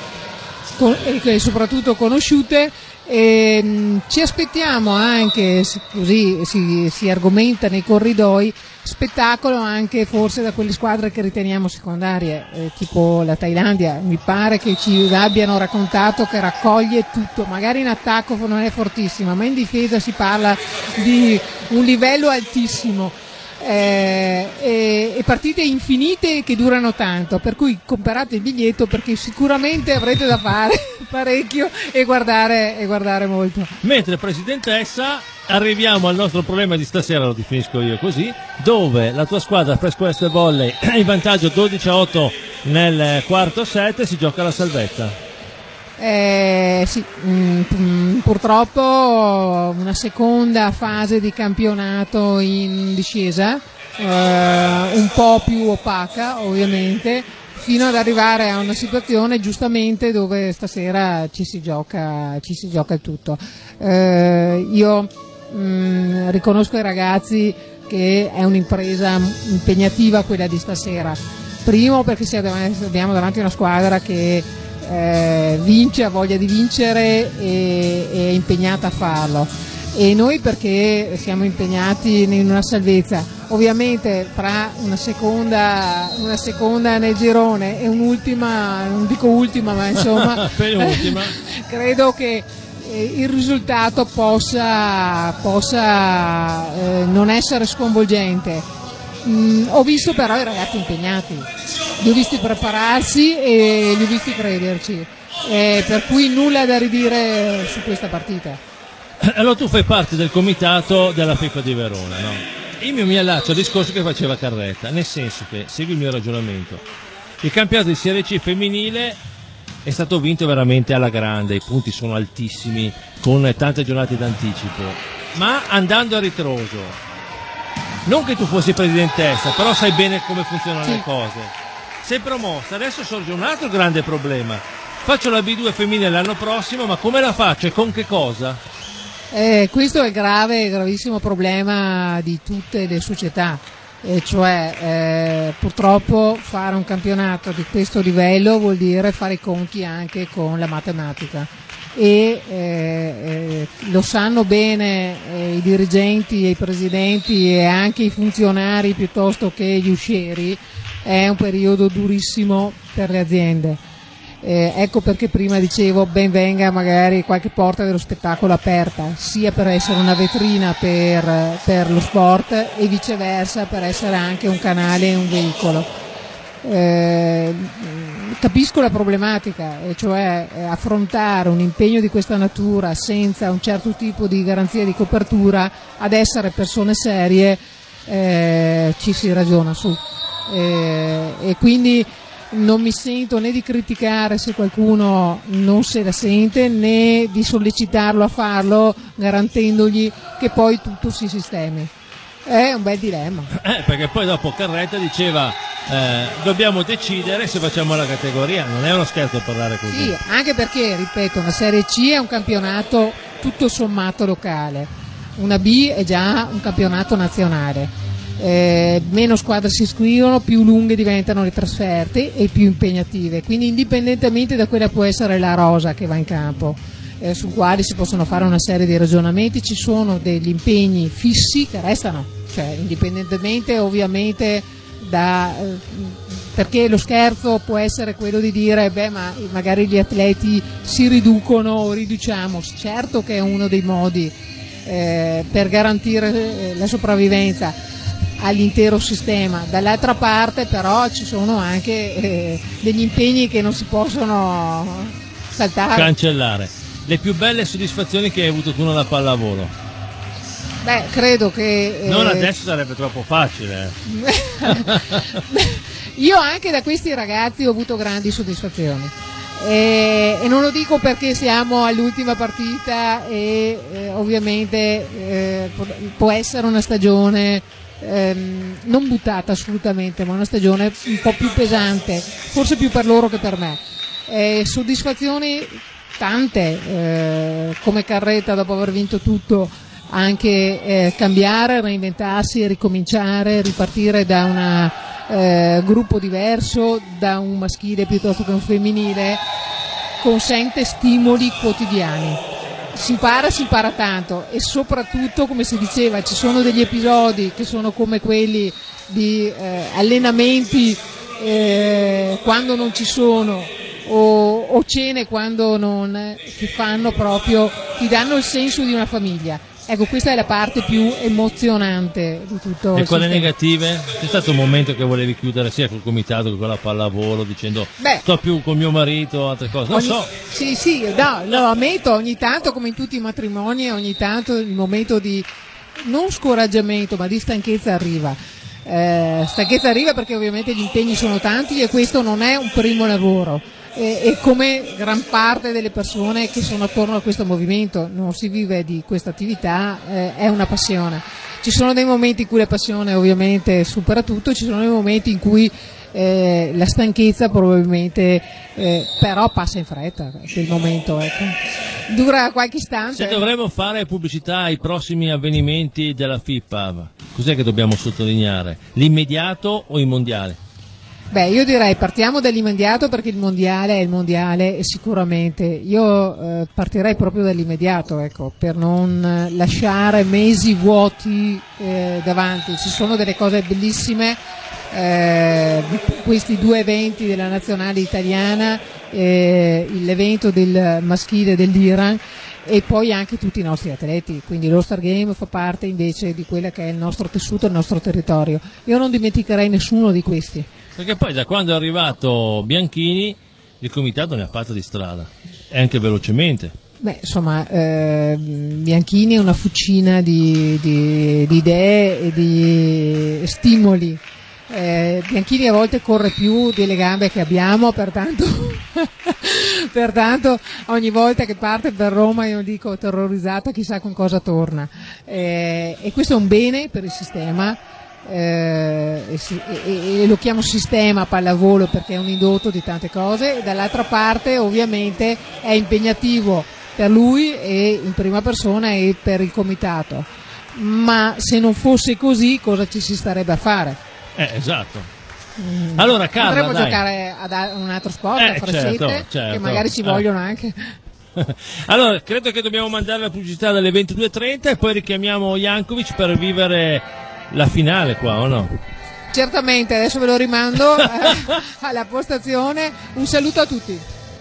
e soprattutto conosciute. E, mh, ci aspettiamo anche, così si, si argomenta nei corridoi, spettacolo anche forse da quelle squadre che riteniamo secondarie, eh, tipo la Thailandia. Mi pare che ci abbiano raccontato che raccoglie tutto, magari in attacco non è fortissima, ma in difesa si parla di un livello altissimo. Eh, e, e partite infinite che durano tanto, per cui comprate il biglietto perché sicuramente avrete da fare parecchio e guardare, e guardare molto. Mentre presidentessa, arriviamo al nostro problema di stasera, lo definisco io così, dove la tua squadra Fresco Est Volley in vantaggio dodici a otto nel quarto set, si gioca la salvezza. Eh, sì, mh, purtroppo una seconda fase di campionato in discesa, eh, un po' più opaca ovviamente, fino ad arrivare a una situazione giustamente dove stasera ci si gioca, ci si gioca il tutto. Eh, io mh, riconosco ai ragazzi che è un'impresa impegnativa quella di stasera, primo perché abbiamo davanti una squadra che eh, vince, ha voglia di vincere e è impegnata a farlo, e noi perché siamo impegnati in una salvezza. Ovviamente fra una seconda, una seconda nel girone e un'ultima, non dico ultima ma insomma credo che il risultato possa, possa eh, non essere sconvolgente. Mm, ho visto però i ragazzi impegnati, li ho visti prepararsi e li ho visti crederci, eh, per cui nulla da ridire su questa partita. Allora tu fai parte del comitato della FIFA di Verona, no? Io mi allaccio al discorso che faceva Carretta, nel senso che, segui il mio ragionamento, il campionato di Serie C femminile è stato vinto veramente alla grande, i punti sono altissimi, con tante giornate d'anticipo, ma andando a ritroso, non che tu fossi presidentessa, però sai bene come funzionano sì. le cose, sei promossa, adesso sorge un altro grande problema, faccio la B due femminile l'anno prossimo, ma come la faccio e con che cosa? Eh, questo è il grave, gravissimo problema di tutte le società, e cioè eh, purtroppo fare un campionato di questo livello vuol dire fare i conti anche con la matematica, e eh, eh, lo sanno bene eh, i dirigenti e i presidenti e anche i funzionari piuttosto che gli uscieri, è un periodo durissimo per le aziende. Eh, ecco perché prima dicevo ben venga magari qualche porta dello spettacolo aperta, sia per essere una vetrina per, per lo sport e viceversa per essere anche un canale e un veicolo. Eh, capisco la problematica, e cioè eh, affrontare un impegno di questa natura senza un certo tipo di garanzia di copertura, ad essere persone serie eh, ci si ragiona su, eh, e quindi non mi sento né di criticare se qualcuno non se la sente, né di sollecitarlo a farlo garantendogli che poi tutto si sistemi. È un bel dilemma. Eh, perché poi dopo Carretta diceva eh, dobbiamo decidere se facciamo la categoria, non è uno scherzo parlare così. Sì, anche perché, ripeto, una Serie C è un campionato tutto sommato locale, una B è già un campionato nazionale. Eh, meno squadre si iscrivono, più lunghe diventano le trasferte e più impegnative, quindi indipendentemente da quella può essere la rosa che va in campo, eh, sul quale si possono fare una serie di ragionamenti, ci sono degli impegni fissi che restano, cioè indipendentemente ovviamente da eh, perché lo scherzo può essere quello di dire beh ma magari gli atleti si riducono o riduciamo, certo che è uno dei modi eh, per garantire eh, la sopravvivenza all'intero sistema. Dall'altra parte però ci sono anche eh, degli impegni che non si possono saltare, cancellare. Le più belle soddisfazioni che hai avuto tu nella pallavolo? Beh, credo che eh... non adesso sarebbe troppo facile. Io anche da questi ragazzi ho avuto grandi soddisfazioni, e, e non lo dico perché siamo all'ultima partita e eh, ovviamente eh, può essere una stagione Ehm, non buttata assolutamente, ma una stagione un po' più pesante, forse più per loro che per me. Eh, soddisfazioni tante, eh, come Carretta dopo aver vinto tutto anche eh, cambiare, reinventarsi, ricominciare, ripartire da un eh, gruppo diverso, da un maschile piuttosto che un femminile, consente stimoli quotidiani. Si impara, si impara tanto, e soprattutto, come si diceva, ci sono degli episodi che sono come quelli di eh, allenamenti eh, quando non ci sono, o, o cene quando non, eh, ti fanno proprio, ti danno il senso di una famiglia. Ecco, questa è la parte più emozionante di tutto. E quelle negative? C'è stato un momento che volevi chiudere sia col comitato che con la pallavolo, dicendo Beh, sto più con mio marito, altre cose, non ogni, so. Sì, sì, no, lo ammetto, ogni tanto, come in tutti i matrimoni, ogni tanto il momento di, non scoraggiamento, ma di stanchezza arriva. Eh, stanchezza arriva perché ovviamente gli impegni sono tanti e questo non è un primo lavoro. e, e come gran parte delle persone che sono attorno a questo movimento, non si vive di questa attività, eh, è una passione. Ci sono dei momenti in cui la passione ovviamente supera tutto, ci sono dei momenti in cui eh, la stanchezza probabilmente eh, però passa in fretta quel momento, ecco. Dura qualche istante. Se dovremmo fare pubblicità ai prossimi avvenimenti della FIPA, cos'è che dobbiamo sottolineare? L'immediato o il mondiale? Beh, io direi partiamo dall'immediato, perché il mondiale è il mondiale sicuramente. Io eh, partirei proprio dall'immediato, ecco, per non lasciare mesi vuoti eh, davanti. Ci sono delle cose bellissime, eh, questi due eventi della nazionale italiana, eh, l'evento del maschile dell'Iran e poi anche tutti i nostri atleti, quindi lo Star Game fa parte invece di quella che è il nostro tessuto, il nostro territorio. Io non dimenticherei nessuno di questi. Perché poi da quando è arrivato Bianchini il comitato ne ha fatto di strada, e anche velocemente. Beh, insomma, eh, Bianchini è una fucina di, di, di idee e di stimoli. Eh, Bianchini a volte corre più delle gambe che abbiamo, pertanto, pertanto ogni volta che parte per Roma io dico terrorizzata, chissà con cosa torna. Eh, e questo è un bene per il sistema. Eh, e, e, e lo chiamo sistema pallavolo perché è un indotto di tante cose, e dall'altra parte ovviamente è impegnativo per lui e in prima persona e per il comitato, ma se non fosse così cosa ci si starebbe a fare? Eh, esatto. Mm. Allora Carla, potremmo dai. giocare a un altro sport, eh, a frascette, certo, certo. che magari ci eh. vogliono anche. Allora, credo che dobbiamo mandare la pubblicità dalle ventidue e trenta e poi richiamiamo Jankovic per vivere la finale qua, o no? Certamente, adesso ve lo rimando eh, alla postazione. Un saluto a tutti.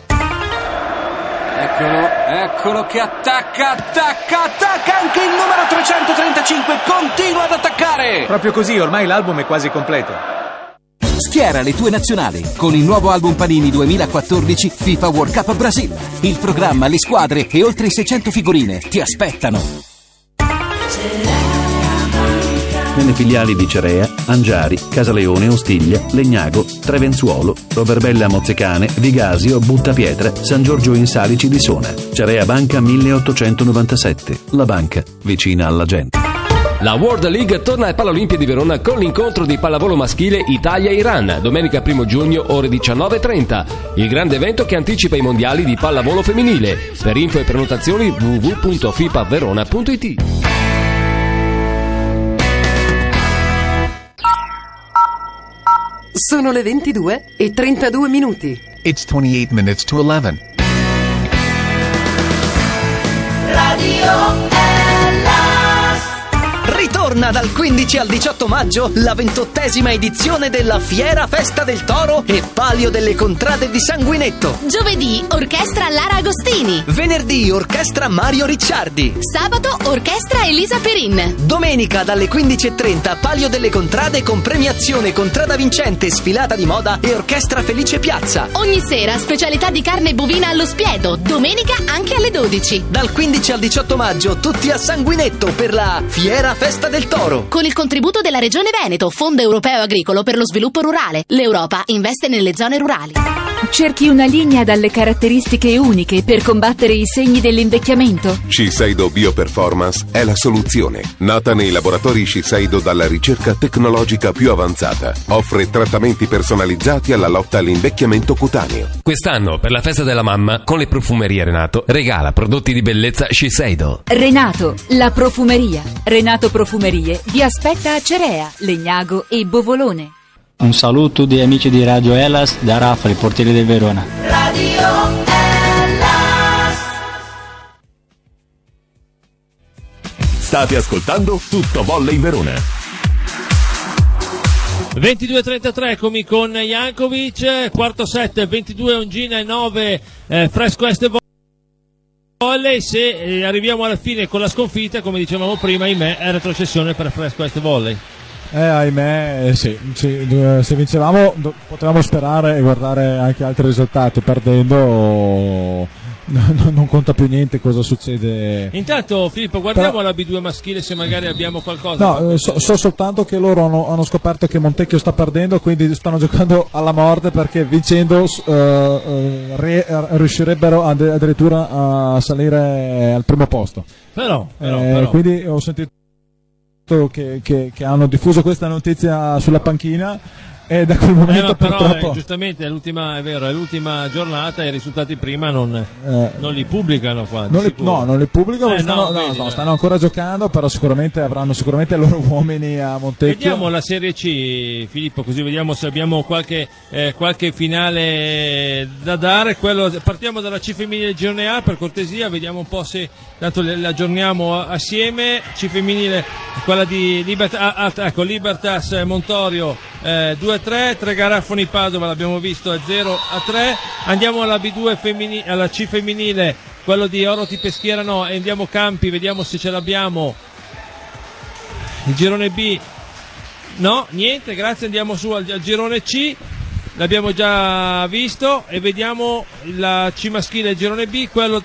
Eccolo, eccolo che attacca, attacca, attacca, anche il numero trecentotrentacinque continua ad attaccare. Proprio così, ormai l'album è quasi completo. Schiera le tue nazionali con il nuovo album Panini duemilaquattordici FIFA World Cup Brasil. Il programma, le squadre e oltre seicento figurine ti aspettano. Nelle filiali di Cerea, Angiari, Casaleone, Ostiglia, Legnago, Trevenzuolo, Roverbella Mozzecane, Vigasio, Buttapietra, San Giorgio in Salici di Sona. Cerea Banca milleottocentonovantasette. La banca vicina alla gente. La World League torna al Paralimpiadi di Verona con l'incontro di pallavolo maschile Italia-Iran, domenica primo giugno ore diciannove e trenta. Il grande evento che anticipa i mondiali di pallavolo femminile. Per info e prenotazioni w w w punto fipaverona punto it. Sono le ventidue e trentadue minuti. It's twenty-eight minutes to eleven. Radio Ritorna dal quindici al diciotto maggio la ventottesima edizione della Fiera Festa del Toro e Palio delle Contrade di Sanguinetto. Giovedì, orchestra Lara Agostini. Venerdì, orchestra Mario Ricciardi. Sabato, orchestra Elisa Perin. Domenica dalle quindici e trenta Palio delle Contrade con premiazione Contrada Vincente, sfilata di moda e orchestra Felice Piazza. Ogni sera specialità di carne bovina allo spiedo, domenica anche alle dodici. Dal quindici al diciotto maggio tutti a Sanguinetto per la Fiera Festa del Toro. Con il contributo della Regione Veneto, Fondo Europeo Agricolo per lo Sviluppo Rurale. L'Europa investe nelle zone rurali. Cerchi una linea dalle caratteristiche uniche per combattere i segni dell'invecchiamento? Shiseido Bioperformance è la soluzione. Nata nei laboratori Shiseido dalla ricerca tecnologica più avanzata. Offre trattamenti personalizzati alla lotta all'invecchiamento cutaneo. Quest'anno, per la festa della mamma, con le profumerie Renato, regala prodotti di bellezza Shiseido. Renato, la profumeria. Renato Profumerie vi aspetta a Cerea, Legnago e Bovolone. Un saluto di amici di Radio Elas da Raffa, portiere del Verona. Radio Elas. State ascoltando Tutto Volley Verona. ventidue e trentatré, eccomi con Jankovic, quarto set, ventidue Ongina e nove eh, Fresco Est Volley. Se eh, arriviamo alla fine con la sconfitta, come dicevamo prima, ahimè, è retrocessione per Fresco Est Volley. Eh, ahimè, sì, sì, se vincevamo potevamo sperare e guardare anche altri risultati. Perdendo no, non conta più niente cosa succede. Intanto Filippo, guardiamo Però... la B due maschile se magari abbiamo qualcosa. No, so, so soltanto che loro hanno, hanno scoperto che Montecchio sta perdendo, quindi stanno giocando alla morte, perché vincendo uh, uh, re, uh, riuscirebbero ad, addirittura a salire al primo posto. Però, però, eh, però. Quindi ho sentito che, che, che hanno diffuso questa notizia sulla panchina. E da quel momento eh, ma però purtroppo... eh, giustamente è l'ultima, è vero, è l'ultima giornata e i risultati prima non, eh, non li pubblicano qua. Non li, no, non li pubblicano, eh, stanno, no, no, vedi, no, eh. stanno ancora giocando, però sicuramente avranno sicuramente i loro uomini a Montecchio. Vediamo la Serie C, Filippo, così vediamo se abbiamo qualche, eh, qualche finale da dare. Quello, partiamo dalla C femminile girone A, per cortesia, vediamo un po' se tanto le, le aggiorniamo assieme. C femminile, quella di Libertas, ah, ah, ecco, Libertas Montorio eh, due a tre, tre Garafoni Padova, l'abbiamo visto, a zero a tre. Andiamo alla B due femminile, alla C femminile, quello di Oroti Peschiera no, e andiamo Campi, vediamo se ce l'abbiamo. Il girone B no, niente, grazie, andiamo su al, al girone C, l'abbiamo già visto, e vediamo la C maschile, il girone B, quello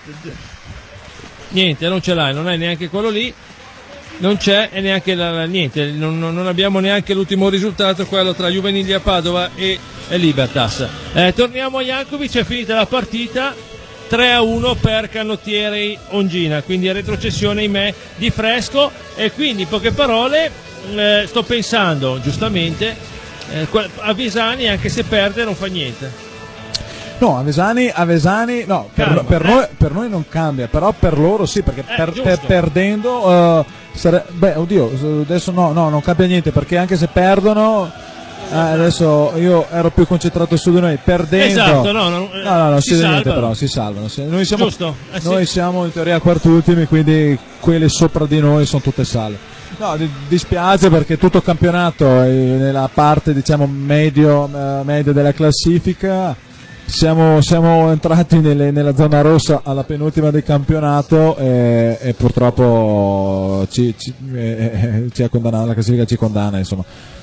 niente, non ce l'hai, non hai neanche quello lì, non c'è, e neanche la, niente, non, non abbiamo neanche l'ultimo risultato, quello tra Juvenili a Padova e, e Libertas. Eh, torniamo a Jankovic, è finita la partita tre a uno per Canottieri Ongina, quindi a retrocessione ahimè di Fresco, e quindi in poche parole eh, sto pensando giustamente eh, a Visani, anche se perde non fa niente. No, a Vesani, a Vesani no, per, Calma, per, eh. noi, per noi non cambia, però per loro sì, perché Eh, per, giusto. per- perdendo uh, sare- beh, oddio, adesso no, no, non cambia niente, perché anche se perdono eh, adesso io ero più concentrato su di noi, perdendo Esatto, no, no, eh, no, no, non si si vede niente, salvano. però si salvano. Si- Noi siamo, Giusto, eh, sì. noi siamo in teoria quartultimi, quindi quelli sopra di noi sono tutte salve. No, di- dispiace perché tutto il campionato è nella parte, diciamo, medio, eh, medio della classifica. Siamo, siamo entrati nelle- nella zona rossa alla penultima del campionato e, e purtroppo ci, ci, eh, ci ha condannato, la classifica ci condanna, insomma.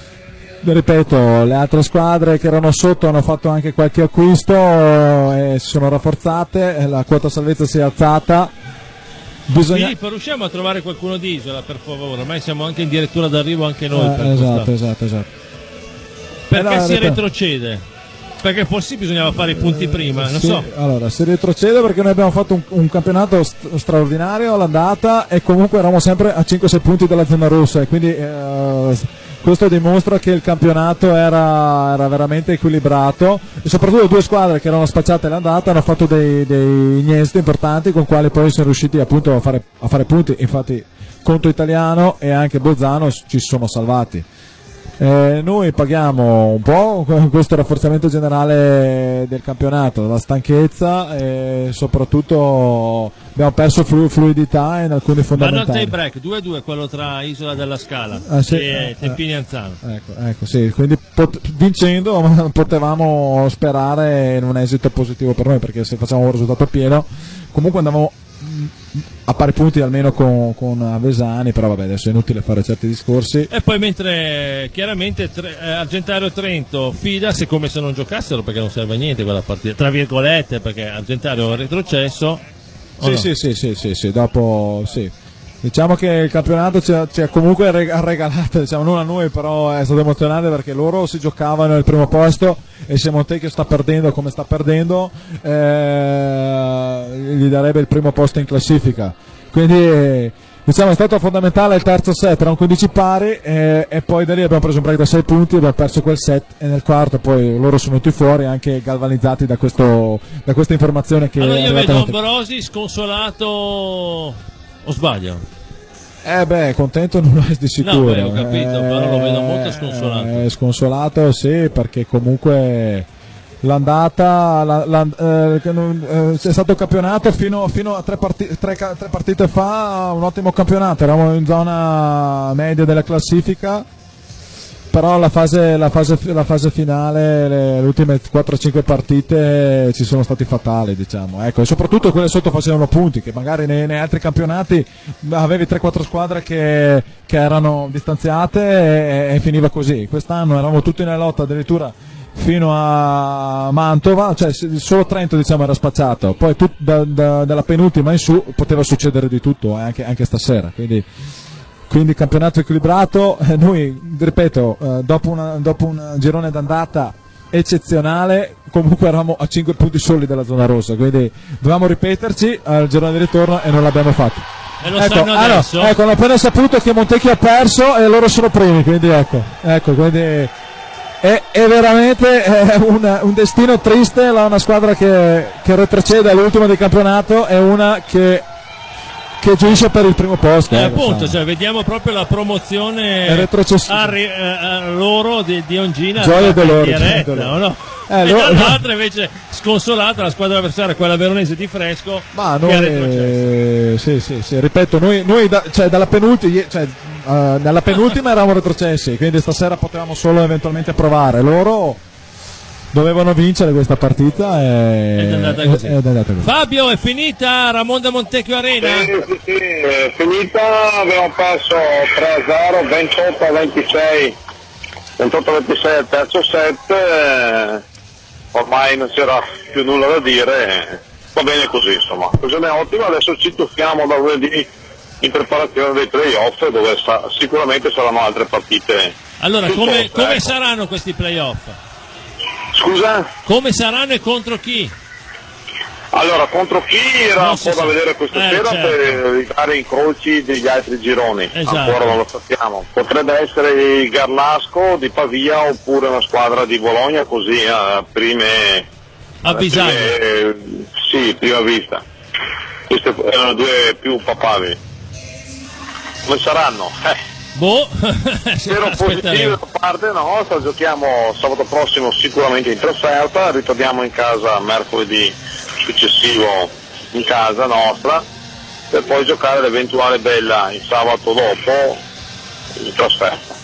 Ripeto, le altre squadre che erano sotto hanno fatto anche qualche acquisto e si sono rafforzate, e la quota salvezza si è alzata. Bisogna... Filippo, riusciamo a trovare qualcuno di Isola, per favore? Ormai siamo anche in direttura d'arrivo anche noi. Eh, per esatto, questa- esatto, esatto. Perché Eh, no, si ripeto- retrocede? Perché forse bisognava fare i punti prima, non Sì, so. allora si retrocede perché noi abbiamo fatto un, un campionato st- straordinario all'andata e comunque eravamo sempre a cinque sei punti dalla zona rossa, e quindi eh, questo dimostra che il campionato era, era veramente equilibrato, e soprattutto due squadre che erano spacciate all'andata hanno fatto dei, dei innesti importanti con quali poi sono riusciti appunto a fare, a fare punti. Infatti Conto Italiano e anche Bolzano ci sono salvati. Eh, noi paghiamo un po' questo rafforzamento generale del campionato, la stanchezza, e soprattutto abbiamo perso flu- fluidità in alcuni Vanno al fondamentali. tie break due a due, quello tra Isola della Scala Ah, sì, e eh, Tempini Anzano. Ecco, ecco, sì, quindi pot- vincendo potevamo sperare in un esito positivo per noi, perché se facciamo un risultato pieno comunque andavamo mh, a pari punti almeno con, con Avesani, però vabbè, adesso è inutile fare certi discorsi. E poi mentre chiaramente tre, eh, Argentario Trento fida, siccome se non giocassero, perché non serve a niente quella partita, tra virgolette, perché Argentario è retrocesso. o Sì, no? sì, sì, sì, sì, sì, dopo sì. Diciamo che il campionato ci ha, ci ha comunque reg- regalato, diciamo, non a noi, però è stato emozionante perché loro si giocavano il primo posto, e se Montecchio sta perdendo come sta perdendo, eh, gli darebbe il primo posto in classifica. Quindi diciamo è stato fondamentale il terzo set, erano quindici pari, eh, e poi da lì abbiamo preso un break da sei punti, abbiamo perso quel set, e nel quarto poi loro sono venuti fuori anche galvanizzati da, questo, da questa informazione che Allora è io arrivata vedo a Montecchio. Ambrosi sconsolato, o sbaglio? Eh beh, contento non è di sicuro. No, beh, ho capito, però lo vedo molto sconsolato. Eh, sconsolato sì, perché comunque l'andata la, la, eh, che non- eh, è stato campionato fino, fino a tre, parti- tre ca- tre partite fa, un ottimo campionato, eravamo in zona media della classifica, però la fase, la fase, la fase finale, le, le ultime quattro cinque partite ci sono stati fatali, diciamo, ecco, e soprattutto quelle sotto facevano punti, che magari nei, nei altri campionati avevi tre quattro squadre che, che erano distanziate, e, e finiva così. Quest'anno eravamo tutti nella lotta, addirittura fino a Mantova, cioè solo Trento diciamo era spacciato, poi tut, da, da, dalla penultima in su poteva succedere di tutto, eh, anche, anche stasera, quindi, quindi campionato equilibrato. Eh, noi ripeto, eh, dopo, una, dopo un girone d'andata eccezionale, comunque eravamo a cinque punti soli dalla zona rossa, quindi dovevamo ripeterci al girone di ritorno e non l'abbiamo fatto. E lo ecco, sanno adesso? Ah no, ecco, hanno appena saputo che Montecchio ha perso e loro sono primi, quindi ecco, ecco quindi è, è veramente è un, un destino triste, là una squadra che, che retrocede all'ultimo del campionato e una che che gioisce per il primo posto. Eh, eh, appunto, cioè, vediamo proprio la promozione a, ri- a loro di, di Ongina Gioia dolore, diretta, dolore. o no? Eh, e lo, dall'altra invece sconsolata la squadra avversaria, quella veronese di Fresco. Ma noi, eh, sì, sì, sì, ripeto, noi, noi da, cioè, dalla penultima, cioè, uh, nella penultima eravamo retrocessi, quindi stasera potevamo solo eventualmente provare. Loro dovevano vincere questa partita e ed è andata così. Ed è andata così. Fabio, è finita Ramonda Montecchio Arena? Sì, sì, sì, è finita, abbiamo perso tre a zero, ventotto a ventisei, ventotto a ventisei al terzo set, eh, ormai non c'era più nulla da dire, eh, va bene così insomma, occasione ottima, adesso ci tuffiamo da lunedì in preparazione dei playoff dove sa- sicuramente saranno altre partite. Allora, Tutto, come, come ecco. saranno questi playoff? Scusa? Come saranno e contro chi? Allora, contro chi era Non un si po' da sa. vedere questa Eh, sera certo. per evitare incroci degli altri gironi, Esatto. ancora non lo sappiamo. Potrebbe essere il Garlasco di Pavia oppure una squadra di Bologna, così a prime... A bisagno. prime- sì, prima vista. Queste erano due più papabili. Come saranno? Eh. Boh, Spero positivo da parte nostra, giochiamo sabato prossimo sicuramente in trasferta, ritorniamo in casa mercoledì successivo in casa nostra per poi giocare l'eventuale bella il sabato dopo in trasferta.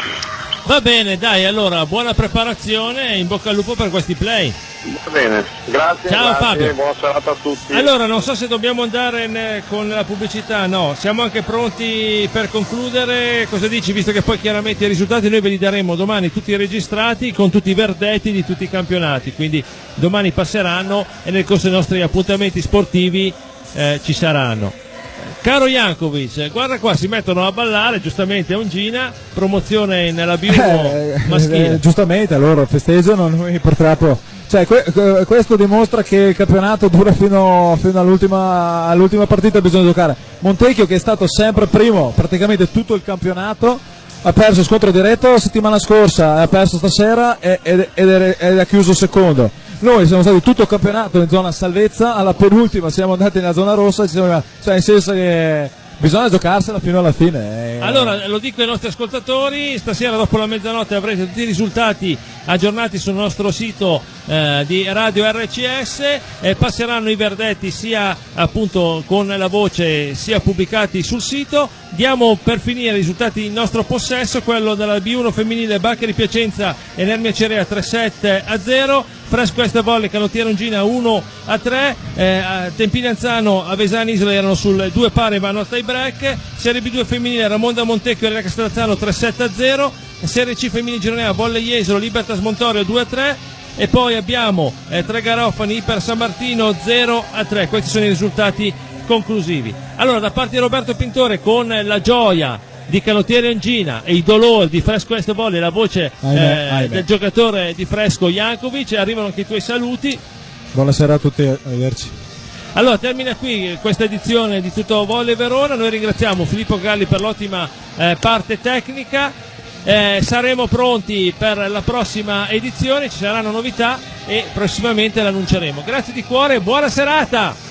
Va bene, dai, allora buona preparazione e in bocca al lupo per questi play. Va bene, grazie, Ciao, grazie, Fabio. buona serata a tutti. Allora, non so se dobbiamo andare ne- con la pubblicità, no, siamo anche pronti per concludere. Cosa dici? Visto che poi chiaramente i risultati noi ve li daremo domani tutti registrati con tutti i verdetti di tutti i campionati, quindi domani passeranno e nel corso dei nostri appuntamenti sportivi eh, ci saranno. Caro Jankovic, guarda qua, si mettono a ballare giustamente a Ongina, promozione nella B uno Eh, maschile. eh, giustamente loro festeggiano, noi purtroppo, cioè, que- que- questo dimostra che il campionato dura fino, fino all'ultima, all'ultima partita, bisogna giocare. Montecchio, che è stato sempre primo praticamente tutto il campionato, ha perso scontro diretto la settimana scorsa, ha perso stasera e- ed, ed, è- ed è chiuso secondo. Noi siamo stati tutto il campionato in zona salvezza, alla penultima siamo andati nella zona rossa, ci siamo, cioè nel senso che bisogna giocarsela fino alla fine. eh. Allora, lo dico ai nostri ascoltatori, stasera dopo la mezzanotte avrete tutti i risultati aggiornati sul nostro sito eh, di Radio R C S, e passeranno i verdetti sia appunto con la voce sia pubblicati sul sito. Diamo per finire i risultati in nostro possesso, quello della B uno femminile Baccheri Piacenza e Nermia Cerea tre sette a zero, Fresco Est Volley Canottiere Ongina uno a tre, eh, Tempini Anzano Avesani Isola erano sul due pari e vanno al tie break. Serie B due femminile Ramonda Montecchio e Arena Castellazzano tre sette a zero, Serie C femminile Gironea Volle Jesolo Libertas Montorio due a tre, e poi abbiamo eh, tre Garofani Iper San Martino zero a tre. Questi sono i risultati conclusivi. Allora, da parte di Roberto Pintore, con la gioia di Canottiere Ongina e i dolori di Fresco Est Volley, la voce Ahimè, eh, ahimè. del giocatore di Fresco Jankovic, arrivano anche i tuoi saluti. Buonasera a tutti, arrivederci. Allora, termina qui questa edizione di Tutto Volley Verona. Noi ringraziamo Filippo Galli per l'ottima eh, parte tecnica. Eh, saremo pronti per la prossima edizione, ci saranno novità e prossimamente l'annunceremo. Grazie di cuore e buona serata.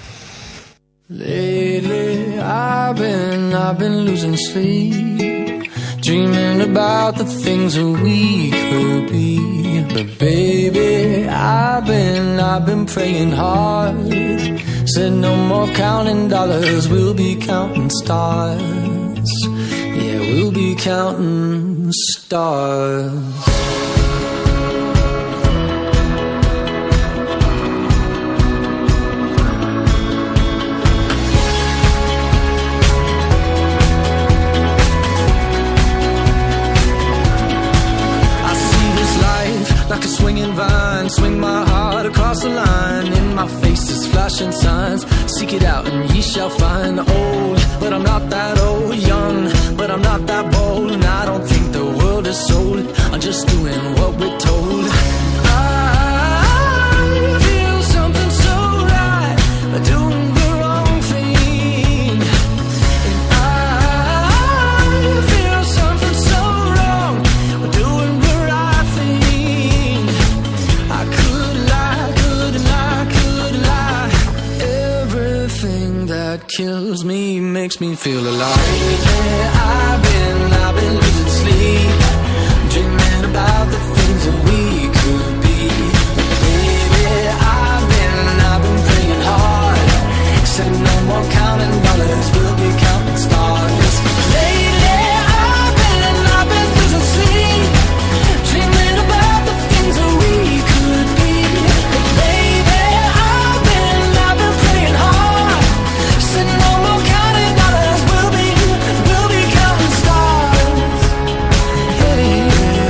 Lately I've been, I've been losing sleep, dreaming about the things that we could be. But baby, I've been, I've been praying hard. Said no more counting dollars, we'll be counting stars. Yeah, we'll be counting stars. Like a ancient signs. Seek it out and ye shall find. Old, but I'm not that old. Young, but I'm not that bold. And I don't think the world is sold. I'm just doing what we're told. I feel something so right, doing the wrong thing. And I feel something so wrong, doing the right thing. I could lie, could lie, could lie. Everything that kills me makes me feel alive. Yeah, I've been, I've been losing sleep, dreaming about the things that we could be. Baby, I've been, I've been praying hard. Said no more counting dollars, we'll be counting stars. Lately, I've been, I've been losing sleep, dreaming about the things that we could be. Baby, I've been, I've been praying hard. Said no more counting dollars, we'll be, we'll be counting stars. Hey.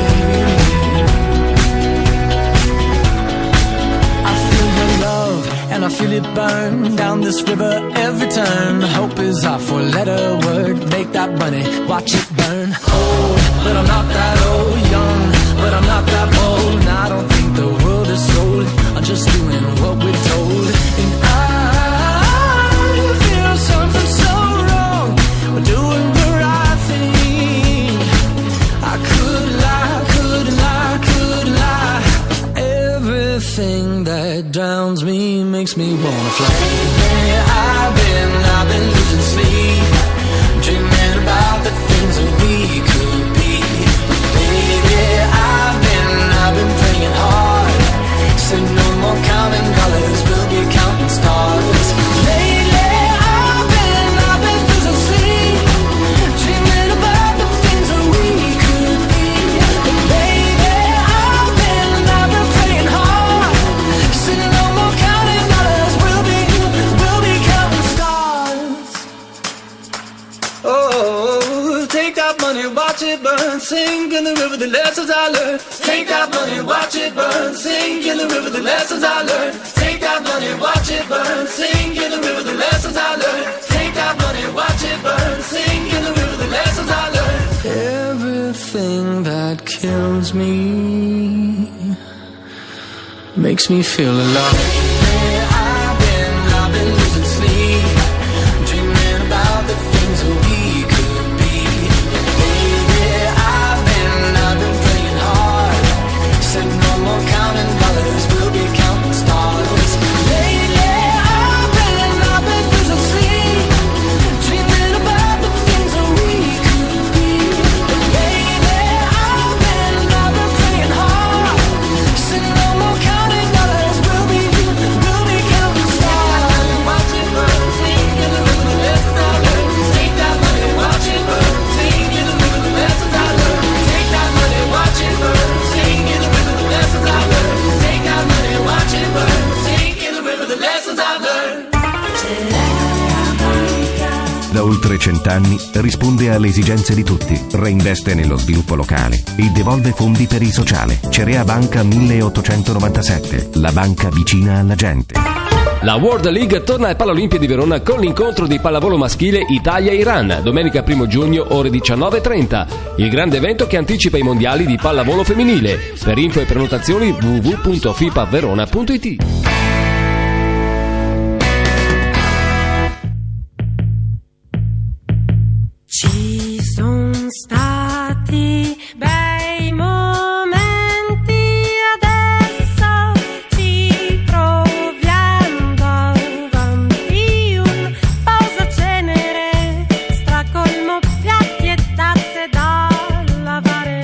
I feel your love and I feel it burn down this river every turn. Hope is our four-letter word. Make that money, watch it burn. Old, but I'm not that old. Young, but I'm not that bold. And I don't think the world is sold. I'm just doing what we're told. And I feel something so wrong. We're doing the right thing. I could lie, could lie, could lie. Everything that drowns me makes me wanna fly. Yeah, I've been, I've been losing sleep, dreaming about the things that we could be. Baby, I've been, I've been praying hard. Said no more counting dollars, we'll be counting stars. Lately, I've been, I've been losing sleep, dreaming about the things that we could be. Baby, I've been, I've been praying hard. Said no more counting dollars, we'll be, we'll be counting stars. Oh, take that money, watch it burn, sing in the river the lessons I learned. Take that money, watch it burn, sing in the river the lessons I learned. Take that money, watch it burn, sing in the river the lessons I learned. Take that money, watch it burn, sing in the river the lessons I learned. Everything that kills me makes me feel alive. Yeah, I've been, I've been losing sleep, dreaming about the things that we could be. Baby, I've been, I've been praying hard. Said no more counting dollars, we'll be counting stars. Lately, I've been, I've been losing sleep, dreaming about the things that we could be. Baby, I've been, I've been praying hard. Said no more counting dollars, we'll be, we'll be counting stars. Watch it burn, sing in the river the lessons I learned. Take that money, watch it burn, sing in the river the lessons I learned. Take that money, watch it burn, sing in the river the lessons I learned. Take that money, watch it burn, sing in the river the lessons I learned. Da oltre cent'anni risponde alle esigenze di tutti, reinveste nello sviluppo locale e devolve fondi per il sociale. Cerea Banca milleottocentonovantasette, la banca vicina alla gente. La World League torna al Paralimpiadi di Verona con l'incontro di pallavolo maschile Italia-Iran, domenica primo giugno ore diciannove e trenta. Il grande evento che anticipa i mondiali di pallavolo femminile. Per info e prenotazioni w w w punto fipaverona punto i t. Ci sono stati bei momenti, adesso ci proviamo davanti un posacenere, stracolmo piatti e tazze da lavare.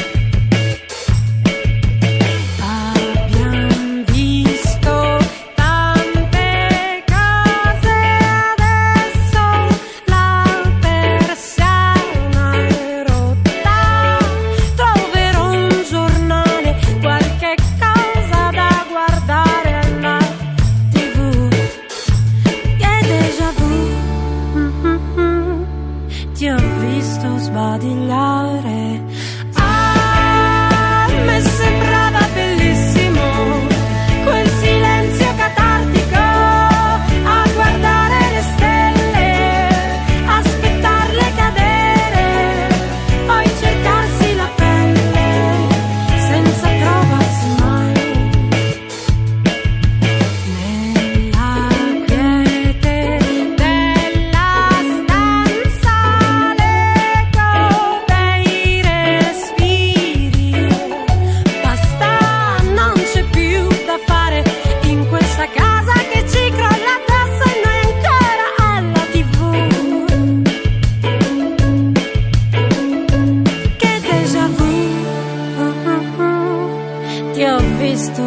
Abbiamo visto tante cose, adesso la persiana è rotta. Troverò un giornale, qualche cosa da guardare alla tivù. Che déjà vu, mm-hmm, ti ho visto sbadigliare. Ah, mi sembrava bellissimo quel silenzio catartico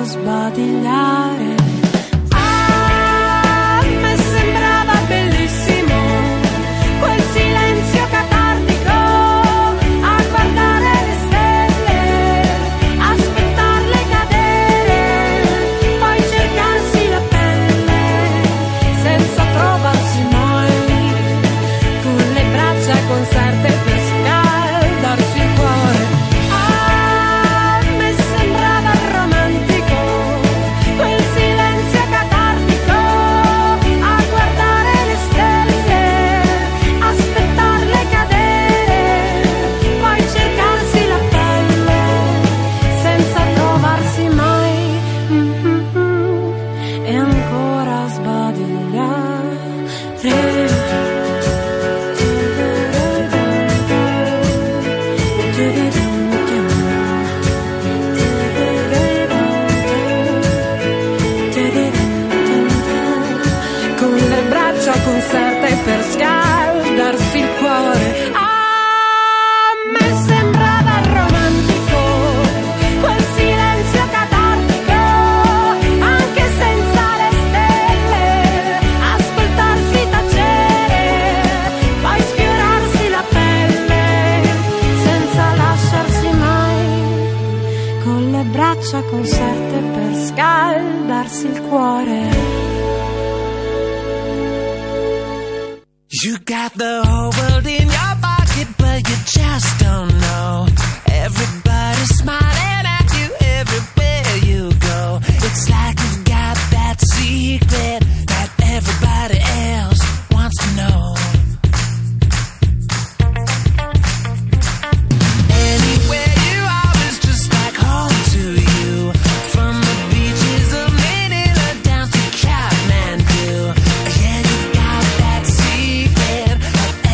sbadigliare. A me sembrava bellissimo quel silenzio catartico, a guardare le stelle, aspettarle cadere, poi cercarsi la pelle senza trovarsi mai, con le braccia conserte per scaldarsi il cuore. A me sembrava romantico quel silenzio catartico, a guardare le stelle, aspettarle cadere, poi cercarsi la pelle senza trovarsi mai. Mm-mm-mm. E ancora sbadigliare. Con le braccia conserte per scaldarsi il cuore. A me sembrava romantico quel silenzio catartico, anche senza le stelle, ascoltarsi tacere, poi sfiorarsi la pelle senza lasciarsi mai, con le braccia conserte per scaldarsi il cuore. You got the whole world in your pocket, but you just don't know. Everybody's smiling at you everywhere you go. It's like you've got that secret that everybody else wants to know. Anywhere you are is just like home to you. From the beaches of Manila down to Kathmandu. Yeah, you've got that secret that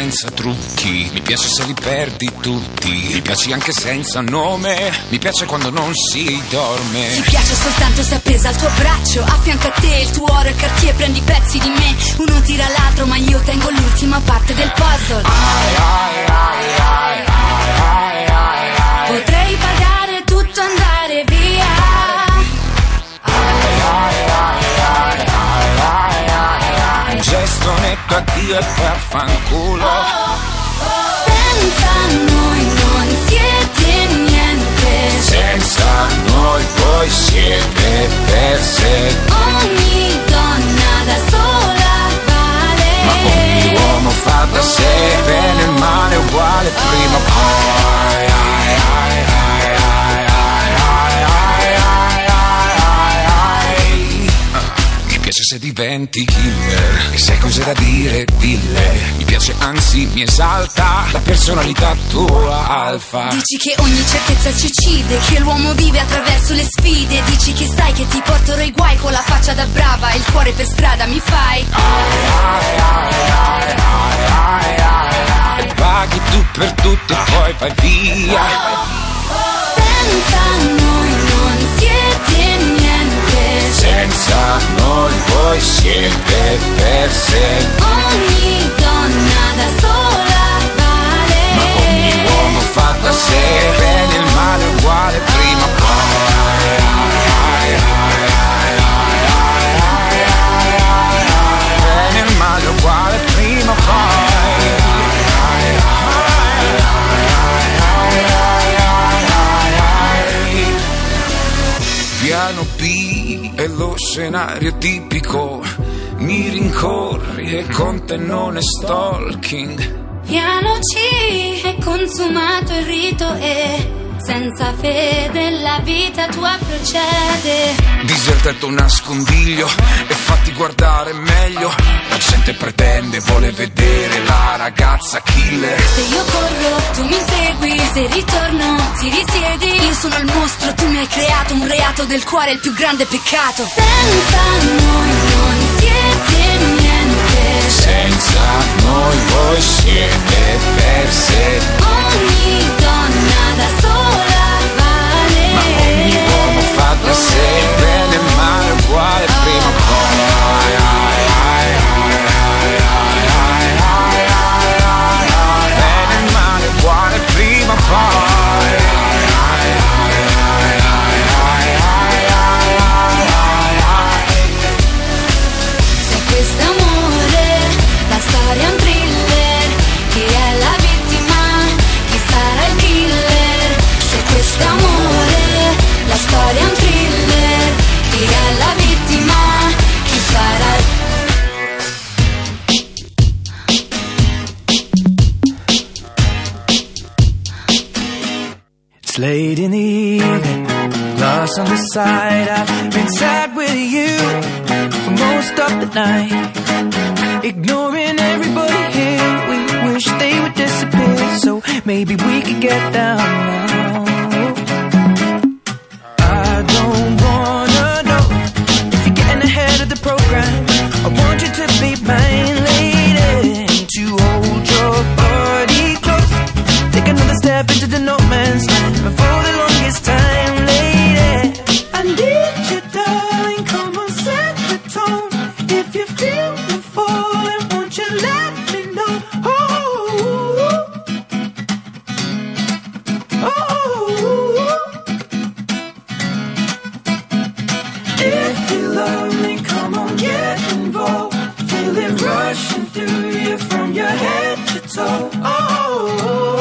senza trucchi, mi piace se li perdi tutti, mi piaci anche senza nome, mi piace quando non si dorme. Ti piace soltanto se appesa al tuo braccio, a fianco a te il tuo oro e Cartier, prendi pezzi di me, uno tira l'altro ma io tengo l'ultima parte del puzzle. Ai, ai, ai, ai, ai, ai, ai. Potrei pagare tutto, andare via. Ai, ai, ai, ai, ai, ai, ai. Un gesto netto addio e poi affanculo. Oh, oh. Senza noi non siete niente, senza noi voi siete perse. Ogni donna da sola vale, ma ogni uomo fa da sé, bene e male uguale prima o poi. Ai, ai, ai, ai, ai, ai, ai, ai, ai. Mi piace se diventi killer e sai cose da dire, dille. Mi piace anzi mi esalta la personalità tua alfa. Dici che ogni certezza ci uccide, che l'uomo vive attraverso le sfide. Dici che sai che ti porterò i guai con la faccia da brava, il cuore per strada mi fai. Ai, ai, ai, ai, ai, ai, ai. E paghi tu per tutto e poi vai via. Senza noi non siete niente, senza noi voi siete perse. Ogni donna da sola vale, ma ogni uomo fa da sé, bene e il male uguale prima o poi. Ai, ai, ai, ai, ai, ai, ai, ai. Bene e il male uguale prima o poi. Piano B è lo scenario tipico, mi rincorri e con te non è stalking. Piano C è consumato il rito e senza fede la vita tua procede. Diserta il tuo nascondiglio e fatti guardare meglio. La gente pretende, vuole vedere la ragazza killer. Se io corro, tu mi segui, se ritorno, ti risiedi. Io sono il mostro, tu mi hai creato un reato del cuore, il più grande peccato. Senza noi non siete niente, senza noi voi siete perse. Ogni donna da sola vale, ma ogni uomo fa da sé, bene e male uguale prima o poi. Ai, ai, ai, ai, ai, ai, ai, ai, ai, ai. Bene e male uguale prima o poi. Ai, ai, ai, ai, ai, ai, ai, ai, ai. Se questo amore, la storia è un thriller, chi è la vittima, chi sarà il killer. Se questo amore, la storia è un thriller, chi è la vittima, chi sarà il... It's late in the evening, glass on the side. I've been sad with you for most of the night, ignoring everybody here. We wish they would disappear, so maybe we could get down now. I don't wanna know if you're getting ahead of the program. I want you to be mine, lady, to hold your body close. Take another step into the no man's land for the longest time, lady. I need you, darling, come on, set the tone. If you feel me falling, won't you let me know? Oh, oh, if you love me, come on, get involved. Feel it rushing through you from your head to toe. Oh,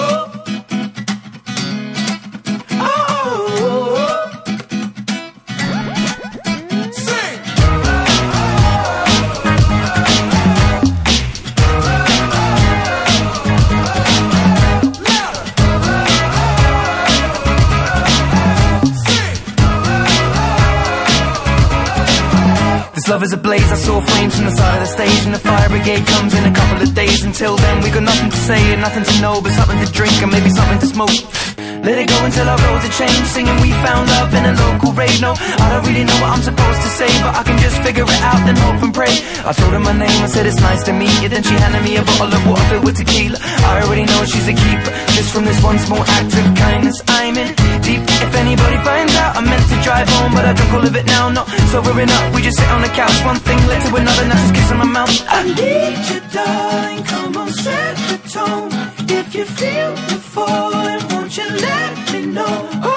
love is ablaze, I saw flames from the side of the stage, and the fire brigade comes in a couple of days. Until then we got nothing to say and nothing to know, but something to drink and maybe something to smoke. Let it go until our roads are changed. Singing we found love in a local rave. No, I don't really know what I'm supposed to say, but I can just figure it out, then hope and pray. I told her my name, I said it's nice to meet you. Then she handed me a bottle of water filled with tequila. I already know she's a keeper. Just from this one small act of kindness, I'm in deep. If anybody finds out, I meant to drive home, but I drunk all of it now. Not sobering up, we just sit on the couch. One thing led to another, now just kiss on my mouth. I need you, darling, come on, set the tone. If you feel the falling, won't you let me know? Oh,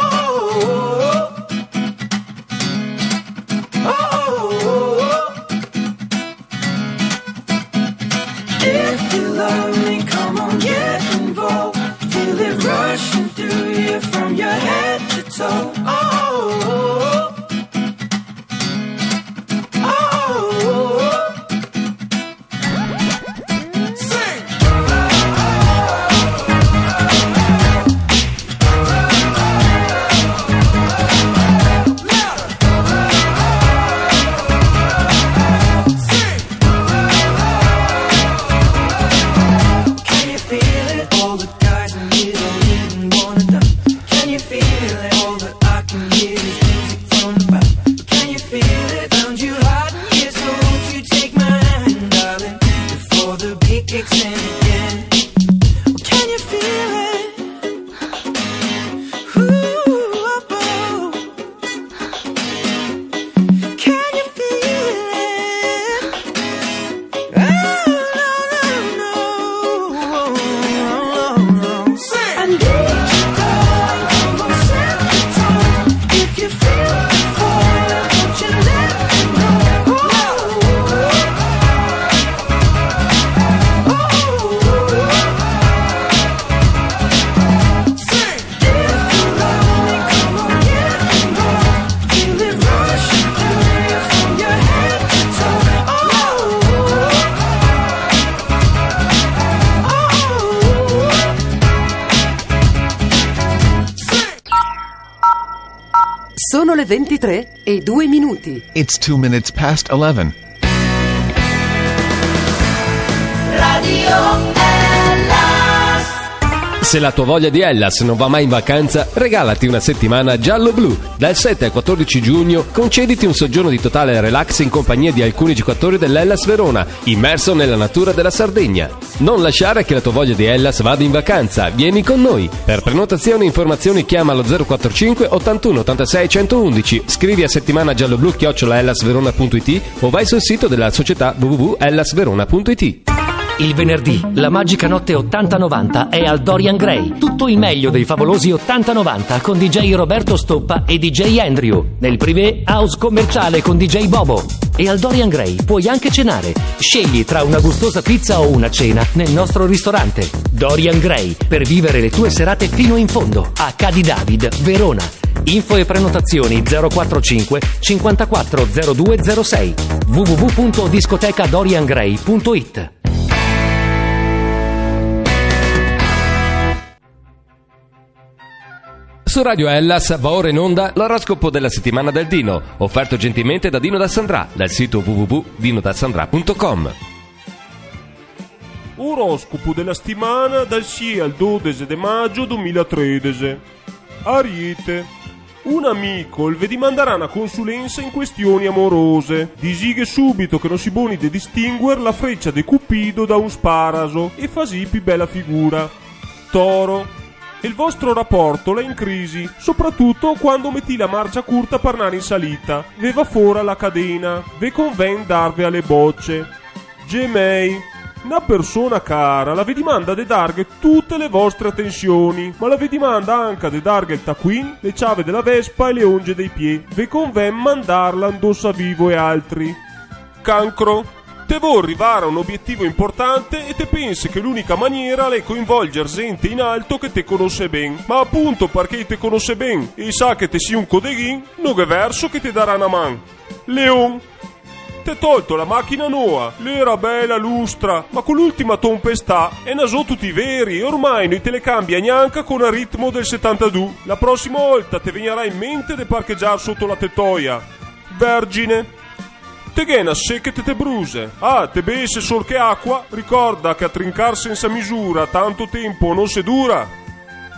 oh, oh. If you love me, come on, get involved. Feel it rushing through you from your head to toe. Oh, oh, oh. Sono le ventitré e due minuti. It's two minutes past eleven. Radio Se la tua voglia di Hellas non va mai in vacanza, regalati una settimana giallo-blu. Dal sette al quattordici giugno concediti un soggiorno di totale relax in compagnia di alcuni giocatori dell'Hellas Verona, immerso nella natura della Sardegna. Non lasciare che la tua voglia di Hellas vada in vacanza, vieni con noi. Per prenotazioni e informazioni chiama allo zero quattro cinque ottantuno ottantasei centoundici, scrivi a settimana giallo-blu chiocciola hellasverona punto it o vai sul sito della società w w w punto hellasverona punto it. Il venerdì, la magica notte ottanta novanta è al Dorian Gray. Tutto il meglio dei favolosi ottanta novanta con D J Roberto Stoppa e D J Andrew. Nel privé, house commerciale con D J Bobo. E al Dorian Gray puoi anche cenare. Scegli tra una gustosa pizza o una cena nel nostro ristorante. Dorian Gray, per vivere le tue serate fino in fondo. A Ca' di David, Verona. Info e prenotazioni zero quattro cinque cinquantaquattro zero due zero sei w w w punto discoteca dorian gray punto it. Su Radio Hellas va ora in onda l'oroscopo della settimana del Dino, offerto gentilmente da Dino da Sandrà, dal sito w w w punto dino da sandrà punto com. Oroscopo della settimana dal sei al dodici di maggio duemilatredici. Ariete. Un amico il vi manderà una consulenza in questioni amorose. Disighe subito che non si boni di distinguere la freccia di Cupido da un sparaso e fa sì più bella figura. Toro. Il vostro rapporto è in crisi, soprattutto quando metti la marcia curta per andare in salita. Ve va fuori la cadena, ve conven darve alle bocce. Gemei. Una persona cara la vi dimanda di darghe tutte le vostre attenzioni, ma la vi dimanda anche di darghe il taccuin, le ciave della Vespa e le onge dei piedi. Ve conven mandarla indossa vivo e altri. Cancro. Te vuoi arrivare a un obiettivo importante e te pensi che l'unica maniera è coinvolgere gente in alto che te conosce ben. Ma appunto perché te conosce ben e sa che te sei un codeghin, non è verso che te darà una man. Leon. Te tolto la macchina nuova, l'era bella lustra, ma con l'ultima tempestà è naso tutti veri e ormai non te le cambia neanche con il ritmo del settantadue. La prossima volta te venirà in mente di parcheggiare sotto la tettoia. Vergine. Te gena secche te te bruse. Ah, te besse sol che acqua, ricorda che a trincar senza misura tanto tempo non se dura.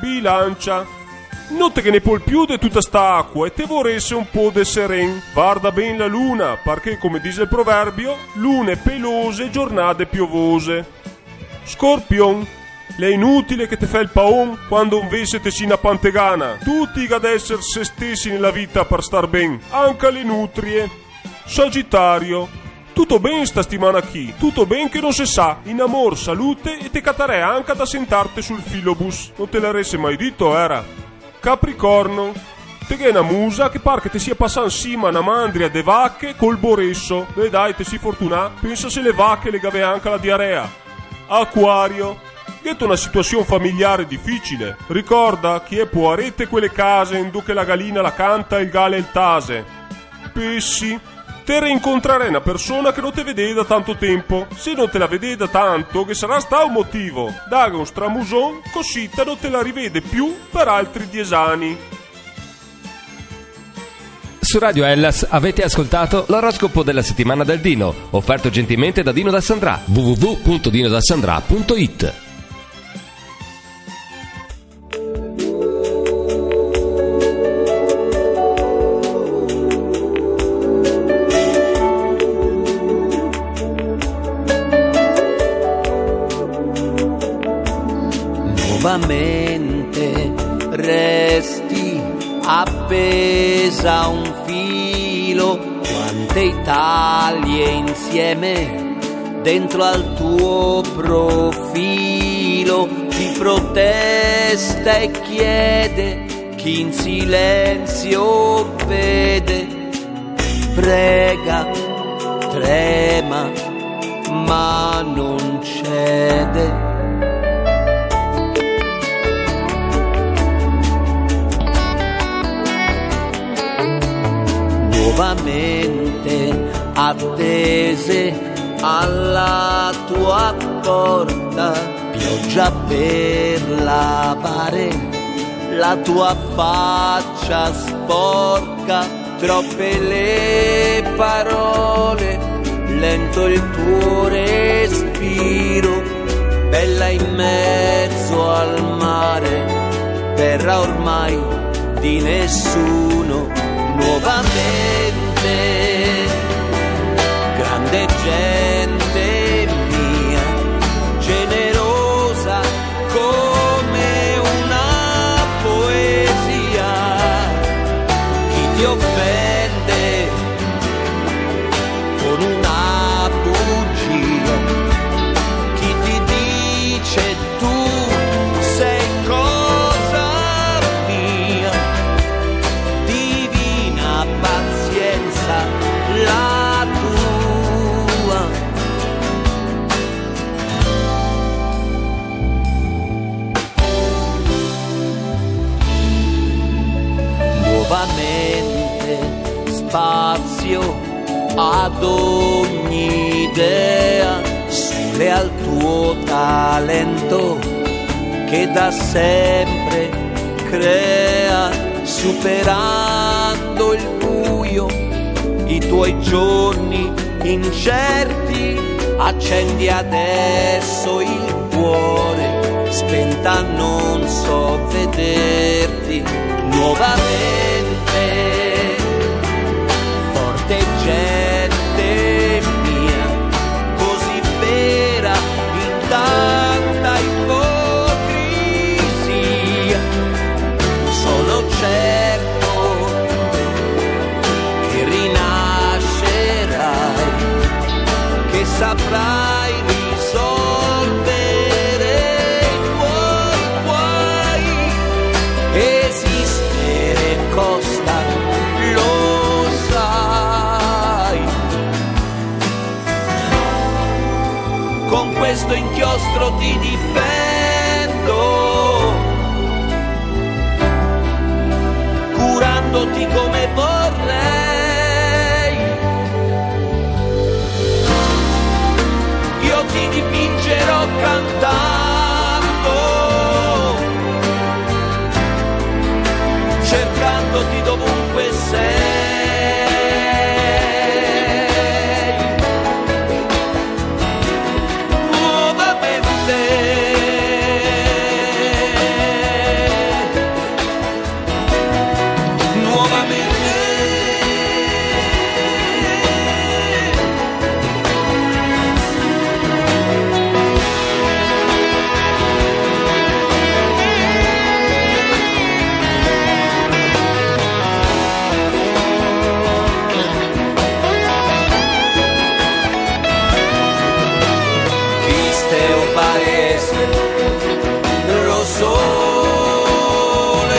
bilancia. Notte che ne può più di tutta sta acqua e te vorresse un po' de seren. Guarda ben la luna, perché come dice il proverbio, lune pelose, giornate piovose. Scorpion, è inutile che te fai il paon quando invece te si una pantegana. Tutti ad essere se stessi nella vita per star ben, anche le nutrie. Sagittario, tutto ben sta settimana qui, tutto ben che non si sa, in amor, salute e te catare anche da sentarti sul filobus. Non te l'avesse mai detto, era? Capricorno, te che è una musa che par che te sia passata insieme a una mandria de vacche col boresso. Beh dai, te si fortuna, pensa se le vacche le gave anche la diarrea. Acquario, ghetto una situazione familiare difficile. Ricorda chi è può arete quelle case in che la gallina la canta e il gale il tase. Pesci, te reincontrerai una persona che non te vede da tanto tempo. Se non te la vede da tanto, che sarà sta un motivo. Daga un stramuson, così te non te la rivede più per altri dieci anni. Su Radio Hellas avete ascoltato l'oroscopo della settimana del Dino, offerto gentilmente da Dino da Sandrà. w w w punto dino da sandrà punto i t. Nuovamente resti appesa a un filo, quante Italie insieme dentro al tuo profilo, chi protesta e chiede, chi in silenzio vede, prega, trema, ma non cede. Nuovamente attese alla tua porta, pioggia per lavare la tua faccia sporca, troppe le parole, lento il tuo respiro, bella in mezzo al mare, terra ormai di nessuno. Nuovamente, grande gente mia, generosa come una poesia, chi ti offende con una bugia, chi ti dice tu sei cosa mia, pazienza la tua. Nuovamente spazio ad ogni idea, sole al tuo talento che da sempre crea, superando il buio, i tuoi giorni incerti, accendi adesso il cuore, spenta non so vederti. Nuovamente, forte gente mia, così vera in tanta ipocrisia, sono certo che rinascerai, che saprai risolvere i tuoi guai. Esistere costa, lo sai. sole.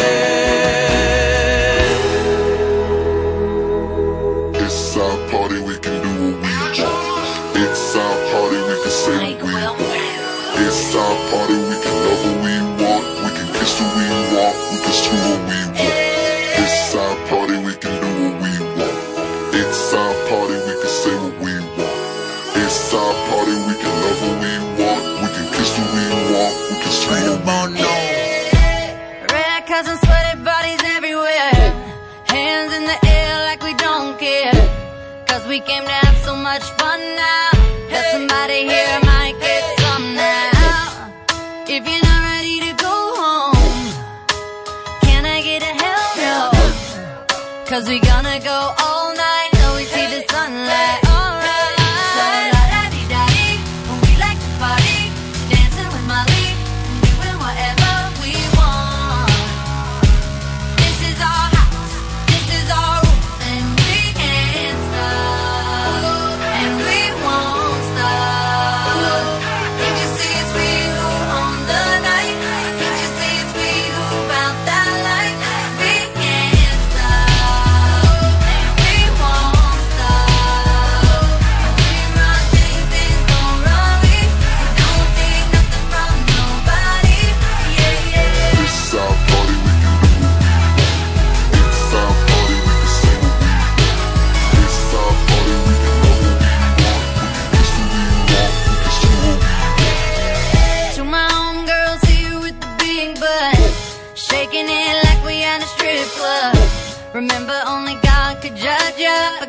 It's our party, we can do what we want. It's our party, we can say what we want. It's our party, we can love what we want. We can kiss what we want, we can screw what we want. It's our party, we can do what we want. It's our party, we can say what we want. It's our party, we can love what we want. We can kiss what we want, we can screw what we want. Red cups and sweaty bodies everywhere. Hands in the air like we don't care. Cause we came to have so much fun now. That somebody here might get some now. If you're not ready to go home, can I get a hell no? Cause we gonna go all night till we see the sunlight. Alright. So la-da-dee-da-dee, we like to party, dancing with Molly, doing whatever we want. This is our house, this is our rules, and we can't stop, and we won't stop. Can't you see it's we who own the night? Can't you see it's we who found that light? We can't stop, and we won't stop. We run things, things don't run we. We don't take nothing from nobody. Yeah, yeah. It's our party, we can do what we want. It's our party, we can say what we want. It's our party, we can love what we want. We can kiss what we want, we can screw what we want. To my homegirls here with the big butt, shaking it like we at a strip club. Remember, only God could judge ya.